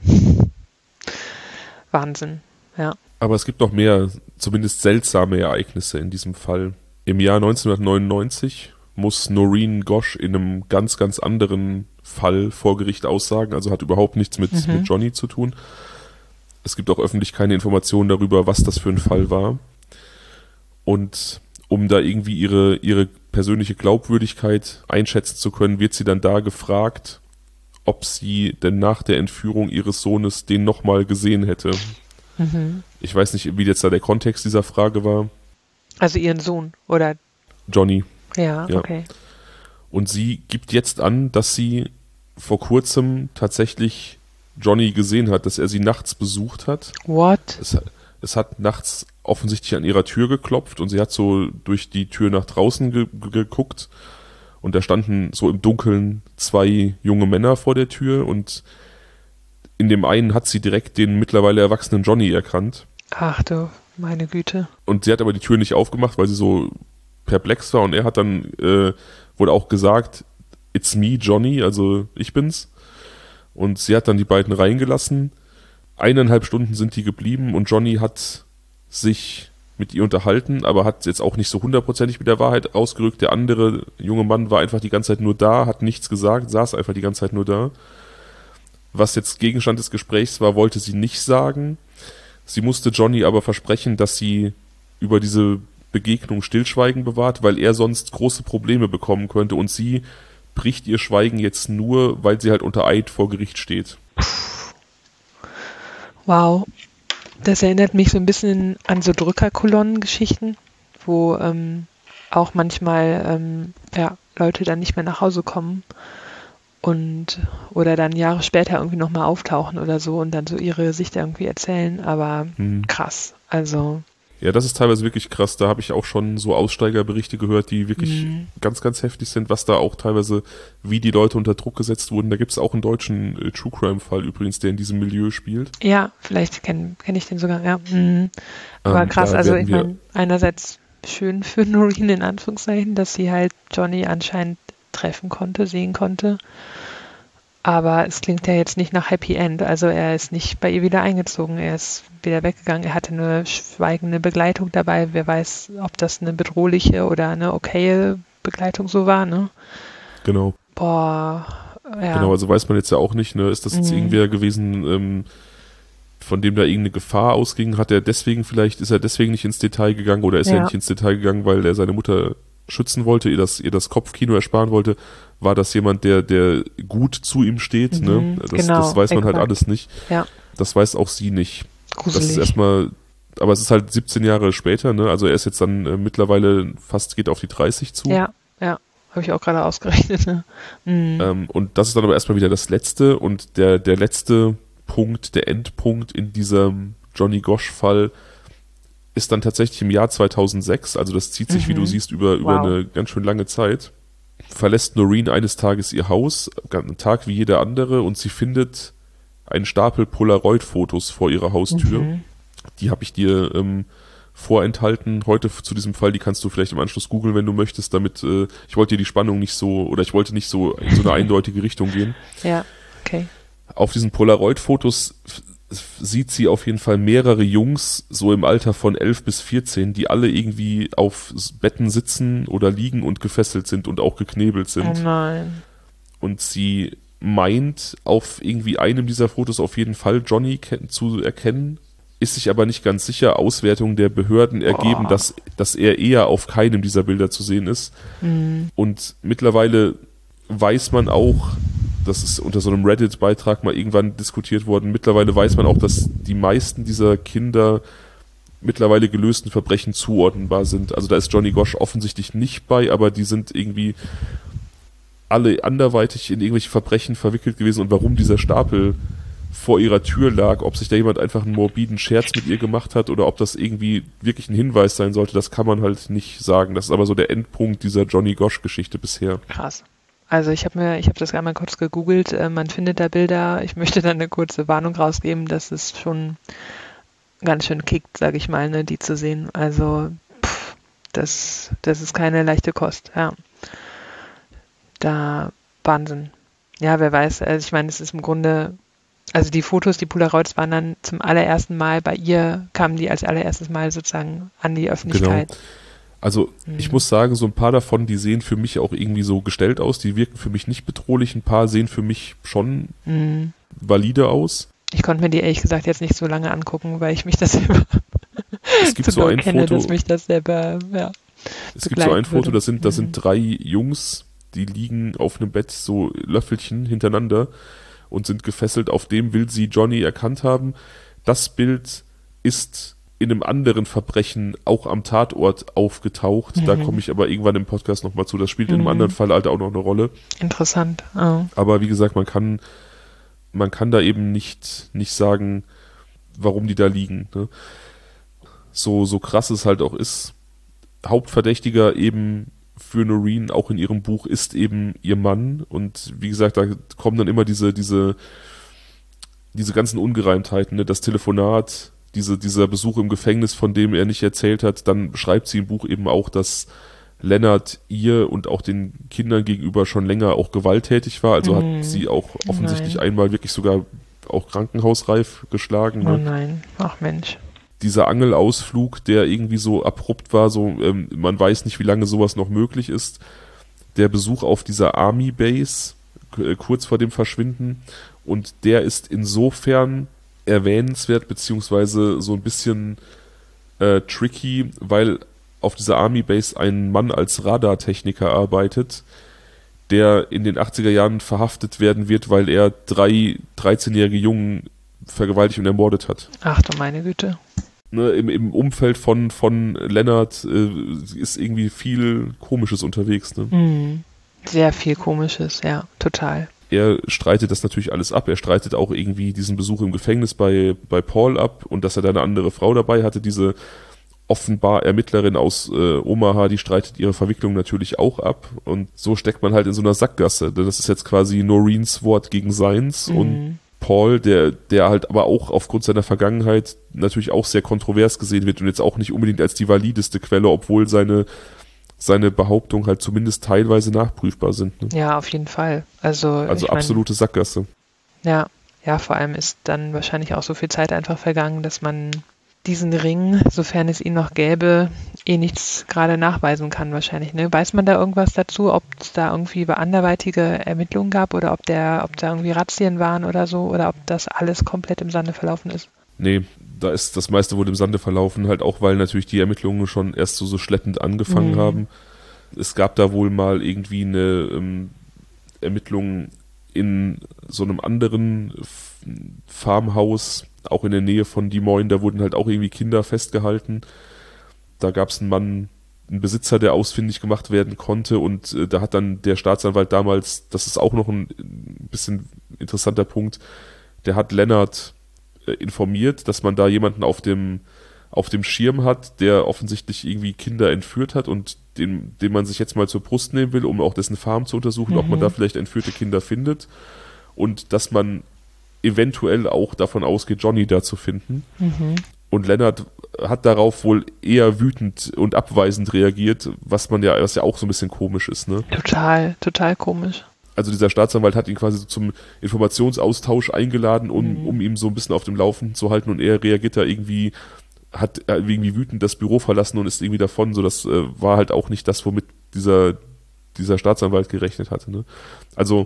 Wahnsinn, ja. Aber es gibt noch mehr, zumindest seltsame Ereignisse in diesem Fall. Im Jahr 1999 muss Noreen Gosch in einem ganz, ganz anderen Fall vor Gericht aussagen, also hat überhaupt nichts mit Johnny zu tun. Es gibt auch öffentlich keine Informationen darüber, was das für ein Fall war. Und um da irgendwie ihre persönliche Glaubwürdigkeit einschätzen zu können, wird sie dann da gefragt, ob sie denn nach der Entführung ihres Sohnes den nochmal gesehen hätte. Ich weiß nicht, wie jetzt da der Kontext dieser Frage war. Also ihren Sohn, oder? Johnny. Ja, okay. Und sie gibt jetzt an, dass sie vor kurzem tatsächlich Johnny gesehen hat, dass er sie nachts besucht hat. What? Es hat nachts offensichtlich an ihrer Tür geklopft und sie hat so durch die Tür nach draußen geguckt und da standen so im Dunkeln 2 junge Männer vor der Tür und in dem einen hat sie direkt den mittlerweile erwachsenen Johnny erkannt. Ach du, meine Güte. Und sie hat aber die Tür nicht aufgemacht, weil sie so perplex war und er hat dann wohl auch gesagt, it's me, Johnny, also ich bin's. Und sie hat dann die beiden reingelassen. 1,5 Stunden sind die geblieben und Johnny hat sich mit ihr unterhalten, aber hat jetzt auch nicht so 100%ig mit der Wahrheit ausgerückt. Der andere junge Mann war einfach die ganze Zeit nur da, hat nichts gesagt, saß einfach die ganze Zeit nur da. Was jetzt Gegenstand des Gesprächs war, wollte sie nicht sagen. Sie musste Johnny aber versprechen, dass sie über diese Begegnung Stillschweigen bewahrt, weil er sonst große Probleme bekommen könnte und sie bricht ihr Schweigen jetzt nur, weil sie halt unter Eid vor Gericht steht. Wow. Das erinnert mich so ein bisschen an so Drückerkolonnen-Geschichten, wo auch manchmal Leute dann nicht mehr nach Hause kommen oder dann Jahre später irgendwie nochmal auftauchen oder so und dann so ihre Sicht irgendwie erzählen, aber krass, also. Ja, das ist teilweise wirklich krass, da habe ich auch schon so Aussteigerberichte gehört, die wirklich ganz, ganz heftig sind, was da auch teilweise, wie die Leute unter Druck gesetzt wurden. Da gibt es auch einen deutschen True Crime Fall übrigens, der in diesem Milieu spielt. Ja, vielleicht kenn ich den sogar, ja. Aber krass, also ich meine, einerseits schön für Noreen in Anführungszeichen, dass sie halt Johnny anscheinend treffen konnte, sehen konnte. Aber es klingt ja jetzt nicht nach Happy End. Also er ist nicht bei ihr wieder eingezogen. Er ist wieder weggegangen. Er hatte eine schweigende Begleitung dabei. Wer weiß, ob das eine bedrohliche oder eine okaye Begleitung so war, ne? Genau. Boah, ja. Genau, also weiß man jetzt ja auch nicht, ne? Ist das jetzt irgendwer gewesen, von dem da irgendeine Gefahr ausging? Ist er deswegen nicht ins Detail gegangen oder ist er nicht ins Detail gegangen, weil er seine Mutter schützen wollte, ihr das Kopfkino ersparen wollte? War das jemand, der gut zu ihm steht? Ne? Das weiß man halt alles nicht. Ja. Das weiß auch sie nicht. Gruselig. Das ist erstmal, aber es ist halt 17 Jahre später, ne? Also er ist jetzt dann mittlerweile geht auf die 30 zu. Ja, habe ich auch gerade ausgerechnet. Ne? Und das ist dann aber erstmal wieder das Letzte und der letzte Punkt, der Endpunkt in diesem Johnny Gosch-Fall ist dann tatsächlich im Jahr 2006, also das zieht sich, wie du siehst, über eine ganz schön lange Zeit. Verlässt Noreen eines Tages ihr Haus, einen Tag wie jeder andere, und sie findet einen Stapel Polaroid-Fotos vor ihrer Haustür. Die habe ich dir vorenthalten heute zu diesem Fall. Die kannst du vielleicht im Anschluss googeln, wenn du möchtest, damit ich wollte dir die Spannung nicht so, oder ich wollte nicht so in so eine eindeutige Richtung gehen. Ja, okay. Auf diesen Polaroid-Fotos sieht sie auf jeden Fall mehrere Jungs, so im Alter von 11 bis 14, die alle irgendwie auf Betten sitzen oder liegen und gefesselt sind und auch geknebelt sind. Oh nein. Und sie meint, auf irgendwie einem dieser Fotos auf jeden Fall Johnny zu erkennen, ist sich aber nicht ganz sicher. Auswertungen der Behörden ergeben, dass er eher auf keinem dieser Bilder zu sehen ist. Und mittlerweile weiß man auch, das ist unter so einem Reddit-Beitrag mal irgendwann diskutiert worden, mittlerweile weiß man auch, dass die meisten dieser Kinder mittlerweile gelösten Verbrechen zuordnenbar sind. Also da ist Johnny Gosch offensichtlich nicht bei, aber die sind irgendwie alle anderweitig in irgendwelche Verbrechen verwickelt gewesen. Und warum dieser Stapel vor ihrer Tür lag. Ob sich da jemand einfach einen morbiden Scherz mit ihr gemacht hat oder ob das irgendwie wirklich ein Hinweis sein sollte, das kann man halt nicht sagen. Das ist aber so der Endpunkt dieser Johnny Gosch-Geschichte bisher. Krass. Also ich habe das einmal kurz gegoogelt, man findet da Bilder. Ich möchte dann eine kurze Warnung rausgeben, dass es schon ganz schön kickt, sage ich mal, ne, die zu sehen. Also das ist keine leichte Kost, ja. Da, Wahnsinn. Ja, wer weiß, also ich meine, es ist im Grunde, also die Fotos, die Polaroids waren dann zum allerersten Mal, bei ihr kamen die als allererstes Mal sozusagen an die Öffentlichkeit. Genau. Also ich muss sagen, so ein paar davon, die sehen für mich auch irgendwie so gestellt aus, die wirken für mich nicht bedrohlich, ein paar sehen für mich schon valide aus. Ich konnte mir die ehrlich gesagt jetzt nicht so lange angucken, weil ich mich das selber es gibt so ein kenne, Foto, dass mich das selber, ja, es gibt so ein Foto, würde. das sind 3 Jungs, die liegen auf einem Bett, so Löffelchen hintereinander und sind gefesselt. Auf dem will sie Johnny erkannt haben. Das Bild ist in einem anderen Verbrechen auch am Tatort aufgetaucht. Da komme ich aber irgendwann im Podcast nochmal zu. Das spielt in einem anderen Fall halt auch noch eine Rolle. Interessant. Oh. Aber wie gesagt, man kann da eben nicht sagen, warum die da liegen. Ne? So krass es halt auch ist, Hauptverdächtiger eben für Noreen, auch in ihrem Buch, ist eben ihr Mann. Und wie gesagt, da kommen dann immer diese ganzen Ungereimtheiten, ne? Das Telefonat, dieser Besuch im Gefängnis, von dem er nicht erzählt hat. Dann beschreibt sie im Buch eben auch, dass Lennart ihr und auch den Kindern gegenüber schon länger auch gewalttätig war. Also hat sie auch offensichtlich einmal wirklich sogar auch krankenhausreif geschlagen. Oh Ne? nein, ach Mensch. Dieser Angelausflug, der irgendwie so abrupt war, so man weiß nicht, wie lange sowas noch möglich ist. Der Besuch auf dieser Army Base, kurz vor dem Verschwinden. Und der ist insofern erwähnenswert, beziehungsweise so ein bisschen tricky, weil auf dieser Army Base ein Mann als Radartechniker arbeitet, der in den 80er Jahren verhaftet werden wird, weil er 3 13-jährige Jungen vergewaltigt und ermordet hat. Ach du meine Güte. Ne, im Umfeld von Lennart ist irgendwie viel Komisches unterwegs. Ne? Sehr viel Komisches, ja, total. Er streitet das natürlich alles ab. Er streitet auch irgendwie diesen Besuch im Gefängnis bei Paul ab und dass er da eine andere Frau dabei hatte. Diese offenbar Ermittlerin aus Omaha, die streitet ihre Verwicklung natürlich auch ab. Und so steckt man halt in so einer Sackgasse. Das ist jetzt quasi Noreens Wort gegen seins und Paul, der halt aber auch aufgrund seiner Vergangenheit natürlich auch sehr kontrovers gesehen wird und jetzt auch nicht unbedingt als die valideste Quelle, obwohl seine Behauptungen halt zumindest teilweise nachprüfbar sind. Ne? Ja, auf jeden Fall. Also absolute Sackgasse. Ja, vor allem ist dann wahrscheinlich auch so viel Zeit einfach vergangen, dass man diesen Ring, sofern es ihn noch gäbe, nichts gerade nachweisen kann wahrscheinlich. Ne? Weiß man da irgendwas dazu, ob es da irgendwie anderweitige Ermittlungen gab oder ob da irgendwie Razzien waren oder so oder ob das alles komplett im Sande verlaufen ist? Nee, da ist das meiste wohl im Sande verlaufen, halt auch, weil natürlich die Ermittlungen schon erst so schleppend angefangen haben. Es gab da wohl mal irgendwie eine Ermittlung in so einem anderen Farmhaus, auch in der Nähe von Des Moines, da wurden halt auch irgendwie Kinder festgehalten. Da gab es einen Besitzer, der ausfindig gemacht werden konnte und da hat dann der Staatsanwalt damals, das ist auch noch ein bisschen interessanter Punkt, der hat Lennart informiert, dass man da jemanden auf dem Schirm hat, der offensichtlich irgendwie Kinder entführt hat und den man sich jetzt mal zur Brust nehmen will, um auch dessen Farm zu untersuchen, ob man da vielleicht entführte Kinder findet und dass man eventuell auch davon ausgeht, Johnny da zu finden. Und Lennart hat darauf wohl eher wütend und abweisend reagiert, was ja auch so ein bisschen komisch ist, ne? Total komisch. Also dieser Staatsanwalt hat ihn quasi zum Informationsaustausch eingeladen, um ihm so ein bisschen auf dem Laufenden zu halten und er reagiert da irgendwie, hat irgendwie wütend das Büro verlassen und ist irgendwie davon, so das war halt auch nicht das, womit dieser Staatsanwalt gerechnet hatte, ne? Also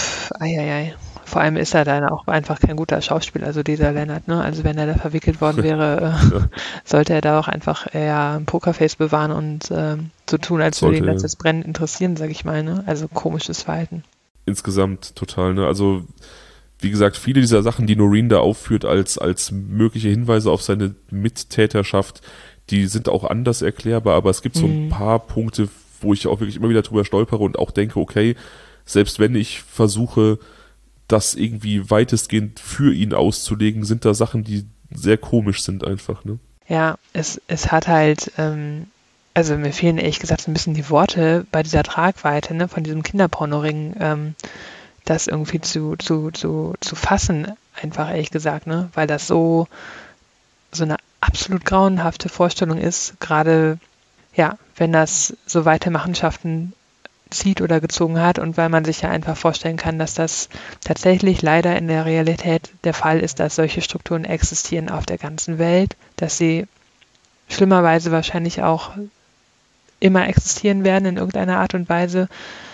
vor allem ist er dann auch einfach kein guter Schauspieler, also dieser Lennart, ne? Also wenn er da verwickelt worden wäre, sollte er da auch einfach eher ein Pokerface bewahren und so tun, als würde ihn das brennend interessieren, sag ich mal, ne? Also komisches Verhalten. Insgesamt total, ne? Also wie gesagt, viele dieser Sachen, die Noreen da aufführt als mögliche Hinweise auf seine Mittäterschaft, die sind auch anders erklärbar, aber es gibt so ein paar Punkte, wo ich auch wirklich immer wieder drüber stolpere und auch denke, okay, selbst wenn ich versuche, das irgendwie weitestgehend für ihn auszulegen, sind da Sachen, die sehr komisch sind einfach, ne? Ja, es hat halt, also mir fehlen ehrlich gesagt so ein bisschen die Worte bei dieser Tragweite, ne, von diesem Kinderpornoring, das irgendwie zu fassen, einfach ehrlich gesagt, ne, weil das so eine absolut grauenhafte Vorstellung ist, gerade, ja, wenn das so weite Machenschaften zieht oder gezogen hat und weil man sich ja einfach vorstellen kann, dass das tatsächlich leider in der Realität der Fall ist, dass solche Strukturen existieren auf der ganzen Welt, dass sie schlimmerweise wahrscheinlich auch immer existieren werden in irgendeiner Art und Weise,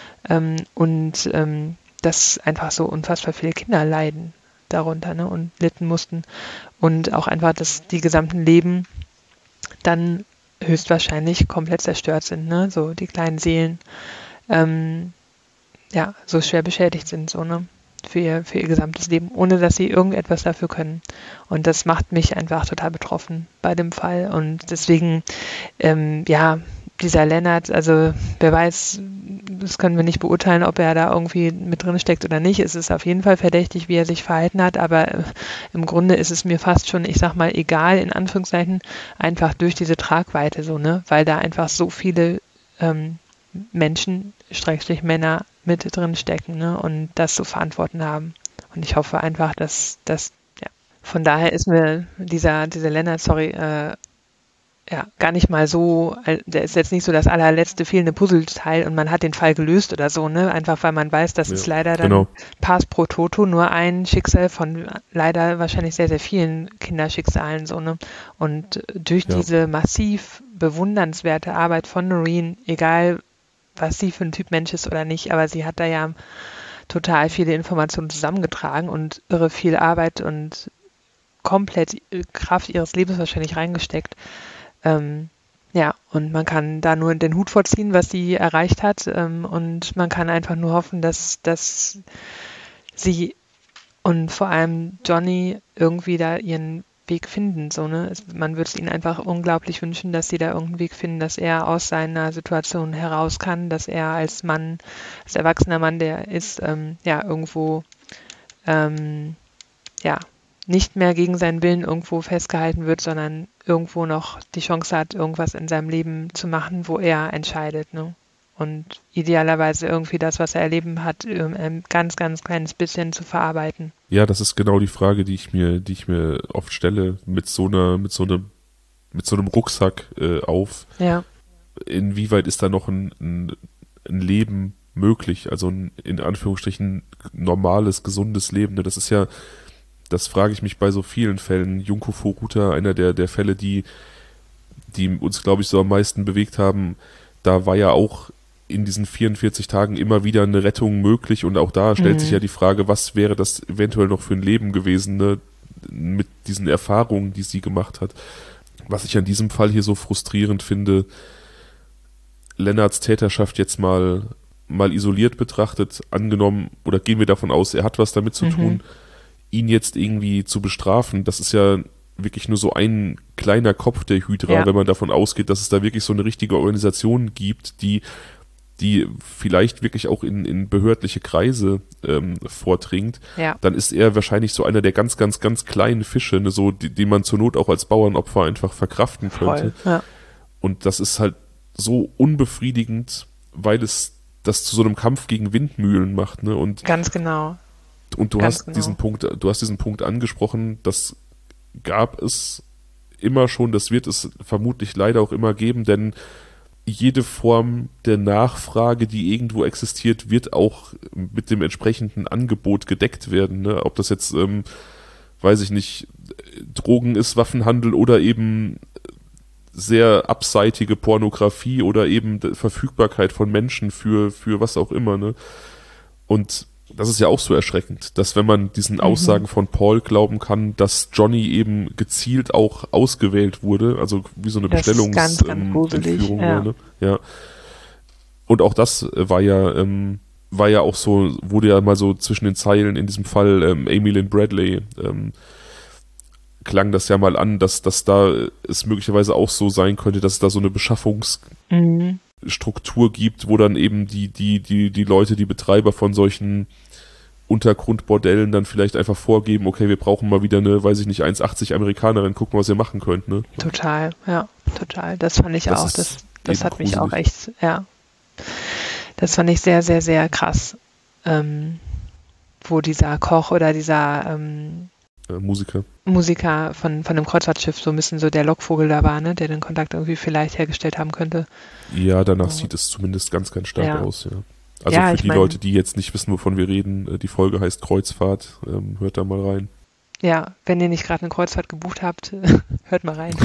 dass einfach so unfassbar viele Kinder leiden darunter, ne, und litten mussten und auch einfach, dass die gesamten Leben dann höchstwahrscheinlich komplett zerstört sind, ne, so die kleinen Seelen, ja, so schwer beschädigt sind, so, ne, für ihr gesamtes Leben, ohne dass sie irgendetwas dafür können. Und das macht mich einfach total betroffen bei dem Fall. Und deswegen, ja, dieser Lennart, also wer weiß, das können wir nicht beurteilen, ob er da irgendwie mit drin steckt oder nicht. Es ist auf jeden Fall verdächtig, wie er sich verhalten hat, aber im Grunde ist es mir fast schon, ich sag mal, egal, in Anführungszeichen, einfach durch diese Tragweite so, ne, weil da einfach so viele Menschen, Schrägstrich Männer, mit drin stecken, ne, und das zu verantworten haben. Und ich hoffe einfach, dass das, ja, von daher ist mir dieser Lennart, sorry, ja, gar nicht mal so, der ist jetzt nicht so das allerletzte fehlende Puzzleteil und man hat den Fall gelöst oder so, ne, einfach weil man weiß, das ist leider dann genau. Pars pro Toto, nur ein Schicksal von leider wahrscheinlich sehr, sehr vielen Kinderschicksalen, so, ne, und durch diese massiv bewundernswerte Arbeit von Noreen, egal was sie für ein Typ Mensch ist oder nicht, aber sie hat da ja total viele Informationen zusammengetragen und irre viel Arbeit und komplett Kraft ihres Lebens wahrscheinlich reingesteckt. Ja, und man kann da nur den Hut vorziehen, was sie erreicht hat, und man kann einfach nur hoffen, dass sie und vor allem Johnny irgendwie da ihren Weg finden, so, ne? Man würde es ihnen einfach unglaublich wünschen, dass sie da irgendeinen Weg finden, dass er aus seiner Situation heraus kann, dass er als Mann, als erwachsener Mann, der ist, ja, irgendwo, ja, nicht mehr gegen seinen Willen irgendwo festgehalten wird, sondern irgendwo noch die Chance hat, irgendwas in seinem Leben zu machen, wo er entscheidet, ne? Und idealerweise irgendwie das, was er erleben hat, ein ganz, ganz kleines bisschen zu verarbeiten. Ja, das ist genau die Frage, die ich mir oft stelle, mit so einem Rucksack auf. Ja. Inwieweit ist da noch ein Leben möglich? Also ein, in Anführungsstrichen, normales, gesundes Leben. Ne? Das ist ja, das frage ich mich bei so vielen Fällen. Junko Furuta, einer der Fälle, die uns, glaube ich, so am meisten bewegt haben, da war ja auch in diesen 44 Tagen immer wieder eine Rettung möglich und auch da stellt sich ja die Frage, was wäre das eventuell noch für ein Leben gewesen, ne? Mit diesen Erfahrungen, die sie gemacht hat. Was ich an diesem Fall hier so frustrierend finde, Lennarts Täterschaft jetzt mal isoliert betrachtet, angenommen, oder gehen wir davon aus, er hat was damit zu tun, ihn jetzt irgendwie zu bestrafen, das ist ja wirklich nur so ein kleiner Kopf der Hydra, wenn man davon ausgeht, dass es da wirklich so eine richtige Organisation gibt, die vielleicht wirklich auch in behördliche Kreise vordringt, dann ist er wahrscheinlich so einer der ganz, ganz, ganz kleinen Fische, ne, so, die man zur Not auch als Bauernopfer einfach verkraften könnte. Und das ist halt so unbefriedigend, weil es das zu so einem Kampf gegen Windmühlen macht, ne? Und ganz genau. Und du hast diesen Punkt angesprochen, das gab es immer schon, das wird es vermutlich leider auch immer geben, denn jede Form der Nachfrage, die irgendwo existiert, wird auch mit dem entsprechenden Angebot gedeckt werden. Ne? Ob das jetzt, weiß ich nicht, Drogen ist, Waffenhandel oder eben sehr abseitige Pornografie oder eben Verfügbarkeit von Menschen für was auch immer. Ne? Und das ist ja auch so erschreckend, dass wenn man diesen Aussagen von Paul glauben kann, dass Johnny eben gezielt auch ausgewählt wurde, also wie so eine Bestellungsentführung. Ne? Ja. Und auch das war ja auch so, wurde ja mal so zwischen den Zeilen in diesem Fall Amy Lynn Bradley klang das ja mal an, dass da es möglicherweise auch so sein könnte, dass es da so eine Beschaffungsstruktur gibt, wo dann eben die Leute, die Betreiber von solchen Untergrundbordellen dann vielleicht einfach vorgeben, okay, wir brauchen mal wieder eine, weiß ich nicht, 1,80 Amerikanerin, gucken, was ihr machen könnt, ne? Total, ja, total. Das fand ich auch. Das hat mich auch echt, ja. Das fand ich sehr, sehr, sehr krass. Wo dieser Koch oder dieser Musiker von dem Kreuzfahrtschiff so ein bisschen so der Lockvogel da war, ne, der den Kontakt irgendwie vielleicht hergestellt haben könnte. Ja, danach sieht es zumindest ganz, ganz stark aus, ja. Also ja, für die Leute, die jetzt nicht wissen, wovon wir reden, die Folge heißt Kreuzfahrt, hört da mal rein. Ja, wenn ihr nicht gerade eine Kreuzfahrt gebucht habt, hört mal rein.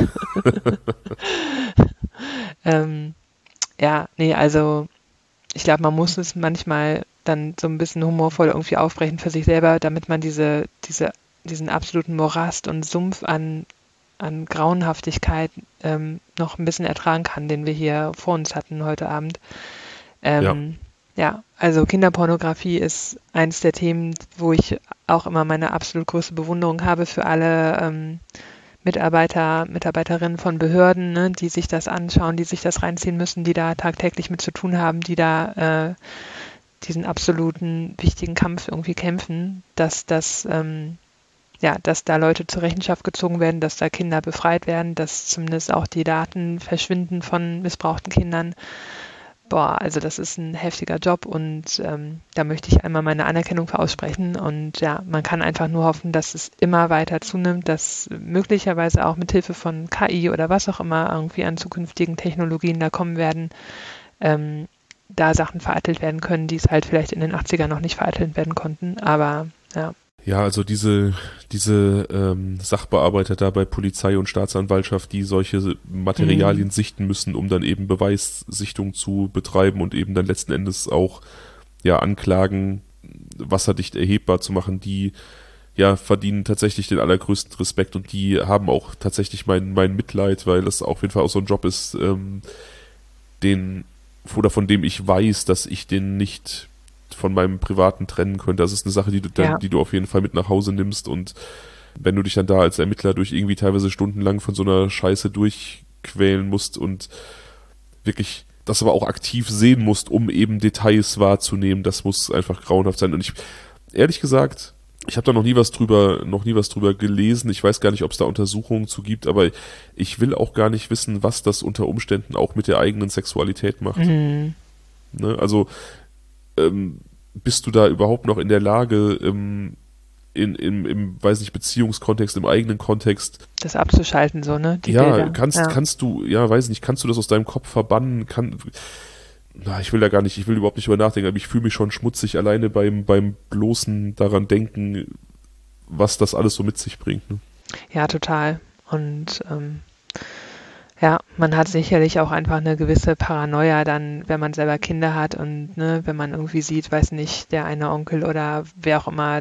Ja, nee, also ich glaube, man muss es manchmal dann so ein bisschen humorvoll irgendwie aufbrechen für sich selber, damit man diesen absoluten Morast und Sumpf an Grauenhaftigkeit noch ein bisschen ertragen kann, den wir hier vor uns hatten heute Abend. Ja, also Kinderpornografie ist eins der Themen, wo ich auch immer meine absolut größte Bewunderung habe für alle Mitarbeiterinnen von Behörden, ne, die sich das anschauen, die sich das reinziehen müssen, die da tagtäglich mit zu tun haben, die da diesen absoluten wichtigen Kampf irgendwie kämpfen, dass da Leute zur Rechenschaft gezogen werden, dass da Kinder befreit werden, dass zumindest auch die Daten verschwinden von missbrauchten Kindern. Boah, also das ist ein heftiger Job und da möchte ich einmal meine Anerkennung für aussprechen und ja, man kann einfach nur hoffen, dass es immer weiter zunimmt, dass möglicherweise auch mit Hilfe von KI oder was auch immer irgendwie an zukünftigen Technologien da kommen werden, da Sachen vereitelt werden können, die es halt vielleicht in den 80ern noch nicht vereitelt werden konnten, aber ja. Ja, also diese Sachbearbeiter da bei Polizei und Staatsanwaltschaft, die solche Materialien sichten müssen, um dann eben Beweissichtung zu betreiben und eben dann letzten Endes auch Anklagen wasserdicht erhebbar zu machen, die verdienen tatsächlich den allergrößten Respekt und die haben auch tatsächlich mein Mitleid, weil das auf jeden Fall auch so ein Job ist, von dem ich weiß, dass ich den nicht von meinem Privaten trennen könnte. Das ist eine Sache, die du auf jeden Fall mit nach Hause nimmst und wenn du dich dann da als Ermittler durch irgendwie teilweise stundenlang von so einer Scheiße durchquälen musst und wirklich das aber auch aktiv sehen musst, um eben Details wahrzunehmen, das muss einfach grauenhaft sein. Und ich, ehrlich gesagt, ich habe da noch nie was drüber gelesen. Ich weiß gar nicht, ob es da Untersuchungen zu gibt, aber ich will auch gar nicht wissen, was das unter Umständen auch mit der eigenen Sexualität macht. Mhm. Ne? Also bist du da überhaupt noch in der Lage, im weiß nicht, Beziehungskontext, im eigenen Kontext das abzuschalten, so, ne? Die ja, Bilder. kannst du, weiß nicht, kannst du das aus deinem Kopf verbannen? Ich will überhaupt nicht drüber nachdenken, aber ich fühle mich schon schmutzig alleine beim bloßen daran denken, was das alles so mit sich bringt. Ne? Ja, total. Und man hat sicherlich auch einfach eine gewisse Paranoia dann, wenn man selber Kinder hat und ne, wenn man irgendwie sieht, weiß nicht, der eine Onkel oder wer auch immer,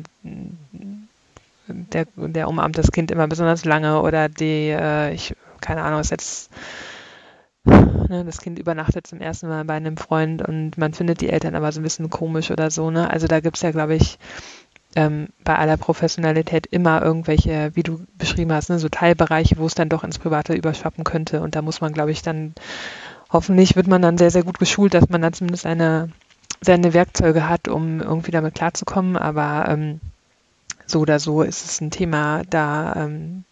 der umarmt das Kind immer besonders lange oder keine Ahnung, ist jetzt, ne, das Kind übernachtet zum ersten Mal bei einem Freund und man findet die Eltern aber so ein bisschen komisch oder so, ne? Also da gibt's ja, glaube ich, bei aller Professionalität immer irgendwelche, wie du beschrieben hast, ne, so Teilbereiche, wo es dann doch ins Private überschwappen könnte. Und da muss man, glaube ich, dann, hoffentlich wird man dann sehr, sehr gut geschult, dass man dann zumindest seine Werkzeuge hat, um irgendwie damit klarzukommen. Aber so oder so ist es ein Thema, da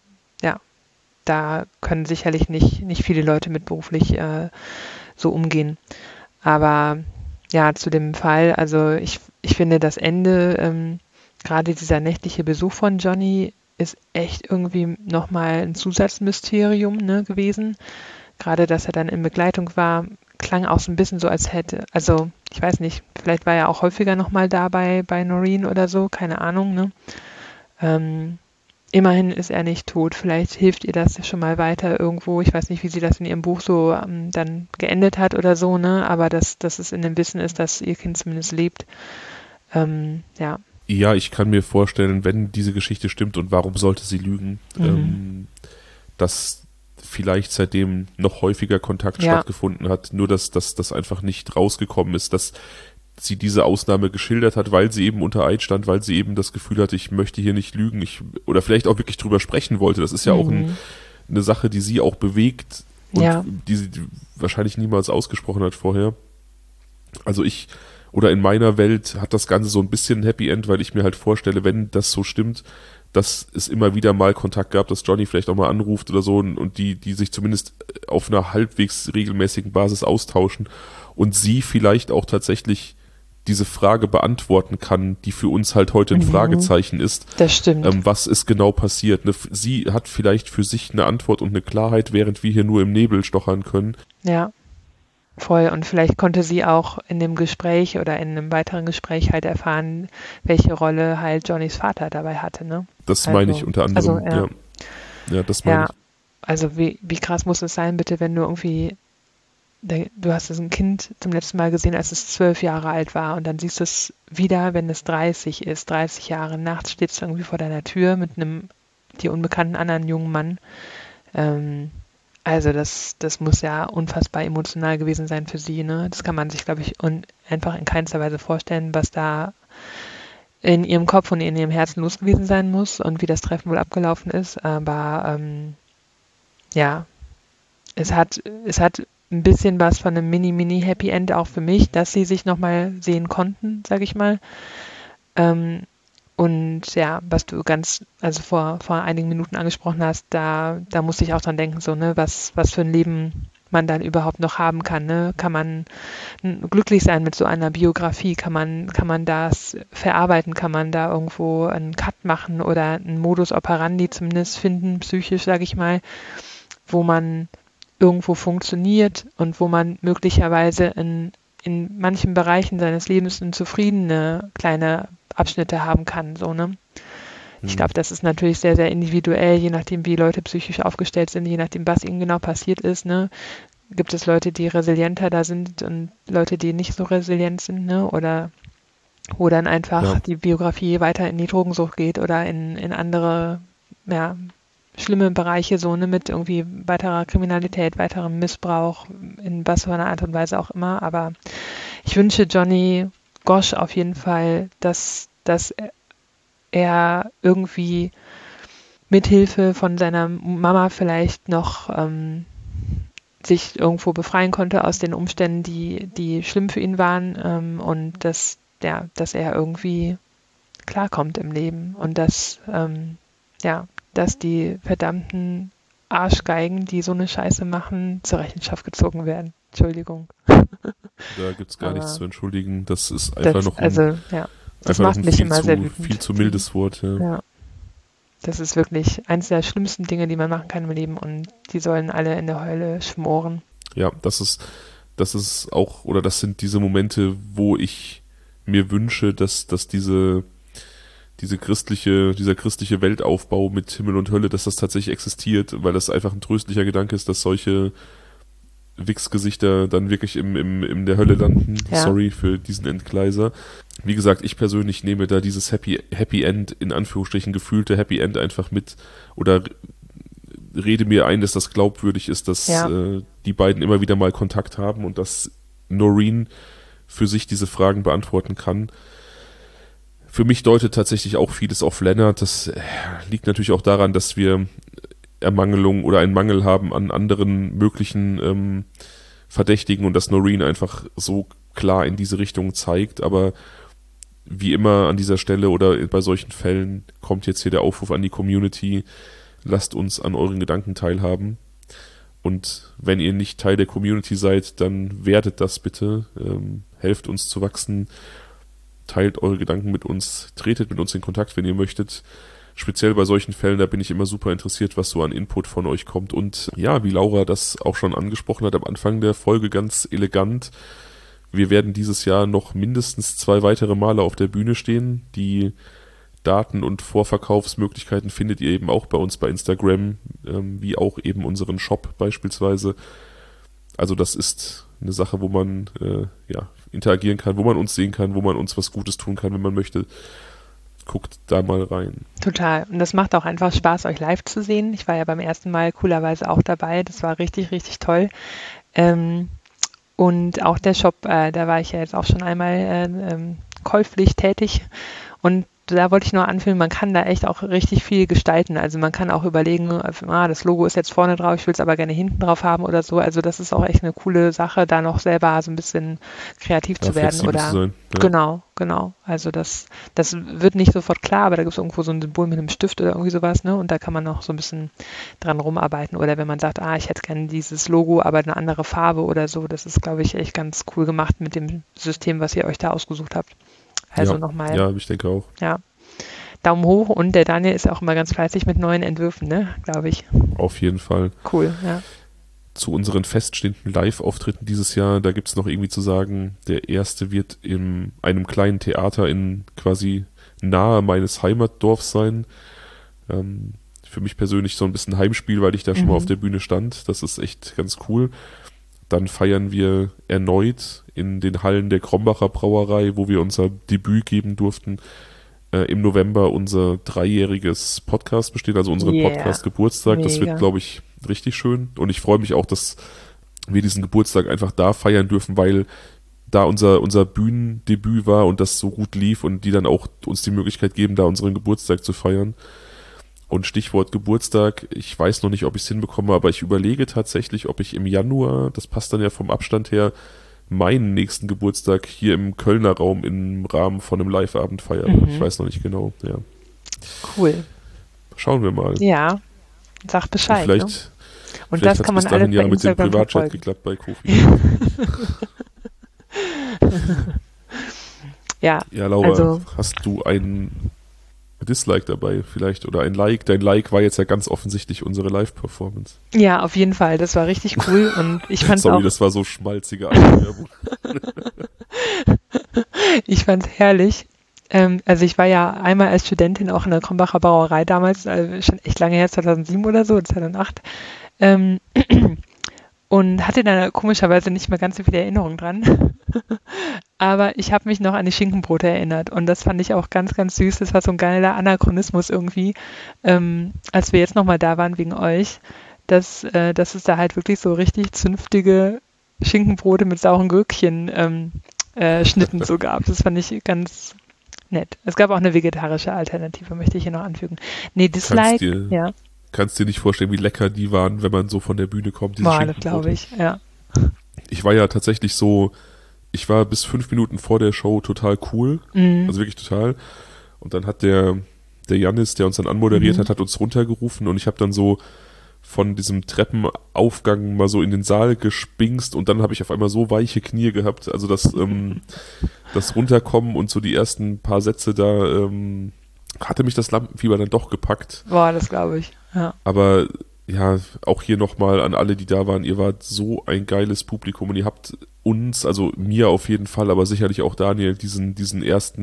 können sicherlich nicht viele Leute mit beruflich so umgehen. Aber ja, zu dem Fall, also ich finde das Ende, gerade dieser nächtliche Besuch von Johnny ist echt irgendwie nochmal ein Zusatzmysterium, ne, gewesen. Gerade, dass er dann in Begleitung war, klang auch so ein bisschen so, als hätte, also ich weiß nicht, vielleicht war er auch häufiger nochmal da bei Noreen oder so, keine Ahnung, ne. Immerhin ist er nicht tot, vielleicht hilft ihr das schon mal weiter irgendwo, ich weiß nicht, wie sie das in ihrem Buch so dann geendet hat oder so, ne, aber dass es in dem Wissen ist, dass ihr Kind zumindest lebt, ja. Ja, ich kann mir vorstellen, wenn diese Geschichte stimmt und warum sollte sie lügen, dass vielleicht seitdem noch häufiger Kontakt stattgefunden hat, nur dass das einfach nicht rausgekommen ist, dass sie diese Ausnahme geschildert hat, weil sie eben unter Eid stand, weil sie eben das Gefühl hatte, ich möchte hier nicht lügen, oder vielleicht auch wirklich drüber sprechen wollte. Das ist ja auch eine Sache, die sie auch bewegt und die sie wahrscheinlich niemals ausgesprochen hat vorher. Also oder in meiner Welt hat das Ganze so ein bisschen ein Happy End, weil ich mir halt vorstelle, wenn das so stimmt, dass es immer wieder mal Kontakt gab, dass Johnny vielleicht auch mal anruft oder so und die sich zumindest auf einer halbwegs regelmäßigen Basis austauschen und sie vielleicht auch tatsächlich diese Frage beantworten kann, die für uns halt heute ein Fragezeichen ist. Das stimmt. Was ist genau passiert? Sie hat vielleicht für sich eine Antwort und eine Klarheit, während wir hier nur im Nebel stochern können. Ja, voll. Und vielleicht konnte sie auch in dem Gespräch oder in einem weiteren Gespräch halt erfahren, welche Rolle halt Johnnys Vater dabei hatte, ne? Das meine ich unter anderem. ja. Ja, das meine Ja, ich. also wie krass muss es sein, bitte, wenn du irgendwie, du hast ein Kind zum letzten Mal gesehen, als es 12 Jahre alt war und dann siehst du es wieder, wenn es 30 ist, 30 Jahre, nachts steht es irgendwie vor deiner Tür mit einem dir unbekannten anderen jungen Mann. Also das muss ja unfassbar emotional gewesen sein für sie, ne? Das kann man sich, glaube ich, einfach in keinster Weise vorstellen, was da in ihrem Kopf und in ihrem Herzen los gewesen sein muss und wie das Treffen wohl abgelaufen ist. Aber ja, es hat ein bisschen was von einem Mini-Happy End auch für mich, dass sie sich nochmal sehen konnten, sage ich mal. Und ja, was du also vor einigen Minuten angesprochen hast, da musste ich auch dran denken, so, ne, was für ein Leben man dann überhaupt noch haben kann, ne? Kann man glücklich sein mit so einer Biografie? Kann man das verarbeiten? Kann man da irgendwo einen Cut machen oder einen Modus operandi zumindest finden, psychisch, sage ich mal, wo man irgendwo funktioniert und wo man möglicherweise in manchen Bereichen seines Lebens eine zufriedene kleine Abschnitte haben kann, so, ne? Ich glaube, das ist natürlich sehr, sehr individuell, je nachdem, wie Leute psychisch aufgestellt sind, je nachdem, was ihnen genau passiert ist, ne? Gibt es Leute, die resilienter da sind und Leute, die nicht so resilient sind, ne? Oder wo dann einfach die Biografie weiter in die Drogensucht geht oder in andere, ja, schlimme Bereiche, so, ne, mit irgendwie weiterer Kriminalität, weiterem Missbrauch, in was für einer Art und Weise auch immer. Aber ich wünsche Johnny Gosch auf jeden Fall, dass er irgendwie mithilfe von seiner Mama vielleicht noch sich irgendwo befreien konnte aus den Umständen, die schlimm für ihn waren, und dass er irgendwie klarkommt im Leben und dass die verdammten Arschgeigen, die so eine Scheiße machen, zur Rechenschaft gezogen werden. Entschuldigung. Da gibt es gar nichts zu entschuldigen. Das ist einfach noch ein viel zu mildes Wort. Ja. Das ist wirklich eines der schlimmsten Dinge, die man machen kann im Leben, und die sollen alle in der Hölle schmoren. Ja, das ist auch, oder das sind diese Momente, wo ich mir wünsche, dass dieser christliche Weltaufbau mit Himmel und Hölle, dass das tatsächlich existiert, weil das einfach ein tröstlicher Gedanke ist, dass solche Wichsgesichter dann wirklich in der Hölle landen. Ja. Sorry für diesen Entgleiser. Wie gesagt, ich persönlich nehme da dieses Happy End, in Anführungsstrichen gefühlte Happy End einfach mit, oder rede mir ein, dass das glaubwürdig ist, dass die beiden immer wieder mal Kontakt haben und dass Noreen für sich diese Fragen beantworten kann. Für mich deutet tatsächlich auch vieles auf Leonard. Das liegt natürlich auch daran, dass wir Ermangelung oder einen Mangel haben an anderen möglichen Verdächtigen und dass Noreen einfach so klar in diese Richtung zeigt. Aber wie immer an dieser Stelle oder bei solchen Fällen kommt jetzt hier der Aufruf an die Community: Lasst uns an euren Gedanken teilhaben. Und wenn ihr nicht Teil der Community seid, dann werdet das bitte. Helft uns zu wachsen. Teilt eure Gedanken mit uns. Tretet mit uns in Kontakt, wenn ihr möchtet. Speziell bei solchen Fällen, da bin ich immer super interessiert, was so an Input von euch kommt. Und ja, wie Laura das auch schon angesprochen hat am Anfang der Folge, ganz elegant: Wir werden dieses Jahr noch mindestens 2 weitere Male auf der Bühne stehen. Die Daten und Vorverkaufsmöglichkeiten findet ihr eben auch bei uns bei Instagram, wie auch eben unseren Shop beispielsweise. Also das ist eine Sache, wo man interagieren kann, wo man uns sehen kann, wo man uns was Gutes tun kann, wenn man möchte. Guckt da mal rein. Total. Und das macht auch einfach Spaß, euch live zu sehen. Ich war ja beim ersten Mal coolerweise auch dabei. Das war richtig, richtig toll. Und auch der Shop, da war ich ja jetzt auch schon einmal käuflich tätig. Und da wollte ich nur anfühlen, man kann da echt auch richtig viel gestalten. Also man kann auch überlegen, das Logo ist jetzt vorne drauf, ich will es aber gerne hinten drauf haben oder so. Also das ist auch echt eine coole Sache, da noch selber so ein bisschen kreativ Ja, zu werden flexibel zu oder sein. Ja. genau. Also das wird nicht sofort klar, aber da gibt es irgendwo so ein Symbol mit einem Stift oder irgendwie sowas, ne? Und da kann man noch so ein bisschen dran rumarbeiten. Oder wenn man sagt, ich hätte gerne dieses Logo, aber eine andere Farbe oder so, das ist, glaube ich, echt ganz cool gemacht mit dem System, was ihr euch da ausgesucht habt. Also Ja, nochmal, ja, ich denke auch. ja, Daumen hoch und der Daniel ist auch immer ganz fleißig mit neuen Entwürfen, ne, glaube ich. Auf jeden Fall. Cool, ja. Zu unseren feststehenden Live-Auftritten dieses Jahr, da gibt es noch irgendwie zu sagen, der erste wird in einem kleinen Theater in quasi nahe meines Heimatdorfs sein. Für mich persönlich so ein bisschen Heimspiel, weil ich da schon mal auf der Bühne stand. Das ist echt ganz cool. Dann feiern wir erneut in den Hallen der Krombacher Brauerei, wo wir unser Debüt geben durften, im November unser 3-jähriges Podcast besteht, also unseren Podcast-Geburtstag. Das wird, Mega. glaube ich, richtig schön. Und ich freue mich auch, dass wir diesen Geburtstag einfach da feiern dürfen, weil da unser Bühnendebüt war und das so gut lief und die dann auch uns die Möglichkeit geben, da unseren Geburtstag zu feiern. Und Stichwort Geburtstag, ich weiß noch nicht, ob ich es hinbekomme, aber ich überlege tatsächlich, ob ich im Januar, das passt dann ja vom Abstand her, meinen nächsten Geburtstag hier im Kölner Raum im Rahmen von einem Live-Abend feiere. Ich weiß noch nicht genau. Ja. Cool. Schauen wir mal. Ja, sag Und Bescheid. vielleicht, Ne? Und vielleicht das hat kann es bis man alles dahin bei ja mit dem Instagram Privatchat verfolgen. geklappt bei Kofi. Ja, Ja, Laura, also hast du ein Dislike dabei vielleicht oder ein Like? Dein Like war jetzt ja ganz offensichtlich unsere Live-Performance. ja, auf jeden Fall. Das war richtig cool und ich fand es Sorry, auch, das war so schmalzige Eigenwerbung. ich fand's herrlich. Also ich war ja einmal als Studentin auch in der Krombacher Brauerei damals, also schon echt lange her, 2007 oder so, 2008. Ähm, und hatte da komischerweise nicht mehr ganz so viele Erinnerungen dran. Aber ich habe mich noch an die Schinkenbrote erinnert und das fand ich auch ganz, ganz süß. Das war so ein geiler Anachronismus irgendwie, als wir jetzt nochmal da waren wegen euch, dass es da halt wirklich so richtig zünftige Schinkenbrote mit sauren Gürkchen Schnitten so gab. Das fand ich ganz nett. Es gab auch eine vegetarische Alternative, möchte ich hier noch anfügen. Nee, Dislike, ja. Kannst dir nicht vorstellen, wie lecker die waren, wenn man so von der Bühne kommt, diese Boah, das glaube Schinkenbrote. ich, ja. Ich war ja tatsächlich so, ich war bis 5 Minuten vor der Show total cool, also wirklich total. Und dann hat der Jannis, der uns dann anmoderiert hat uns runtergerufen und ich habe dann so von diesem Treppenaufgang mal so in den Saal gespingst und dann habe ich auf einmal so weiche Knie gehabt, also das Runterkommen und so die ersten paar Sätze da hatte mich das Lampenfieber dann doch gepackt. Boah, das glaube ich, ja. Aber ja, auch hier nochmal an alle, die da waren, ihr wart so ein geiles Publikum und ihr habt uns, also mir auf jeden Fall, aber sicherlich auch Daniel, dieses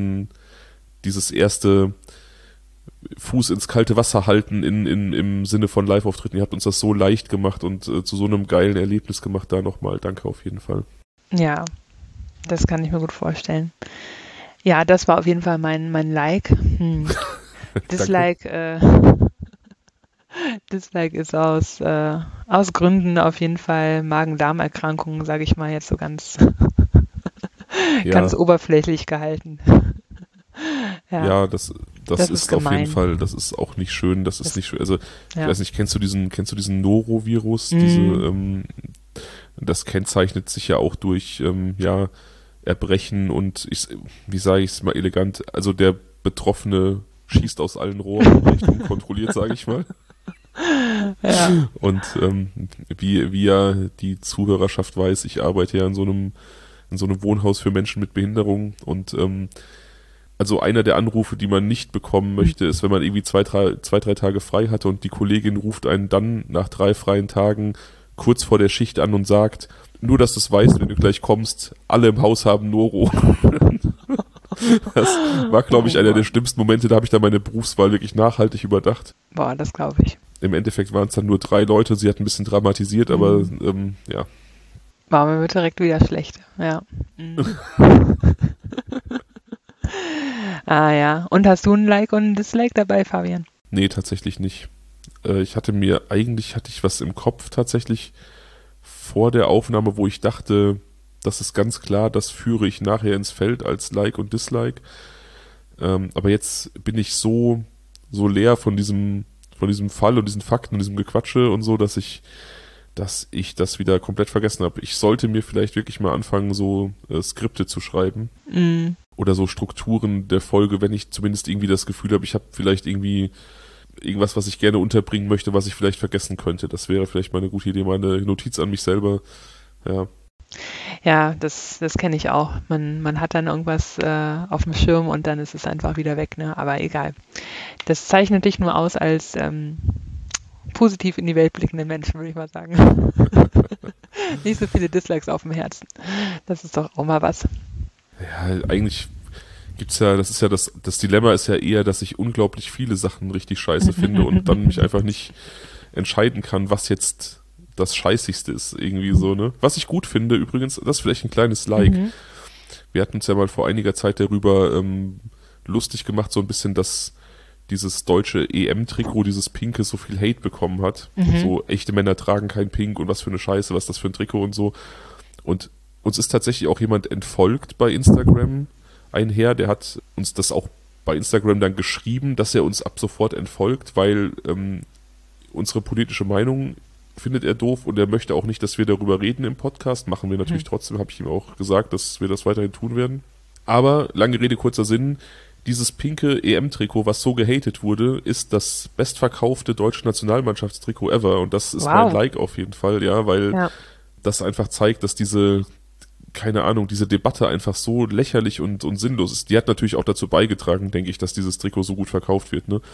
erste Fuß ins kalte Wasser halten im Sinne von Live-Auftritten. Ihr habt uns das so leicht gemacht und zu so einem geilen Erlebnis gemacht. Da nochmal danke auf jeden Fall. Ja, das kann ich mir gut vorstellen. Ja, das war auf jeden Fall mein Like. Dislike, Dislike ist aus Gründen auf jeden Fall Magen-Darm-Erkrankungen, sage ich mal jetzt so ganz, ganz oberflächlich gehalten. Ja, das ist auf jeden Fall, das ist auch nicht schön, das ist nicht schön. Also, ich weiß nicht, kennst du diesen Norovirus? Das kennzeichnet sich ja auch durch, Erbrechen und wie sage ich es mal elegant, also der Betroffene schießt aus allen Rohren recht unkontrolliert, sage ich mal. Ja. Und wie ja die Zuhörerschaft weiß, ich arbeite ja in so einem Wohnhaus für Menschen mit Behinderung und also einer der Anrufe, die man nicht bekommen möchte, ist, wenn man irgendwie zwei, drei Tage frei hatte und die Kollegin ruft einen dann nach 3 freien Tagen kurz vor der Schicht an und sagt, nur dass du es weißt, wenn du gleich kommst, alle im Haus haben Noro. Das war, glaube ich, einer der schlimmsten Momente, da habe ich dann meine Berufswahl wirklich nachhaltig überdacht. Boah, das glaube ich. Im Endeffekt waren es dann nur 3 Leute, sie hat ein bisschen dramatisiert, aber ja. War mir wird direkt wieder schlecht, ja. Ja. Und hast du ein Like und ein Dislike dabei, Fabian? Nee, tatsächlich nicht. Hatte ich was im Kopf tatsächlich vor der Aufnahme, wo ich dachte, das ist ganz klar, das führe ich nachher ins Feld als Like und Dislike. Aber jetzt bin ich so leer von diesem Fall und diesen Fakten und diesem Gequatsche und so, dass ich das wieder komplett vergessen habe. Ich sollte mir vielleicht wirklich mal anfangen, so Skripte zu schreiben. Oder so Strukturen der Folge, wenn ich zumindest irgendwie das Gefühl habe, ich habe vielleicht irgendwie irgendwas, was ich gerne unterbringen möchte, was ich vielleicht vergessen könnte. Das wäre vielleicht mal eine gute Idee, mal eine Notiz an mich selber. Ja. Ja, das kenne ich auch. Man hat dann irgendwas auf dem Schirm und dann ist es einfach wieder weg, ne? Aber egal. Das zeichnet dich nur aus als positiv in die Welt blickenden Menschen, würde ich mal sagen. Nicht so viele Dislikes auf dem Herzen. Das ist doch auch mal was. Ja, eigentlich gibt's ja, das Dilemma ist ja eher, dass ich unglaublich viele Sachen richtig scheiße finde und dann mich einfach nicht entscheiden kann, was jetzt das Scheißigste ist, irgendwie so, ne? Was ich gut finde, übrigens, das ist vielleicht ein kleines Like. Wir hatten uns ja mal vor einiger Zeit darüber lustig gemacht, so ein bisschen, dass dieses deutsche EM-Trikot, dieses Pinke, so viel Hate bekommen hat. So, echte Männer tragen kein Pink und was für eine Scheiße, was ist das für ein Trikot und so. Und uns ist tatsächlich auch jemand entfolgt bei Instagram, ein Herr, der hat uns das auch bei Instagram dann geschrieben, dass er uns ab sofort entfolgt, weil unsere politische Meinung findet er doof und er möchte auch nicht, dass wir darüber reden im Podcast. Machen wir natürlich trotzdem, habe ich ihm auch gesagt, dass wir das weiterhin tun werden. Aber, lange Rede, kurzer Sinn, dieses pinke EM-Trikot, was so gehatet wurde, ist das bestverkaufte deutsche Nationalmannschaftstrikot ever und das ist mein Like auf jeden Fall, ja, weil das einfach zeigt, dass diese Debatte einfach so lächerlich und sinnlos ist. Die hat natürlich auch dazu beigetragen, denke ich, dass dieses Trikot so gut verkauft wird, ne?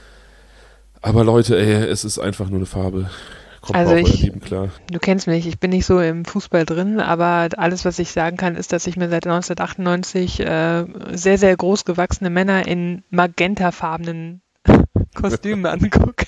Aber Leute, ey, es ist einfach nur eine Farbe. Kommt Also mal auf euer Leben klar. Du kennst mich, ich bin nicht so im Fußball drin, aber alles, was ich sagen kann, ist, dass ich mir seit 1998 sehr, sehr groß gewachsene Männer in magentafarbenen Kostümen angucke.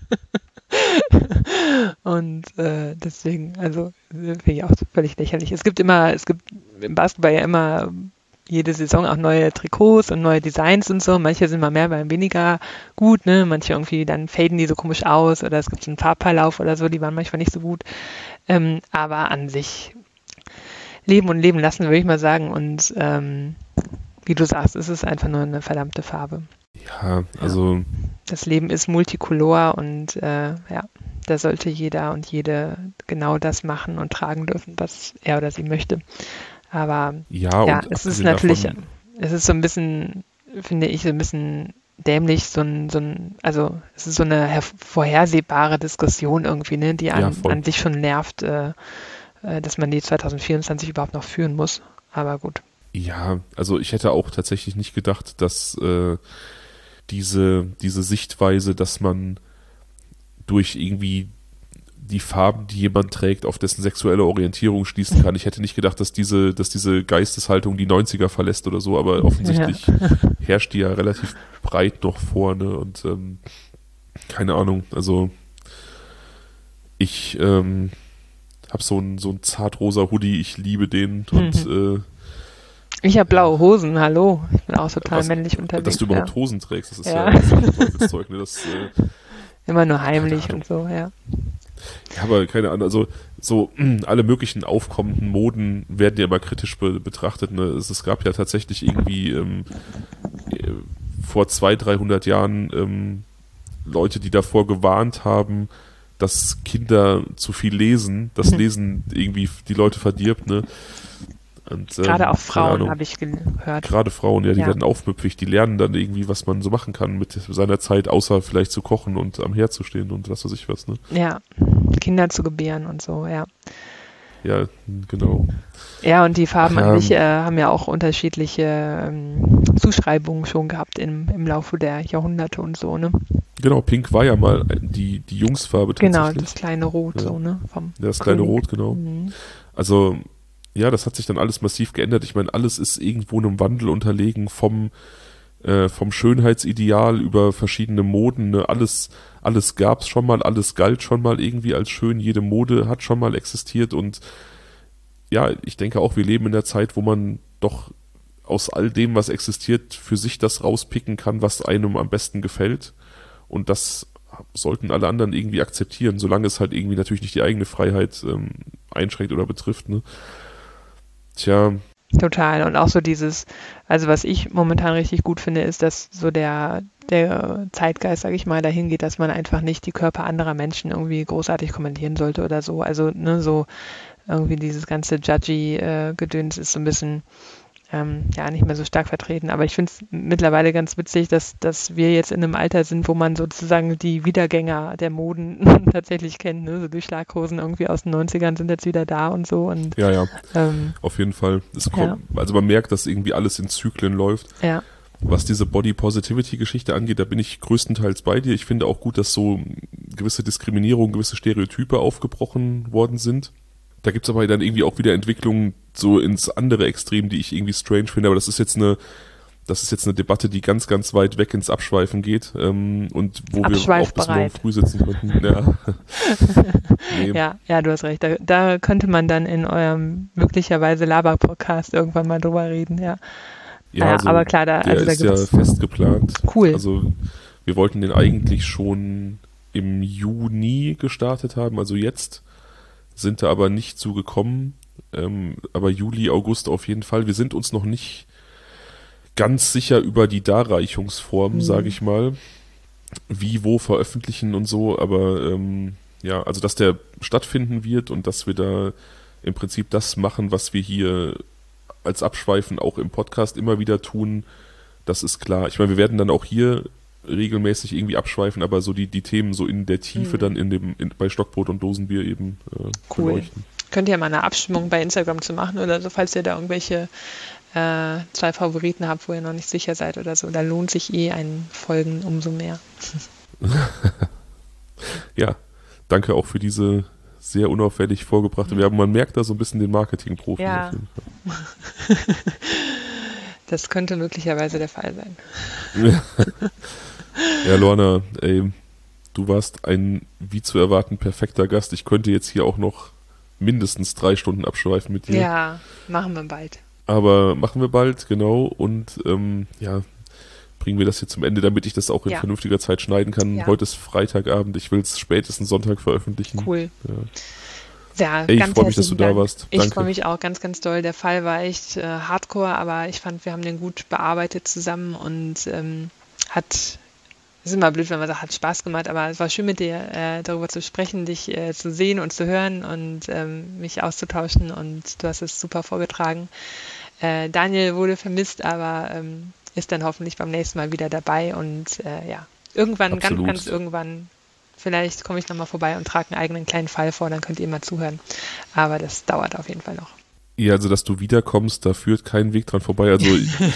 Und deswegen, also finde ich auch völlig lächerlich. Es gibt im Basketball ja immer jede Saison auch neue Trikots und neue Designs und so. Manche sind mal mehr, mal weniger gut, ne? Manche irgendwie, dann faden die so komisch aus oder es gibt so einen Farbverlauf oder so, die waren manchmal nicht so gut. Aber an sich leben und leben lassen, würde ich mal sagen. Und wie du sagst, es ist einfach nur eine verdammte Farbe. Ja, also... Das Leben ist multicolor und da sollte jeder und jede genau das machen und tragen dürfen, was er oder sie möchte. Aber es ist natürlich, es ist so ein bisschen, finde ich, so ein bisschen dämlich, also es ist so eine vorhersehbare Diskussion irgendwie, ne, die an sich schon nervt, dass man die 2024 überhaupt noch führen muss. Aber gut. Ja, also ich hätte auch tatsächlich nicht gedacht, dass diese Sichtweise, dass man durch irgendwie die Farben, die jemand trägt, auf dessen sexuelle Orientierung schließen kann. Ich hätte nicht gedacht, dass diese Geisteshaltung die 90er verlässt oder so, aber offensichtlich herrscht die ja relativ breit noch vorne und keine Ahnung, also ich habe so ein zartrosa Hoodie, ich liebe den und ich habe blaue Hosen, hallo. Ich bin auch total männlich unterwegs. Dass du überhaupt Hosen trägst, das ist ja Teufelszeug, ne? Das, immer nur heimlich und so, ja. Ja, aber keine Ahnung, also so alle möglichen aufkommenden Moden werden ja immer kritisch betrachtet. Ne? Es gab ja tatsächlich irgendwie vor 200-300 Jahren Leute, die davor gewarnt haben, dass Kinder zu viel lesen, dass Lesen irgendwie die Leute verdirbt, ne? Und, gerade auch Frauen, habe ich gehört. Gerade Frauen, ja, die werden aufmüpfig, die lernen dann irgendwie, was man so machen kann mit seiner Zeit, außer vielleicht zu kochen und am Herd zu stehen und was weiß ich was, ne? Ja, Kinder zu gebären und so, ja. Ja, genau. Ja, und die Farben an sich haben ja auch unterschiedliche Zuschreibungen schon gehabt im Laufe der Jahrhunderte und so, ne? Genau, Pink war ja mal die Jungsfarbe tatsächlich. Genau, das kleine Rot, so, ne? Das kleine Rot, genau. Also, ja, das hat sich dann alles massiv geändert. Ich meine, alles ist irgendwo einem Wandel unterlegen, vom Schönheitsideal über verschiedene Moden. Ne? Alles gab's schon mal, alles galt schon mal irgendwie als schön. Jede Mode hat schon mal existiert. Und ja, ich denke auch, wir leben in der Zeit, wo man doch aus all dem, was existiert, für sich das rauspicken kann, was einem am besten gefällt. Und das sollten alle anderen irgendwie akzeptieren, solange es halt irgendwie natürlich nicht die eigene Freiheit einschränkt oder betrifft, ne? Tja. Total. Und auch so dieses, also was ich momentan richtig gut finde, ist, dass so der Zeitgeist, sage ich mal, dahin geht, dass man einfach nicht die Körper anderer Menschen irgendwie großartig kommentieren sollte oder so. Also, ne, so irgendwie dieses ganze Judgy-Gedöns ist so ein bisschen ja, nicht mehr so stark vertreten. Aber ich finde es mittlerweile ganz witzig, dass wir jetzt in einem Alter sind, wo man sozusagen die Wiedergänger der Moden tatsächlich kennt. Ne? So die Schlaghosen irgendwie aus den 90ern sind jetzt wieder da und so. Und, Ja, auf jeden Fall. Also man merkt, dass irgendwie alles in Zyklen läuft. Ja. Was diese Body-Positivity-Geschichte angeht, da bin ich größtenteils bei dir. Ich finde auch gut, dass so gewisse Diskriminierung, gewisse Stereotype aufgebrochen worden sind. Da gibt es aber dann irgendwie auch wieder Entwicklungen so ins andere Extrem, die ich irgendwie strange finde. Aber das ist jetzt eine Debatte, die ganz, ganz weit weg ins Abschweifen geht und wo wir auch bis morgen früh sitzen könnten. Ja. Nee. Ja, du hast recht. Da könnte man dann in eurem möglicherweise Laber-Podcast irgendwann mal drüber reden, ja. Ja, also aber klar, der ist ja fest geplant. Cool. Also wir wollten den eigentlich schon im Juni gestartet haben, also jetzt. Sind da aber nicht zugekommen, aber Juli, August auf jeden Fall. Wir sind uns noch nicht ganz sicher über die Darreichungsform, sage ich mal, wie, wo veröffentlichen und so, aber ja, also dass der stattfinden wird und dass wir da im Prinzip das machen, was wir hier als Abschweifen auch im Podcast immer wieder tun, das ist klar. Ich meine, wir werden dann auch hier regelmäßig irgendwie abschweifen, aber so die Themen so in der Tiefe dann bei Stockbrot und Dosenbier eben beleuchten. Könnt ihr mal eine Abstimmung bei Instagram zu machen oder so, falls ihr da irgendwelche 2 Favoriten habt, wo ihr noch nicht sicher seid oder so. Da lohnt sich ein Folgen umso mehr. Ja, danke auch für diese sehr unauffällig vorgebrachte Werbung. Man merkt da so ein bisschen den Marketing-Profi. Ja. Auf jeden Fall. Das könnte möglicherweise der Fall sein. Ja, Lorna, ey, du warst ein, wie zu erwarten, perfekter Gast. Ich könnte jetzt hier auch noch mindestens 3 Stunden abschweifen mit dir. Ja, machen wir bald. Aber machen wir bald, genau. Und ja, bringen wir das hier zum Ende, damit ich das auch in vernünftiger Zeit schneiden kann. Ja. Heute ist Freitagabend, ich will es spätestens Sonntag veröffentlichen. Cool. Ja, ey, ich freue mich, dass du da warst. Danke. Ich freue mich auch ganz, ganz doll. Der Fall war echt hardcore, aber ich fand, wir haben den gut bearbeitet zusammen und ist immer blöd, wenn man sagt, hat Spaß gemacht, aber es war schön mit dir darüber zu sprechen, dich zu sehen und zu hören und mich auszutauschen und du hast es super vorgetragen. Daniel wurde vermisst, aber ist dann hoffentlich beim nächsten Mal wieder dabei und ja, irgendwann, Absolut. ganz irgendwann, vielleicht komme ich nochmal vorbei und trage einen eigenen kleinen Fall vor, dann könnt ihr mal zuhören, aber das dauert auf jeden Fall noch. Ja, also dass du wiederkommst, da führt kein Weg dran vorbei, also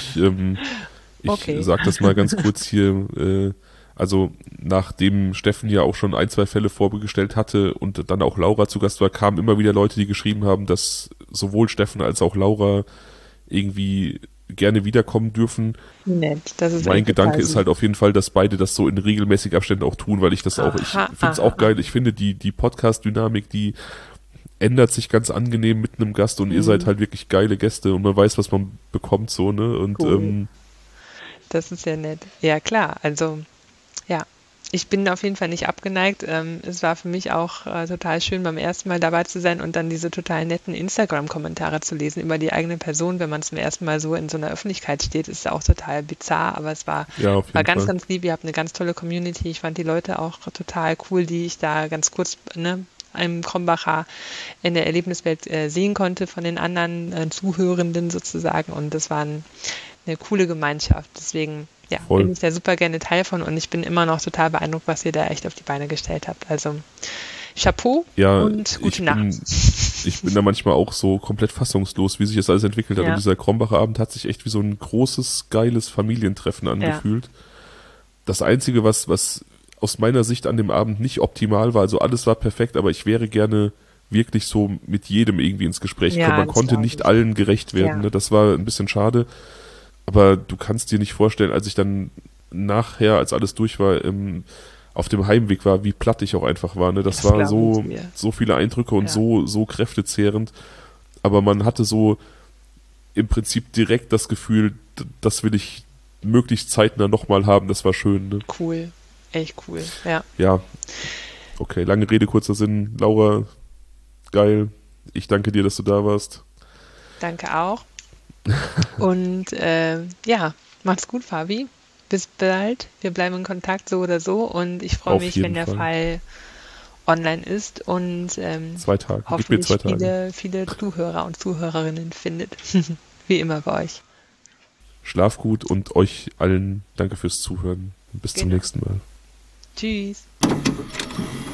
ich sag das mal ganz kurz hier, also nachdem Steffen ja auch schon 1, 2 Fälle vorgestellt hatte und dann auch Laura zu Gast war, kamen immer wieder Leute, die geschrieben haben, dass sowohl Steffen als auch Laura irgendwie gerne wiederkommen dürfen. Nett, das ist mein Gedanke ist halt auf jeden Fall, dass beide das so in regelmäßigen Abständen auch tun, weil ich das auch, ich finde es auch geil, ich finde die Podcast-Dynamik, die ändert sich ganz angenehm mit einem Gast und ihr seid halt wirklich geile Gäste und man weiß, was man bekommt, so, ne, und cool. Das ist ja nett. Ja, klar, also ja, ich bin auf jeden Fall nicht abgeneigt. Es war für mich auch total schön, beim ersten Mal dabei zu sein und dann diese total netten Instagram-Kommentare zu lesen über die eigene Person. Wenn man zum ersten Mal so in so einer Öffentlichkeit steht, ist es auch total bizarr, aber es war ganz, ganz lieb. Ihr habt eine ganz tolle Community. Ich fand die Leute auch total cool, die ich da ganz kurz, einem Krombacher in der Erlebniswelt sehen konnte von den anderen Zuhörenden sozusagen und das war eine coole Gemeinschaft. Deswegen bin ich da super gerne Teil von und ich bin immer noch total beeindruckt, was ihr da echt auf die Beine gestellt habt. Also Chapeau und gute Nacht. Ich bin da manchmal auch so komplett fassungslos, wie sich das alles entwickelt hat. Und dieser Krombacher Abend hat sich echt wie so ein großes, geiles Familientreffen angefühlt. Ja. Das Einzige, was aus meiner Sicht an dem Abend nicht optimal war, also alles war perfekt, aber ich wäre gerne wirklich so mit jedem irgendwie ins Gespräch gekommen. Man konnte nicht allen gerecht werden. Ne? Das war ein bisschen schade. Aber du kannst dir nicht vorstellen, als ich dann nachher, als alles durch war, auf dem Heimweg war, wie platt ich auch einfach war. Ne? Das war so viele Eindrücke und so kräftezehrend. Aber man hatte so im Prinzip direkt das Gefühl, das will ich möglichst zeitnah nochmal haben. Das war schön. Ne? Cool. Echt cool. Ja. Ja. Okay, lange Rede, kurzer Sinn. Laura, geil. Ich danke dir, dass du da warst. Danke auch. Und ja, macht's gut, Fabi. Bis bald. Wir bleiben in Kontakt so oder so. Und ich freue Auf mich, wenn jeden der Fall. Fall online ist und 2 Tage. Gib mir 2 hoffentlich Tage. viele Zuhörer und Zuhörerinnen findet. Wie immer bei euch. Schlaf gut und euch allen danke fürs Zuhören. Bis zum Genau. nächsten Mal. Tschüss.